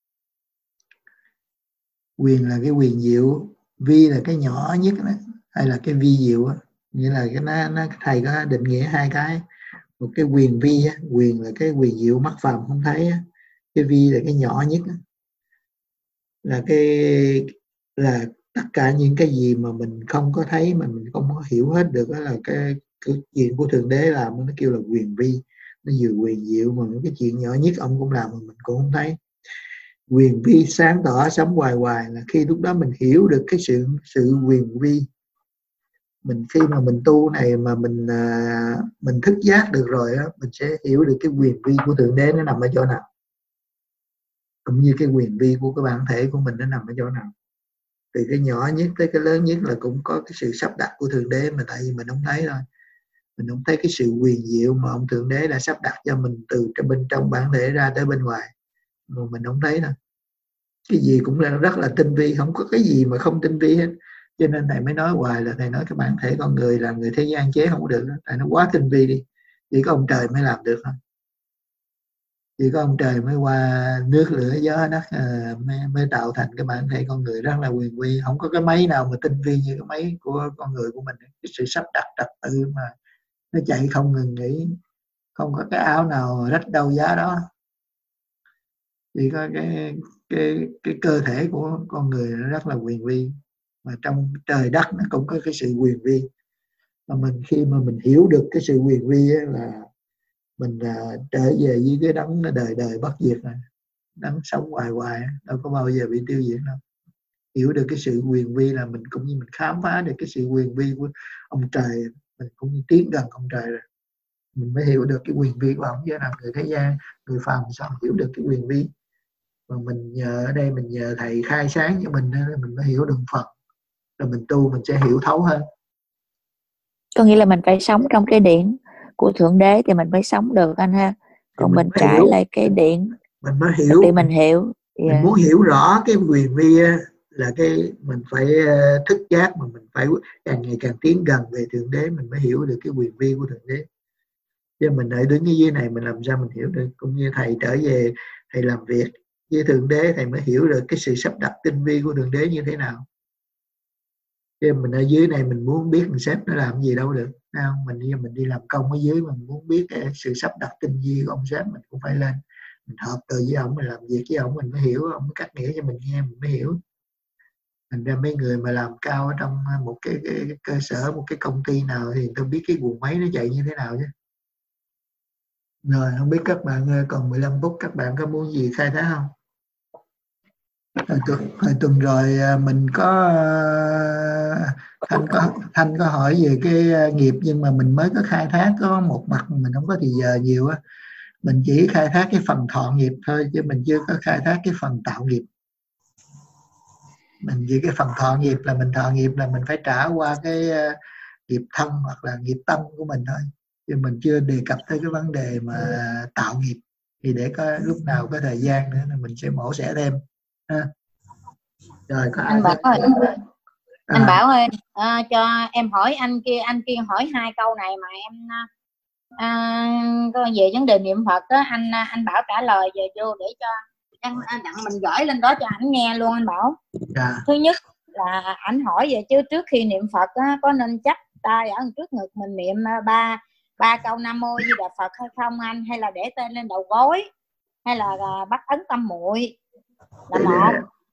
Huyền là cái huyền diệu, vi là cái nhỏ nhất đó, hay là cái vi diệu đó. Nghĩa là cái nó, nó thầy có định nghĩa hai cái. Một cái huyền vi á, huyền là cái huyền diệu mắt phàm không thấy á. Cái vi là cái nhỏ nhất á. Là cái là tất cả những cái gì mà mình không có thấy mà mình không có hiểu hết được, đó là cái, cái chuyện của Thượng Đế làm, nó kêu là huyền vi. Nó vừa huyền diệu mà những cái chuyện nhỏ nhất ông cũng làm mà mình cũng không thấy. Huyền vi sáng tỏ sống hoài hoài là khi lúc đó mình hiểu được cái sự sự huyền vi. Mình khi mà mình tu này mà mình à, mình thức giác được rồi á, mình sẽ hiểu được cái huyền vi của Thượng Đế nó nằm ở chỗ nào, cũng như cái huyền vi của cái bản thể của mình nó nằm ở chỗ nào. Từ cái nhỏ nhất tới cái lớn nhất là cũng có cái sự sắp đặt của Thượng Đế, mà tại vì mình không thấy thôi, mình không thấy cái sự huyền diệu mà ông Thượng Đế đã sắp đặt cho mình từ bên trong bản thể ra tới bên ngoài, mà mình không thấy thôi. Cái gì cũng là rất là tinh vi, không có cái gì mà không tinh vi hết. Cho nên thầy mới nói hoài là thầy nói cái bản thể con người là người thế gian chế không có được, tại nó quá tinh vi đi. Chỉ có ông trời mới làm được thôi, chỉ có ông trời mới qua nước lửa gió đất à, mới, mới tạo thành cái bản thể con người rất là huyền vi. Không có cái máy nào mà tinh vi như cái máy của con người của mình. Cái sự sắp đặt trật tự mà nó chạy không ngừng nghỉ, không có cái áo nào rách đâu giá đó. Chỉ có cái cái cái cơ thể của con người nó rất là quyền vi, mà trong trời đất nó cũng có cái sự quyền vi. Mà mình khi mà mình hiểu được cái sự quyền vi ấy, là mình là trở về với cái đấng đời đời bất diệt này, đấng sống hoài hoài, đâu có bao giờ bị tiêu diệt đâu. Hiểu được cái sự quyền vi là mình cũng như mình khám phá được cái sự quyền vi của ông trời, mình cũng như tiến gần ông trời rồi. Mình mới hiểu được cái quyền vi của ông, chứ làm người thế gian, người phàm sao hiểu được cái quyền vi. Mà mình nhờ ở đây mình nhờ thầy khai sáng cho mình, mình mới hiểu được Phật, rồi mình tu mình sẽ hiểu thấu hơn. Có nghĩa là mình phải sống trong cái điện của Thượng Đế thì mình mới sống được anh ha. Còn mình, mình trái hiểu. lại cái điện mình mới hiểu thì mình hiểu yeah. Mình muốn hiểu rõ cái quyền vi là cái mình phải thức giác, mà mình phải càng ngày càng tiến gần về Thượng Đế, mình mới hiểu được cái quyền vi của Thượng Đế. Chứ mình ở đứng ở dưới này mình làm sao mình hiểu được. Cũng như thầy trở về thầy làm việc với Thượng Đế, thầy mới hiểu được cái sự sắp đặt tinh vi của Thượng Đế như thế nào. Chứ mình ở dưới này mình muốn biết mình sếp nó làm gì đâu được, không? Mình mình đi làm công ở dưới, mình muốn biết cái sự sắp đặt tinh vi của ông sếp, mình cũng phải lên mình hợp từ với ông, mình làm việc với ông, mình mới hiểu, ông mới cắt nghĩa cho mình nghe, mình mới hiểu. Thành ra mấy người mà làm cao ở trong một cái, cái, cái cơ sở, một cái công ty nào thì tôi biết cái guồng máy nó chạy như thế nào chứ. Rồi không biết các bạn còn mười lăm phút, các bạn có muốn gì khai thác không? Hồi tuần, hồi tuần rồi mình có Thanh có Thanh có hỏi về cái nghiệp, nhưng mà mình mới có khai thác có một mặt, mình không có thì giờ nhiều á. Mình chỉ khai thác cái phần thọ nghiệp thôi, chứ mình chưa có khai thác cái phần tạo nghiệp. Mình chỉ cái phần thọ nghiệp là mình thọ nghiệp là mình phải trả qua cái nghiệp thân hoặc là nghiệp tâm của mình thôi, chứ mình chưa đề cập tới cái vấn đề mà tạo nghiệp. Thì để có lúc nào có thời gian nữa là mình sẽ mổ xẻ thêm ha. Rồi có anh Bảo ơi, à. anh Bảo ơi, à, cho em hỏi anh kia, anh kia hỏi hai câu này mà em à, có về vấn đề niệm Phật đó, anh anh Bảo trả lời về vô để cho anh đặng mình gửi lên đó cho ảnh nghe luôn anh Bảo. À. Thứ nhất là ảnh hỏi về chứ trước khi niệm Phật á, có nên chắp tay ở trước ngực mình niệm ba ba câu Nam Mô Di Đà Phật hay không anh, hay là để tên lên đầu gối, hay là bắt ấn tâm muội là một.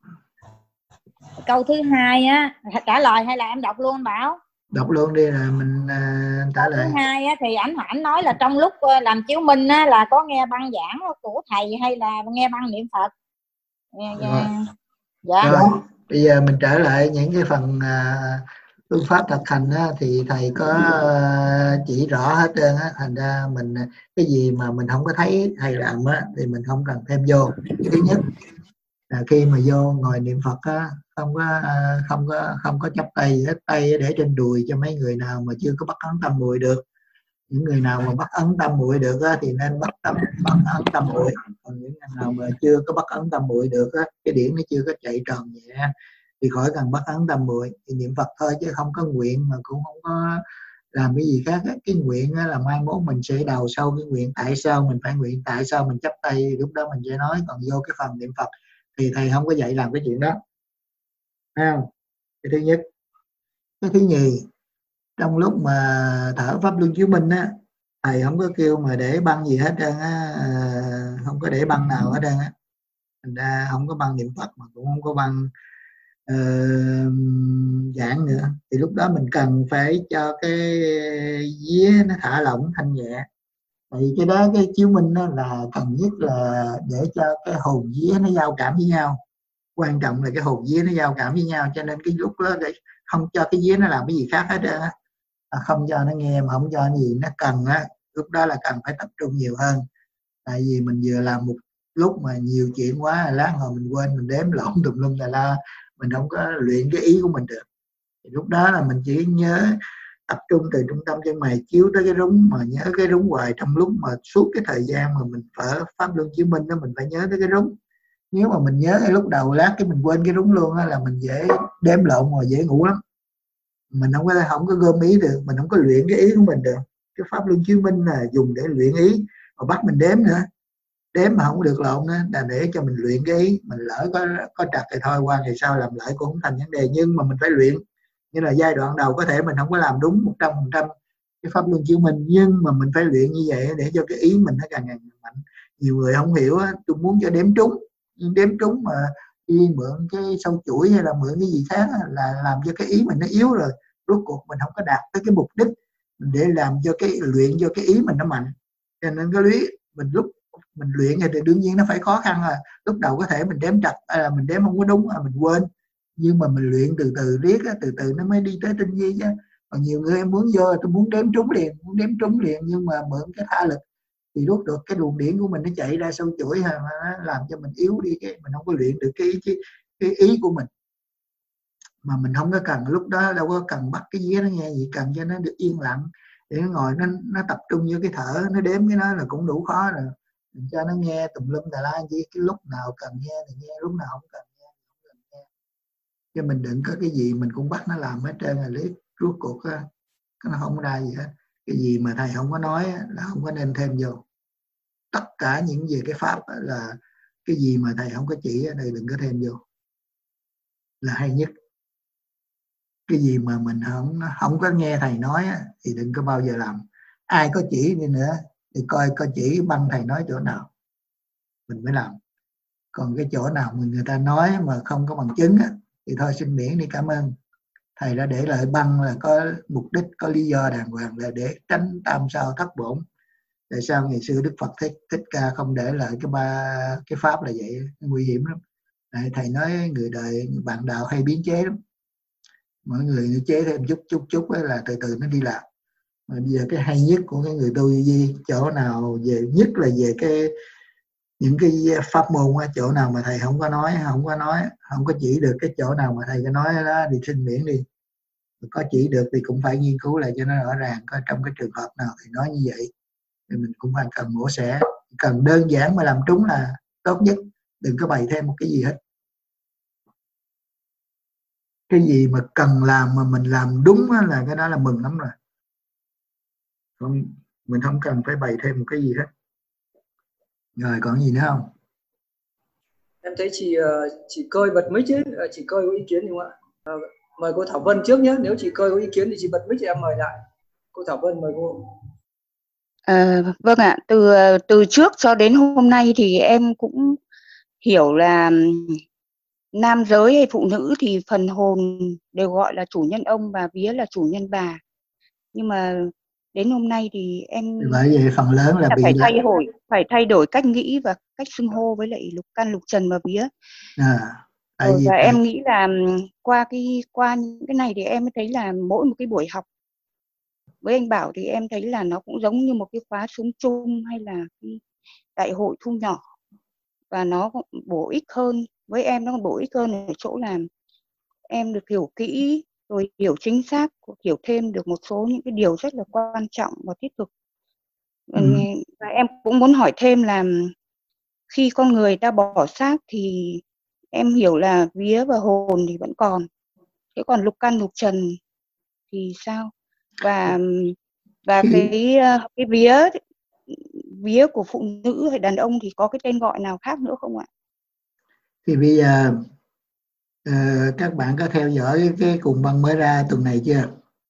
Câu thứ hai á, trả lời hay là em đọc luôn anh Bảo? Đọc luôn đi là mình uh, trả lời. Thứ hai á, thì ảnh ảnh nói là trong lúc uh, làm chiếu minh á, là có nghe băng giảng của thầy hay là nghe băng niệm Phật? Rồi. Dạ. Rồi, bây giờ mình trở lại những cái phần uh, phương pháp thực hành á, thì thầy có uh, chỉ rõ hết trơn á. Thành ra mình cái gì mà mình không có thấy thầy làm á, thì mình không cần thêm vô. Thứ nhất là khi mà vô ngồi niệm Phật á, không có không có không có chắp tay, hết tay để trên đùi cho mấy người nào mà chưa có bắt ấn tâm muội được. Những người nào mà bắt ấn tâm muội được á, thì nên bắt tâm bắt ấn tâm muội. Còn những người nào mà chưa có bắt ấn tâm muội được á, cái điển nó chưa có chạy tròn nhẹ, thì khỏi cần bắt ấn tâm muội, thì niệm Phật thôi, chứ không có nguyện mà cũng không có làm cái gì khác. Cái nguyện là mai mốt mình sẽ đào sâu cái nguyện tại sao mình phải nguyện, tại sao mình chắp tay, lúc đó mình sẽ nói. Còn vô cái phần niệm Phật thì thầy không có dạy làm cái chuyện đó. Thấy không? Cái thứ nhất. Cái thứ nhì, trong lúc mà thở pháp luân chiếu minh á, thầy không có kêu mà để băng gì hết trơn á, không có để băng nào hết trơn á. Thành ra không có băng niệm Phật mà cũng không có băng uh, giảng nữa. Thì lúc đó mình cần phải cho cái vía nó thả lỏng thanh nhẹ. Thì cái đó, cái chiếu minh đó là cần nhất là để cho cái hồn vía nó giao cảm với nhau. Quan trọng là cái hồn vía nó giao cảm với nhau, cho nên cái lúc đó để không cho cái vía nó làm cái gì khác hết á, không cho nó nghe mà không cho cái gì nó cần á, lúc đó là cần phải tập trung nhiều hơn. Tại vì mình vừa làm một lúc mà nhiều chuyện quá, lát hồi mình quên, mình đếm lộn tùm lum là la, mình không có luyện cái ý của mình được. Thì lúc đó là mình chỉ nhớ tập trung từ trung tâm chân mày chiếu tới cái rúng, mà nhớ cái rúng hoài trong lúc mà suốt cái thời gian mà mình phở pháp luân chiếu minh đó, mình phải nhớ tới cái rúng. Nếu mà mình nhớ cái lúc đầu lát cái mình quên cái rúng luôn á, là mình dễ đếm lộn rồi dễ ngủ lắm. Mình không có không có gom ý được, mình không có luyện cái ý của mình được. Cái pháp luân chiếu minh là dùng để luyện ý, mà bắt mình đếm nữa, đếm mà không được lộn nữa, là để cho mình luyện cái ý. Mình lỡ có có trật thì thôi, qua ngày sau làm lại cũng không thành vấn đề, nhưng mà mình phải luyện. Như là giai đoạn đầu có thể mình không có làm đúng một trăm phần trăm, cái pháp luân chiếu minh, nhưng mà mình phải luyện như vậy để cho cái ý mình nó càng ngày càng mạnh. Nhiều người không hiểu á, tôi muốn cho đếm trúng, nhưng đếm trúng mà đi mượn cái sâu chuỗi hay là mượn cái gì khác á, là làm cho cái ý mình nó yếu rồi, rốt cuộc mình không có đạt tới cái mục đích để làm cho cái luyện cho cái ý mình nó mạnh. Cho nên cái lý mình lúc mình luyện thì đương nhiên nó phải khó khăn, là lúc đầu có thể mình đếm trật, à, mình đếm không có đúng, à, mình quên, nhưng mà mình luyện từ từ riết á, từ từ nó mới đi tới tinh vi chứ. Còn nhiều người em muốn vô, tôi muốn đếm trúng liền, muốn đếm trúng liền, nhưng mà mượn cái tha lực thì rút được cái luồng điển của mình nó chạy ra sâu chuỗi, mà nó làm cho mình yếu đi, cái mình không có luyện được cái ý, cái ý của mình. Mà mình không có cần, lúc đó đâu có cần bắt cái vía nó nghe gì, cần cho nó được yên lặng để nó ngồi nó nó tập trung vô cái thở, nó đếm cái nó là cũng đủ khó rồi. Mình cho nó nghe tùm lum tà la, chỉ cái lúc nào cần nghe thì nghe, lúc nào không cần nghe thì không cần nghe. Chứ mình đừng có cái gì mình cũng bắt nó làm hết trơn, là lý rốt cuộc á, nó không ra gì hết. Cái gì mà thầy không có nói là không có nên thêm vô. Tất cả những về cái pháp là cái gì mà thầy không có chỉ ở đây đừng có thêm vô, là hay nhất. Cái gì mà mình không không có nghe thầy nói thì đừng có bao giờ làm. Ai có chỉ đi nữa thì coi coi chỉ băng thầy nói chỗ nào mình mới làm. Còn cái chỗ nào mình người ta nói mà không có bằng chứng thì thôi xin miễn đi, cảm ơn thầy đã để lại băng, là có mục đích, có lý do đàng hoàng, là để tránh tam sao thất bổn. Tại sao ngày xưa Đức Phật thích thích ca không để lại cái ba cái pháp là vậy, nguy hiểm lắm. Tại thầy nói người đời bạn đạo hay biến chế lắm, mọi người chế thêm chút chút chút là từ từ nó đi lạc. Mà bây giờ cái hay nhất của cái người tu gì, chỗ nào về nhất là về cái những cái pháp môn, chỗ nào mà thầy không có nói, không có nói, không có chỉ được, cái chỗ nào mà thầy có nói đó thì xin miễn đi. Có chỉ được thì cũng phải nghiên cứu lại cho nó rõ ràng, có trong cái trường hợp nào thì nói như vậy thì mình cũng phải cần mổ xẻ. Cần đơn giản mà làm trúng là tốt nhất, đừng có bày thêm một cái gì hết. Cái gì mà cần làm mà mình làm đúng là cái đó là mừng lắm rồi. Không, mình không cần phải bày thêm một cái gì hết. Rồi còn gì nữa không? Em thấy chị chị Cơi bật mic chứ, chị Cơi có ý kiến không ạ? À, mời cô Thảo Vân trước nhé. Nếu chị Cơi có ý kiến thì chị bật mic thì em mời lại. Cô Thảo Vân mời cô. À, vâng ạ, từ từ trước cho đến hôm nay thì em cũng hiểu là nam giới hay phụ nữ thì phần hồn đều gọi là chủ nhân ông và vía là chủ nhân bà. Nhưng mà đến hôm nay thì em bởi vậy phần lớn là, là bị phải là... thay đổi phải thay đổi cách nghĩ và cách xưng hô với lại lục căn lục trần và vía. À, ờ, vì và phải... em nghĩ là qua cái qua những cái này thì em mới thấy là mỗi một cái buổi học với anh Bảo thì em thấy là nó cũng giống như một cái khóa sống chung hay là cái đại hội thu nhỏ, và nó cũng bổ ích hơn với em, nó còn bổ ích hơn ở chỗ là em được hiểu kỹ rồi hiểu chính xác, hiểu thêm được một số những cái điều rất là quan trọng và thiết thực. Ừ. Và em cũng muốn hỏi thêm là khi con người ta bỏ xác thì em hiểu là vía và hồn thì vẫn còn, thế còn lục căn lục trần thì sao? Và và cái cái vía vía của phụ nữ hay đàn ông thì có cái tên gọi nào khác nữa không ạ? Thì bây giờ uh, các bạn có theo dõi cái, cái cùng băng mới ra tuần này chưa?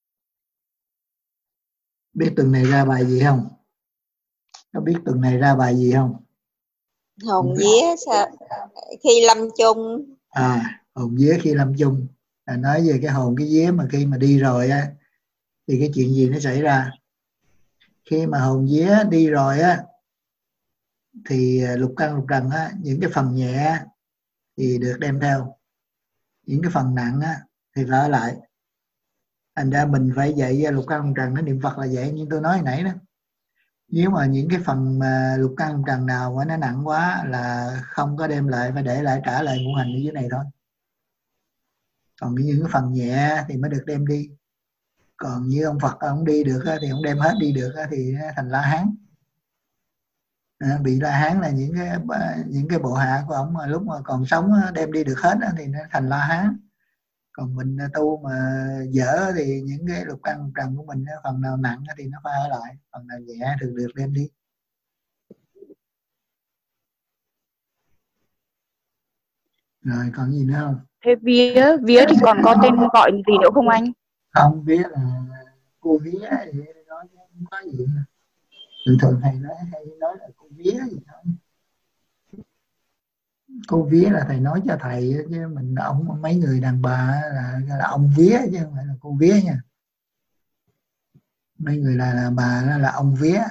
Biết tuần này ra bài gì không? Có biết tuần này ra bài gì không? Hồn vía sao? Khi lâm chung. À, hồn vía khi lâm chung là nói về cái hồn cái vía mà khi mà đi rồi á thì cái chuyện gì nó xảy ra. Khi mà hồn vía đi rồi á thì lục căn lục trần á, những cái phần nhẹ thì được đem theo, những cái phần nặng á thì phải ở lại. Thành ra mình phải dạy lục căn lục trần, nó niệm Phật là vậy, như tôi nói hồi nãy đó. Nếu mà những cái phần mà lục căn lục trần nào mà nó nặng quá là không có đem lại, phải để lại trả lại ngũ hành ở dưới này thôi. Còn những cái phần nhẹ thì mới được đem đi. Còn như ông Phật ông đi được thì ông đem hết đi được thì thành La Hán. À, bị La Hán là những cái những cái bộ hạ của ông mà lúc mà còn sống đem đi được hết thì nó thành La Hán. Còn mình tu mà dở thì những cái lục căn lục trần của mình phần nào nặng thì nó phải ở lại, phần nào nhẹ thì được đem đi. Rồi còn gì nữa không? Thế vía vía thì còn có tên gọi gì nữa không anh? Không, vía là cô vía thì nói không có gì nữa. Thường thường thầy nói hay nói là cô vía gì thôi. Cô vía là thầy nói cho thầy chứ mình ông mấy người đàn bà là, là ông vía chứ không phải là cô vía nha. Mấy người là, là bà là, là ông vía.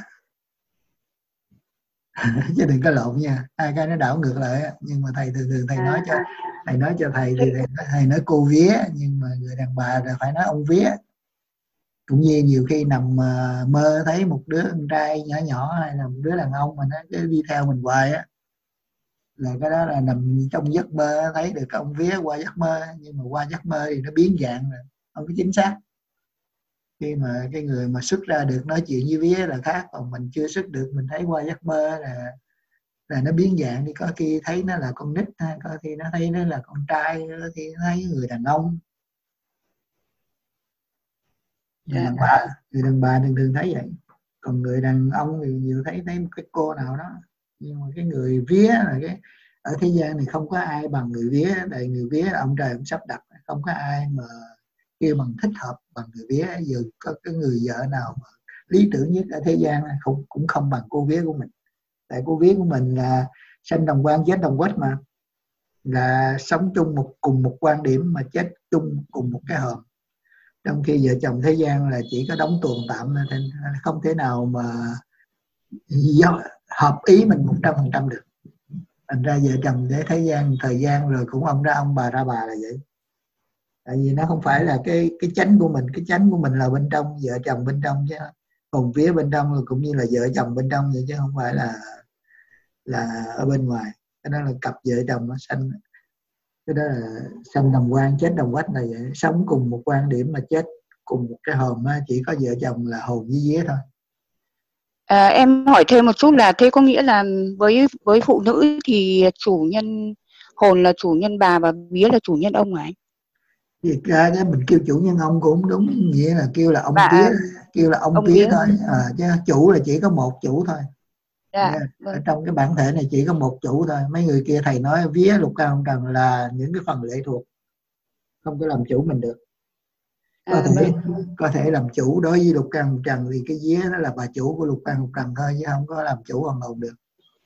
Chứ đừng có lộn nha, hai cái nó đảo ngược lại. Nhưng mà thầy thường thường thầy nói cho thầy nói cho thầy thì thầy, thầy nói cô vía, nhưng mà người đàn bà là phải nói ông vía. Cũng như nhiều khi nằm mơ thấy một đứa con trai nhỏ nhỏ hay là một đứa đàn ông mà nó cứ đi theo mình hoài á, là cái đó là nằm trong giấc mơ thấy được ông vía qua giấc mơ. Nhưng mà qua giấc mơ thì nó biến dạng rồi, không có chính xác. Khi mà cái người mà xuất ra được nói chuyện với vía là khác, còn mình chưa xuất được, mình thấy qua giấc mơ là là nó biến dạng. Thì có khi thấy nó là con nít, hay có khi nó thấy nó là con trai, có khi nó thấy người đàn ông. Người đàn bà, người đàn bà thường thường thấy vậy. Còn người đàn ông thì nhiều thấy thấy một cái cô nào đó. Nhưng mà cái người vía là cái ở thế gian này không có ai bằng người vía. Tại người vía là ông trời ông sắp đặt, không có ai mà kêu bằng thích hợp bằng người vía. Dù có cái người vợ nào mà lý tưởng nhất ở thế gian không, cũng không bằng cô vía của mình. Tại cô vía của mình là sanh đồng quan chết đồng quách, mà là sống chung một cùng một quan điểm mà chết chung cùng một cái hòm. Trong khi vợ chồng thế gian là chỉ có đóng tuồng tạm, nên không thể nào mà hợp ý mình một trăm phần trăm được. Thành ra vợ chồng để thế gian thời gian rồi cũng ông ra ông, bà ra bà là vậy. Tại vì nó không phải là cái cái chánh của mình. Cái chánh của mình là bên trong, vợ chồng bên trong, chứ hồn vía bên trong cũng như là vợ chồng bên trong vậy, chứ không phải là là ở bên ngoài. Cái đó là cặp vợ chồng nó sanh, cái đó là sanh đồng quan chết đồng quách là vậy. Sống cùng một quan điểm mà chết cùng một cái hồn, chỉ có vợ chồng là hồn với vía thôi. À, em hỏi thêm một chút là thế có nghĩa là với với phụ nữ thì chủ nhân hồn là chủ nhân bà và vía là chủ nhân ông hả anh? Vì ra đó mình kêu chủ nhân ông cũng đúng, nghĩa là kêu là ông Bà, vía, kêu là ông, ông vía vía thôi. À, chứ chủ là chỉ có một chủ thôi. Dạ, Ở vâng. trong cái bản thể này chỉ có một chủ thôi. Mấy người kia thầy nói vía lục căn lục trần là những cái phần lệ thuộc, không có làm chủ mình được. Có À, thể vâng. có thể làm chủ đối với lục căn lục trần thì cái vía nó là bà chủ của lục căn lục trần thôi, chứ không có làm chủ hoàn hồn được.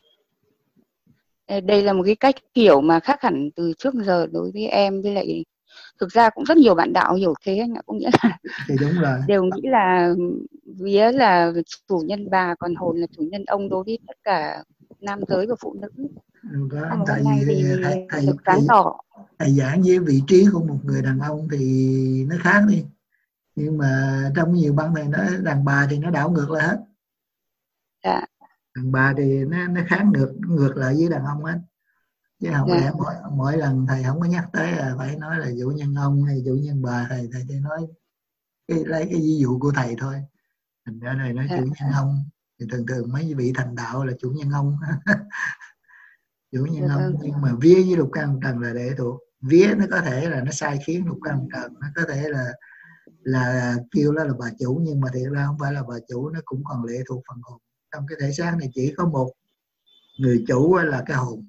Đây là một cái cách hiểu mà khác hẳn từ trước giờ đối với em, với lại thực ra cũng rất nhiều bạn đạo hiểu thế anh ạ. Có nghĩa là thì đúng rồi, đều nghĩ là vía là chủ nhân bà, còn hồn là chủ nhân ông đối với tất cả nam giới và phụ nữ. Đó, Nhưng mà tại hôm nay vì thì thầy, thầy, được sáng thầy, tỏ. thầy giảng với vị trí của một người đàn ông thì nó khác đi. Nhưng mà trong nhiều băng này nó đàn bà thì nó đảo ngược lại hết. Dạ. Đàn bà thì nó nó khác ngược ngược lại với đàn ông hết. Chứ không Dạ. lẽ mỗi, mỗi lần thầy không có nhắc tới là phải nói là chủ nhân ông hay chủ nhân bà. Thầy thầy chỉ nói cái, lấy cái ví dụ của thầy thôi. Thành ra này nói Dạ. chủ nhân ông thì thường thường mấy vị thành đạo là chủ nhân ông. Chủ nhân Dạ, ông. vâng. Nhưng mà vía với lục căn lục trần là lệ thuộc. Vía nó có thể là nó sai khiến lục căn lục trần, nó có thể là là kêu đó là bà chủ, nhưng mà thiệt ra không phải là bà chủ, nó cũng còn lệ thuộc phần hồn. Trong cái thể xác này chỉ có một người chủ là cái hồn.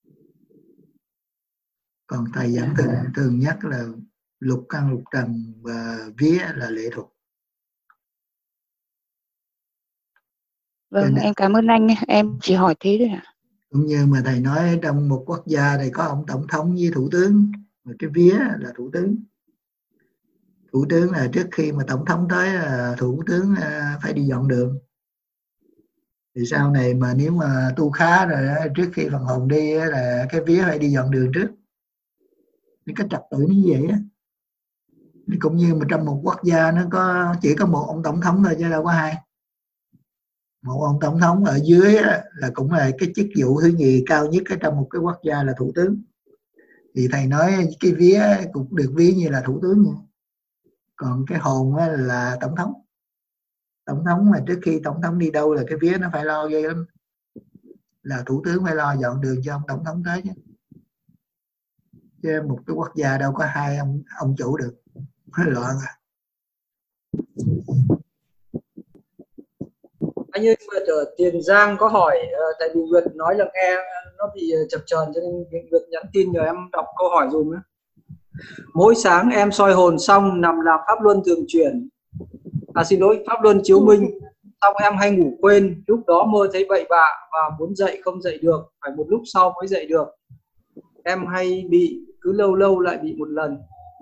Còn thầy giảng thường thường nhắc là lục căn lục trần và vía là lệ thuộc. Vâng, Nên, em cảm ơn anh, em chỉ hỏi thế thôi ạ. cũng như mà thầy nói trong một quốc gia này có ông tổng thống với thủ tướng, mà cái vía là thủ tướng. Thủ tướng là trước khi mà tổng thống tới là thủ tướng phải đi dọn đường. Thì sau này mà nếu mà tu khá rồi đó, trước khi phần hồn đi là cái vía phải đi dọn đường trước. Những cái trật tự như vậy á. Cũng như mà trong một quốc gia nó có chỉ có một ông tổng thống thôi chứ đâu có hai. Một ông tổng thống ở dưới là cũng là cái chức vụ thứ nhì cao nhất ở trong một cái quốc gia là thủ tướng. Thì thầy nói cái vía cũng được ví như là thủ tướng nha. Còn cái hồn là tổng thống. Tổng thống mà trước khi tổng thống đi đâu là cái vía nó phải lo ghê lắm. Là thủ tướng phải lo dọn đường cho ông tổng thống tới chứ. Chứ một cái quốc gia đâu có hai ông ông chủ được. Nó loạn à. Anh ơi, ở Tiền Giang có hỏi, tại vì Nguyệt nói là nghe nó bị chập chờn cho nên Nguyệt nhắn tin nhờ em đọc câu hỏi dùm nữa. Mỗi sáng em soi hồn xong nằm làm pháp luân thường chuyển, à xin lỗi, pháp luân chiếu minh, xong em hay ngủ quên, lúc đó mơ thấy bậy bạ và muốn dậy không dậy được, phải một lúc sau mới dậy được. Em hay bị, cứ lâu lâu lại bị một lần.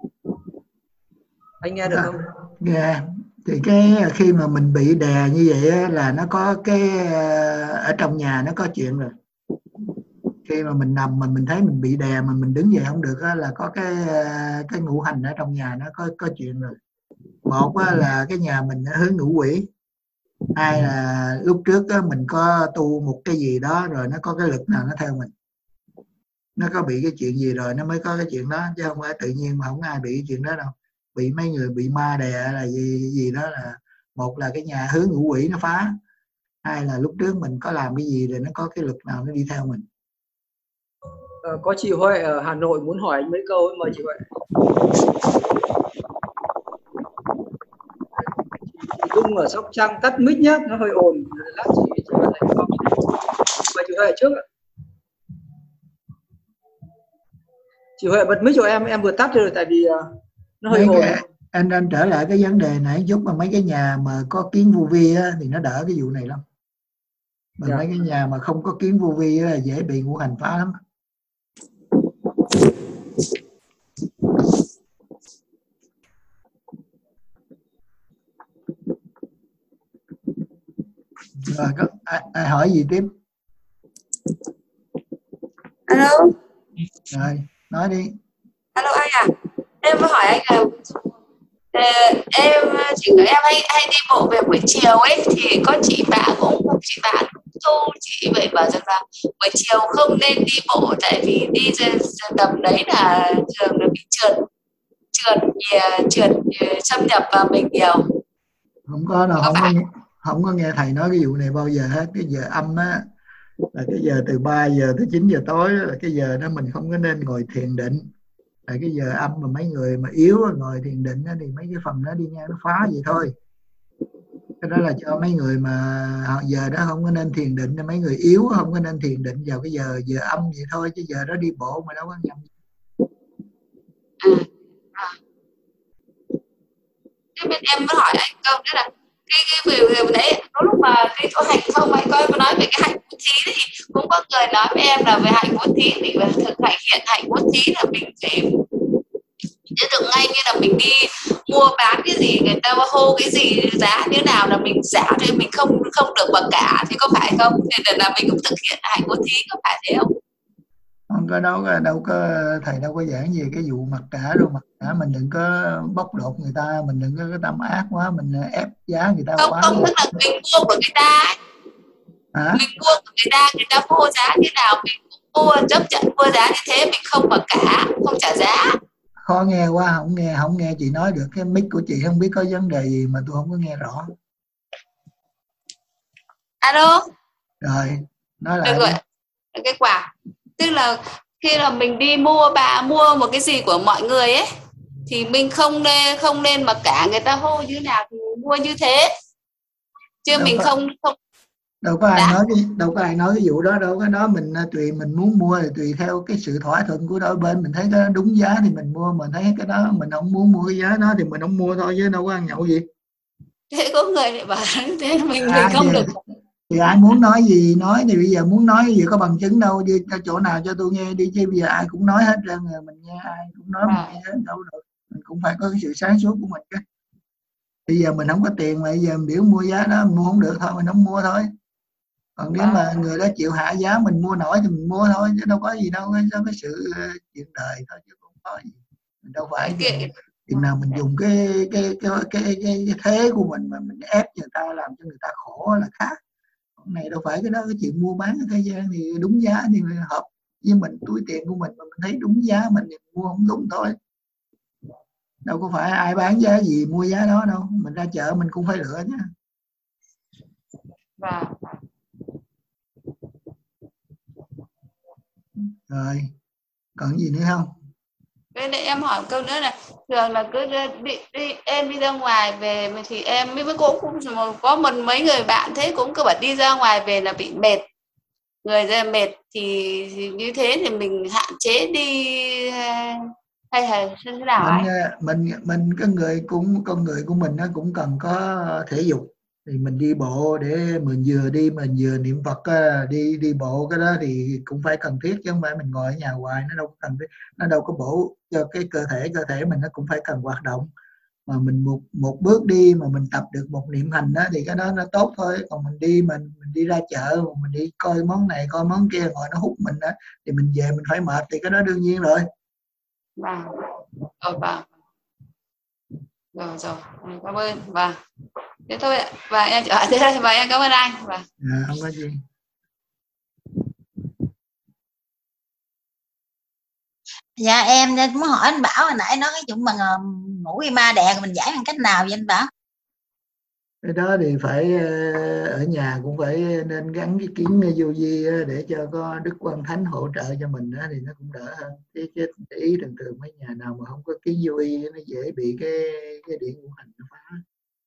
Anh nghe được không? Nghe. Thì cái khi mà mình bị đè như vậy á, là nó có cái ở trong nhà nó có chuyện rồi. Khi mà mình nằm mà mình thấy mình bị đè mà mình đứng dậy không được á, là có cái cái ngũ hành ở trong nhà nó có có chuyện rồi. Một á, là cái nhà mình nó hướng ngũ quỷ. Hai là lúc trước á, mình có tu một cái gì đó rồi nó có cái lực nào nó theo mình. Nó có bị cái chuyện gì rồi nó mới có cái chuyện đó, chứ không phải tự nhiên mà không ai bị cái chuyện đó đâu. Bị mấy người bị ma đè là gì gì đó là một là cái nhà hướng ngũ quỷ nó phá, hai là lúc trước mình có làm cái gì rồi nó có cái lực nào nó đi theo mình. Ờ, có chị Huệ ở Hà Nội muốn hỏi anh mấy câu ấy, mời chị Huệ. Chị Dung ở Sóc Trăng tắt mic nhé, nó hơi ồn, lát chị chị bật lại không. Mời chị Huệ trước ạ. Chị Huệ bật mic cho em, em vừa tắt rồi tại vì uh, nó hơi ồn. Anh anh trở lại cái vấn đề nãy chút, mà mấy cái nhà mà có kiến vô vi á, thì nó đỡ cái vụ này lắm. Mà yeah. Mấy cái nhà mà không có kiến vô vi á, dễ bị ngũ hành phá lắm. Rồi có ai, ai hỏi gì tiếp? Alo. Rồi nói đi. Alo anh à, em muốn hỏi anh là uh, em chỉ có em hay hay đi bộ về buổi chiều ấy, thì có chị bạn cũng một chị bạn cũng tu chị vậy bảo rằng là buổi chiều không nên đi bộ, tại vì đi tầm đấy là thường là bị trượt trượt trượt xâm nhập vào mình nhiều. Không có đâu, không có, nghe, không có nghe thầy nói cái vụ này bao giờ hết. Cái giờ âm á là cái giờ từ ba giờ tới chín giờ tối là cái giờ đó mình không có nên ngồi thiền định. Là cái giờ âm mà mấy người mà yếu ngồi thiền định đó, thì mấy cái phần đó đi ngang nó phá vậy thôi. Cái đó là cho mấy người mà giờ đó không có nên thiền định, mấy người yếu không có nên thiền định vào cái giờ giờ âm vậy thôi, chứ giờ đó đi bộ mà đâu có nhầm. À, à. Thế bên em mới hỏi anh câu đó là cái cái việc đấy lúc mà cái chỗ hành không anh coi có nói về cái hạnh bố thí thì cũng có người nói với em là về hạnh bố thí thì thực hành hiện hạnh bố thí là mình phải chứ đừng ngay như là mình đi mua bán cái gì người ta hô cái gì giá như nào là mình giả thì mình không không được mặc cả, thì có phải không? Thì là mình cũng thực hiện hạnh bố thí, có phải thế không? Không có đâu, đâu có, thầy đâu có giảng gì cái vụ mặc cả đâu. Mặc cả mình đừng có bóc lột người ta, mình đừng có cái tâm ác quá, mình ép giá người ta không, quá. Không, tức là mình mua của người ta ấy. Hả? Mình mua của người ta, người ta mua giá như nào mình cũng mua, chấp nhận mua giá như thế, mình không mặc cả, không trả giá. Khó nghe quá, không nghe không nghe chị nói được. Cái mic của chị không biết có vấn đề gì mà tôi không có nghe rõ. Alo. Rồi nói lại. Được rồi. Cái quả tức là khi là mình đi mua bà mua một cái gì của mọi người ấy thì mình không nên không nên mặc cả, người ta hô như nào thì mua như thế, chứ đâu mình có, không không đâu có ai đã. nói cái đâu có ai nói cái vụ đó đâu. Cái đó mình tùy mình muốn mua thì tùy theo cái sự thỏa thuận của đôi bên. Mình thấy cái đúng giá thì mình mua, mình thấy cái đó mình không muốn mua cái giá đó thì mình không mua thôi, chứ đâu có ăn nhậu gì. Thế có người lại bảo thế mình à, mình không thì, được. Thì ai muốn nói gì nói, thì bây giờ muốn nói gì có bằng chứng đâu, đi cho chỗ nào cho tôi nghe đi, chứ bây giờ ai cũng nói hết ra rồi mình nghe, ai cũng nói à. Mình nghe hết đâu được. Mình cũng phải có cái sự sáng suốt của mình chứ. Bây giờ mình không có tiền mà bây giờ mình biểu mua giá đó mình mua không được thôi, mình không mua thôi. Còn nếu mà người đó chịu hạ giá mình mua nổi thì mình mua thôi, chứ đâu có gì đâu. Cái, cái sự chuyện đời thôi chứ không có gì. Mình đâu phải chừng nào mình dùng cái cái cái, cái cái cái thế của mình mà mình ép người ta, làm cho người ta khổ là khác. Còn này đâu phải cái đó, cái chuyện mua bán ở thế gian thì đúng giá thì hợp với mình, túi tiền của mình mà mình thấy đúng giá mình thì mua không đúng thôi. Đâu có phải ai bán giá gì mua giá đó đâu. Mình ra chợ mình cũng phải lựa nhé. Và rồi còn gì nữa không? Bên đây em hỏi câu nữa là thường là cứ đi, đi em đi ra ngoài về thì em mới cũng, cũng có một mấy người bạn thế cũng cứ bảo đi ra ngoài về là bị mệt, người ra mệt thì, thì như thế thì mình hạn chế đi hay là thế nào mình, ấy? mình mình cái người cũng con người của mình nó cũng cần có thể dục, thì mình đi bộ để mình vừa đi mình vừa niệm Phật á, đi đi bộ cái đó thì cũng phải cần thiết chứ không phải mình ngồi ở nhà hoài, nó đâu có cần thiết, nó đâu có bổ cho cái cơ thể cơ thể mình nó cũng phải cần hoạt động, mà mình một một bước đi mà mình tập được một niệm hành đó thì cái đó nó tốt thôi. Còn mình đi mình mình đi ra chợ mình đi coi món này coi món kia ngồi nó hút mình đó thì mình về mình phải mệt, thì cái đó đương nhiên rồi. Vâng. Rồi vâng. Rồi rồi, cảm ơn. Vâng. Thế thôi ạ. Và em ở thế thôi và em cảm ơn anh. Vâng. À, không có gì. Dạ em muốn hỏi anh Bảo hồi nãy nói cái chuyện bằng ngủ y ma đè mình giải bằng cách nào vậy anh Bảo? Cái đó thì phải ở nhà cũng phải nên gắn cái kiến vô vi để cho có Đức Quan Thánh hỗ trợ cho mình đó thì nó cũng đỡ hơn. Cái, cái ý thường thường mấy nhà nào mà không có kiến vô vi nó dễ bị cái cái điện ngũ hành nó phá.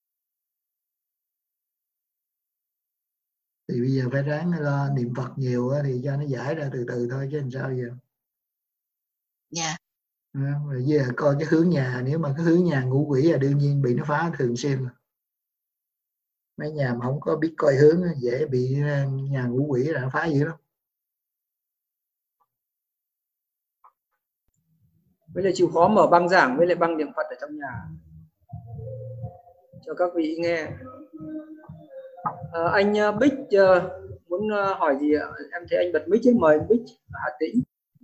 Thì bây giờ phải ráng lo niệm Phật nhiều thì cho nó giải ra từ từ thôi chứ làm sao giờ. Dạ. À, rồi giờ coi cái hướng nhà, nếu mà cái hướng nhà ngũ quỷ là đương nhiên bị nó phá thường xuyên. Mấy nhà mà không có biết coi hướng dễ bị nhà ngũ quỷ là phá dữ lắm. Với lại chịu khó mở băng giảng với lại băng niệm Phật ở trong nhà cho các vị nghe. À, anh Bích uh, muốn uh, hỏi gì ạ? Em thấy anh bật mic chứ, mời anh Bích ở Hà Tĩnh.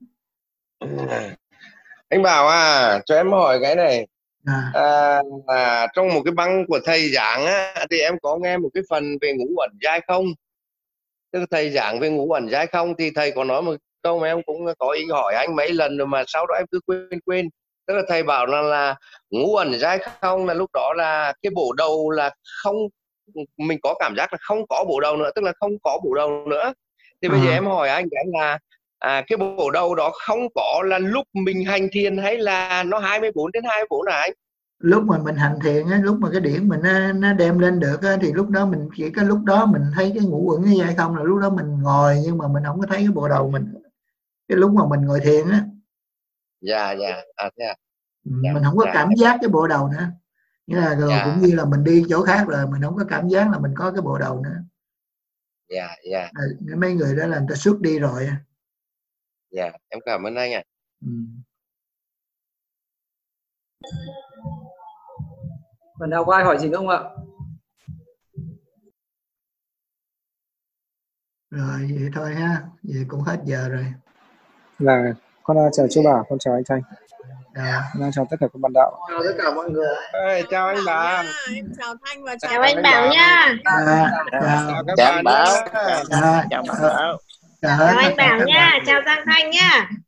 Anh Bảo à, cho em hỏi cái này. À. À, à, trong một cái băng của thầy giảng á, thì em có nghe một cái phần về ngũ ẩn giai không. Tức là thầy giảng về ngũ ẩn giai không thì thầy có nói một câu mà em cũng có ý hỏi anh mấy lần rồi mà sau đó em cứ quên quên. Tức là thầy bảo là, là ngũ ẩn giai không là lúc đó là cái bộ đầu là không, mình có cảm giác là không có bộ đầu nữa, tức là không có bộ đầu nữa. Thì bây à. giờ em hỏi anh cái là à, cái bộ đầu đó không có là lúc mình hành thiền hay là nó hai mươi bốn đến hai mươi bốn hả anh? Lúc mà mình hành thiền á, lúc mà cái điển mình nó, nó đem lên được á, thì lúc đó mình chỉ cái lúc đó mình thấy cái ngũ uẩn cái dai không là lúc đó mình ngồi nhưng mà mình không có thấy cái bộ đầu mình. Cái lúc mà mình ngồi thiền á. Dạ dạ. À, thế à? Dạ, mình không có dạ. cảm giác cái bộ đầu nữa. Nghĩa là rồi dạ. cũng như là mình đi chỗ khác rồi mình không có cảm giác là mình có cái bộ đầu nữa. Dạ dạ. À, mấy người đó là người ta xuất đi rồi. Dạ, em cảm ơn anh ạ. Ừ. Còn nào có ai hỏi gì nữa không ạ? Rồi vậy thôi ha, vậy cũng hết giờ rồi. Là con chào chú Bảo, con chào anh Thanh. À. Con chào tất cả các bạn đạo. Chào tất cả mọi người. Ê, chào anh Bảo. Em chào Thanh và chào, chào anh Bảo nha. À, chào, chào các chào bạn Bảo. nhé. Chào, chào Bảo. Chào, chào anh Bảo nha, chào Giang Thanh nha.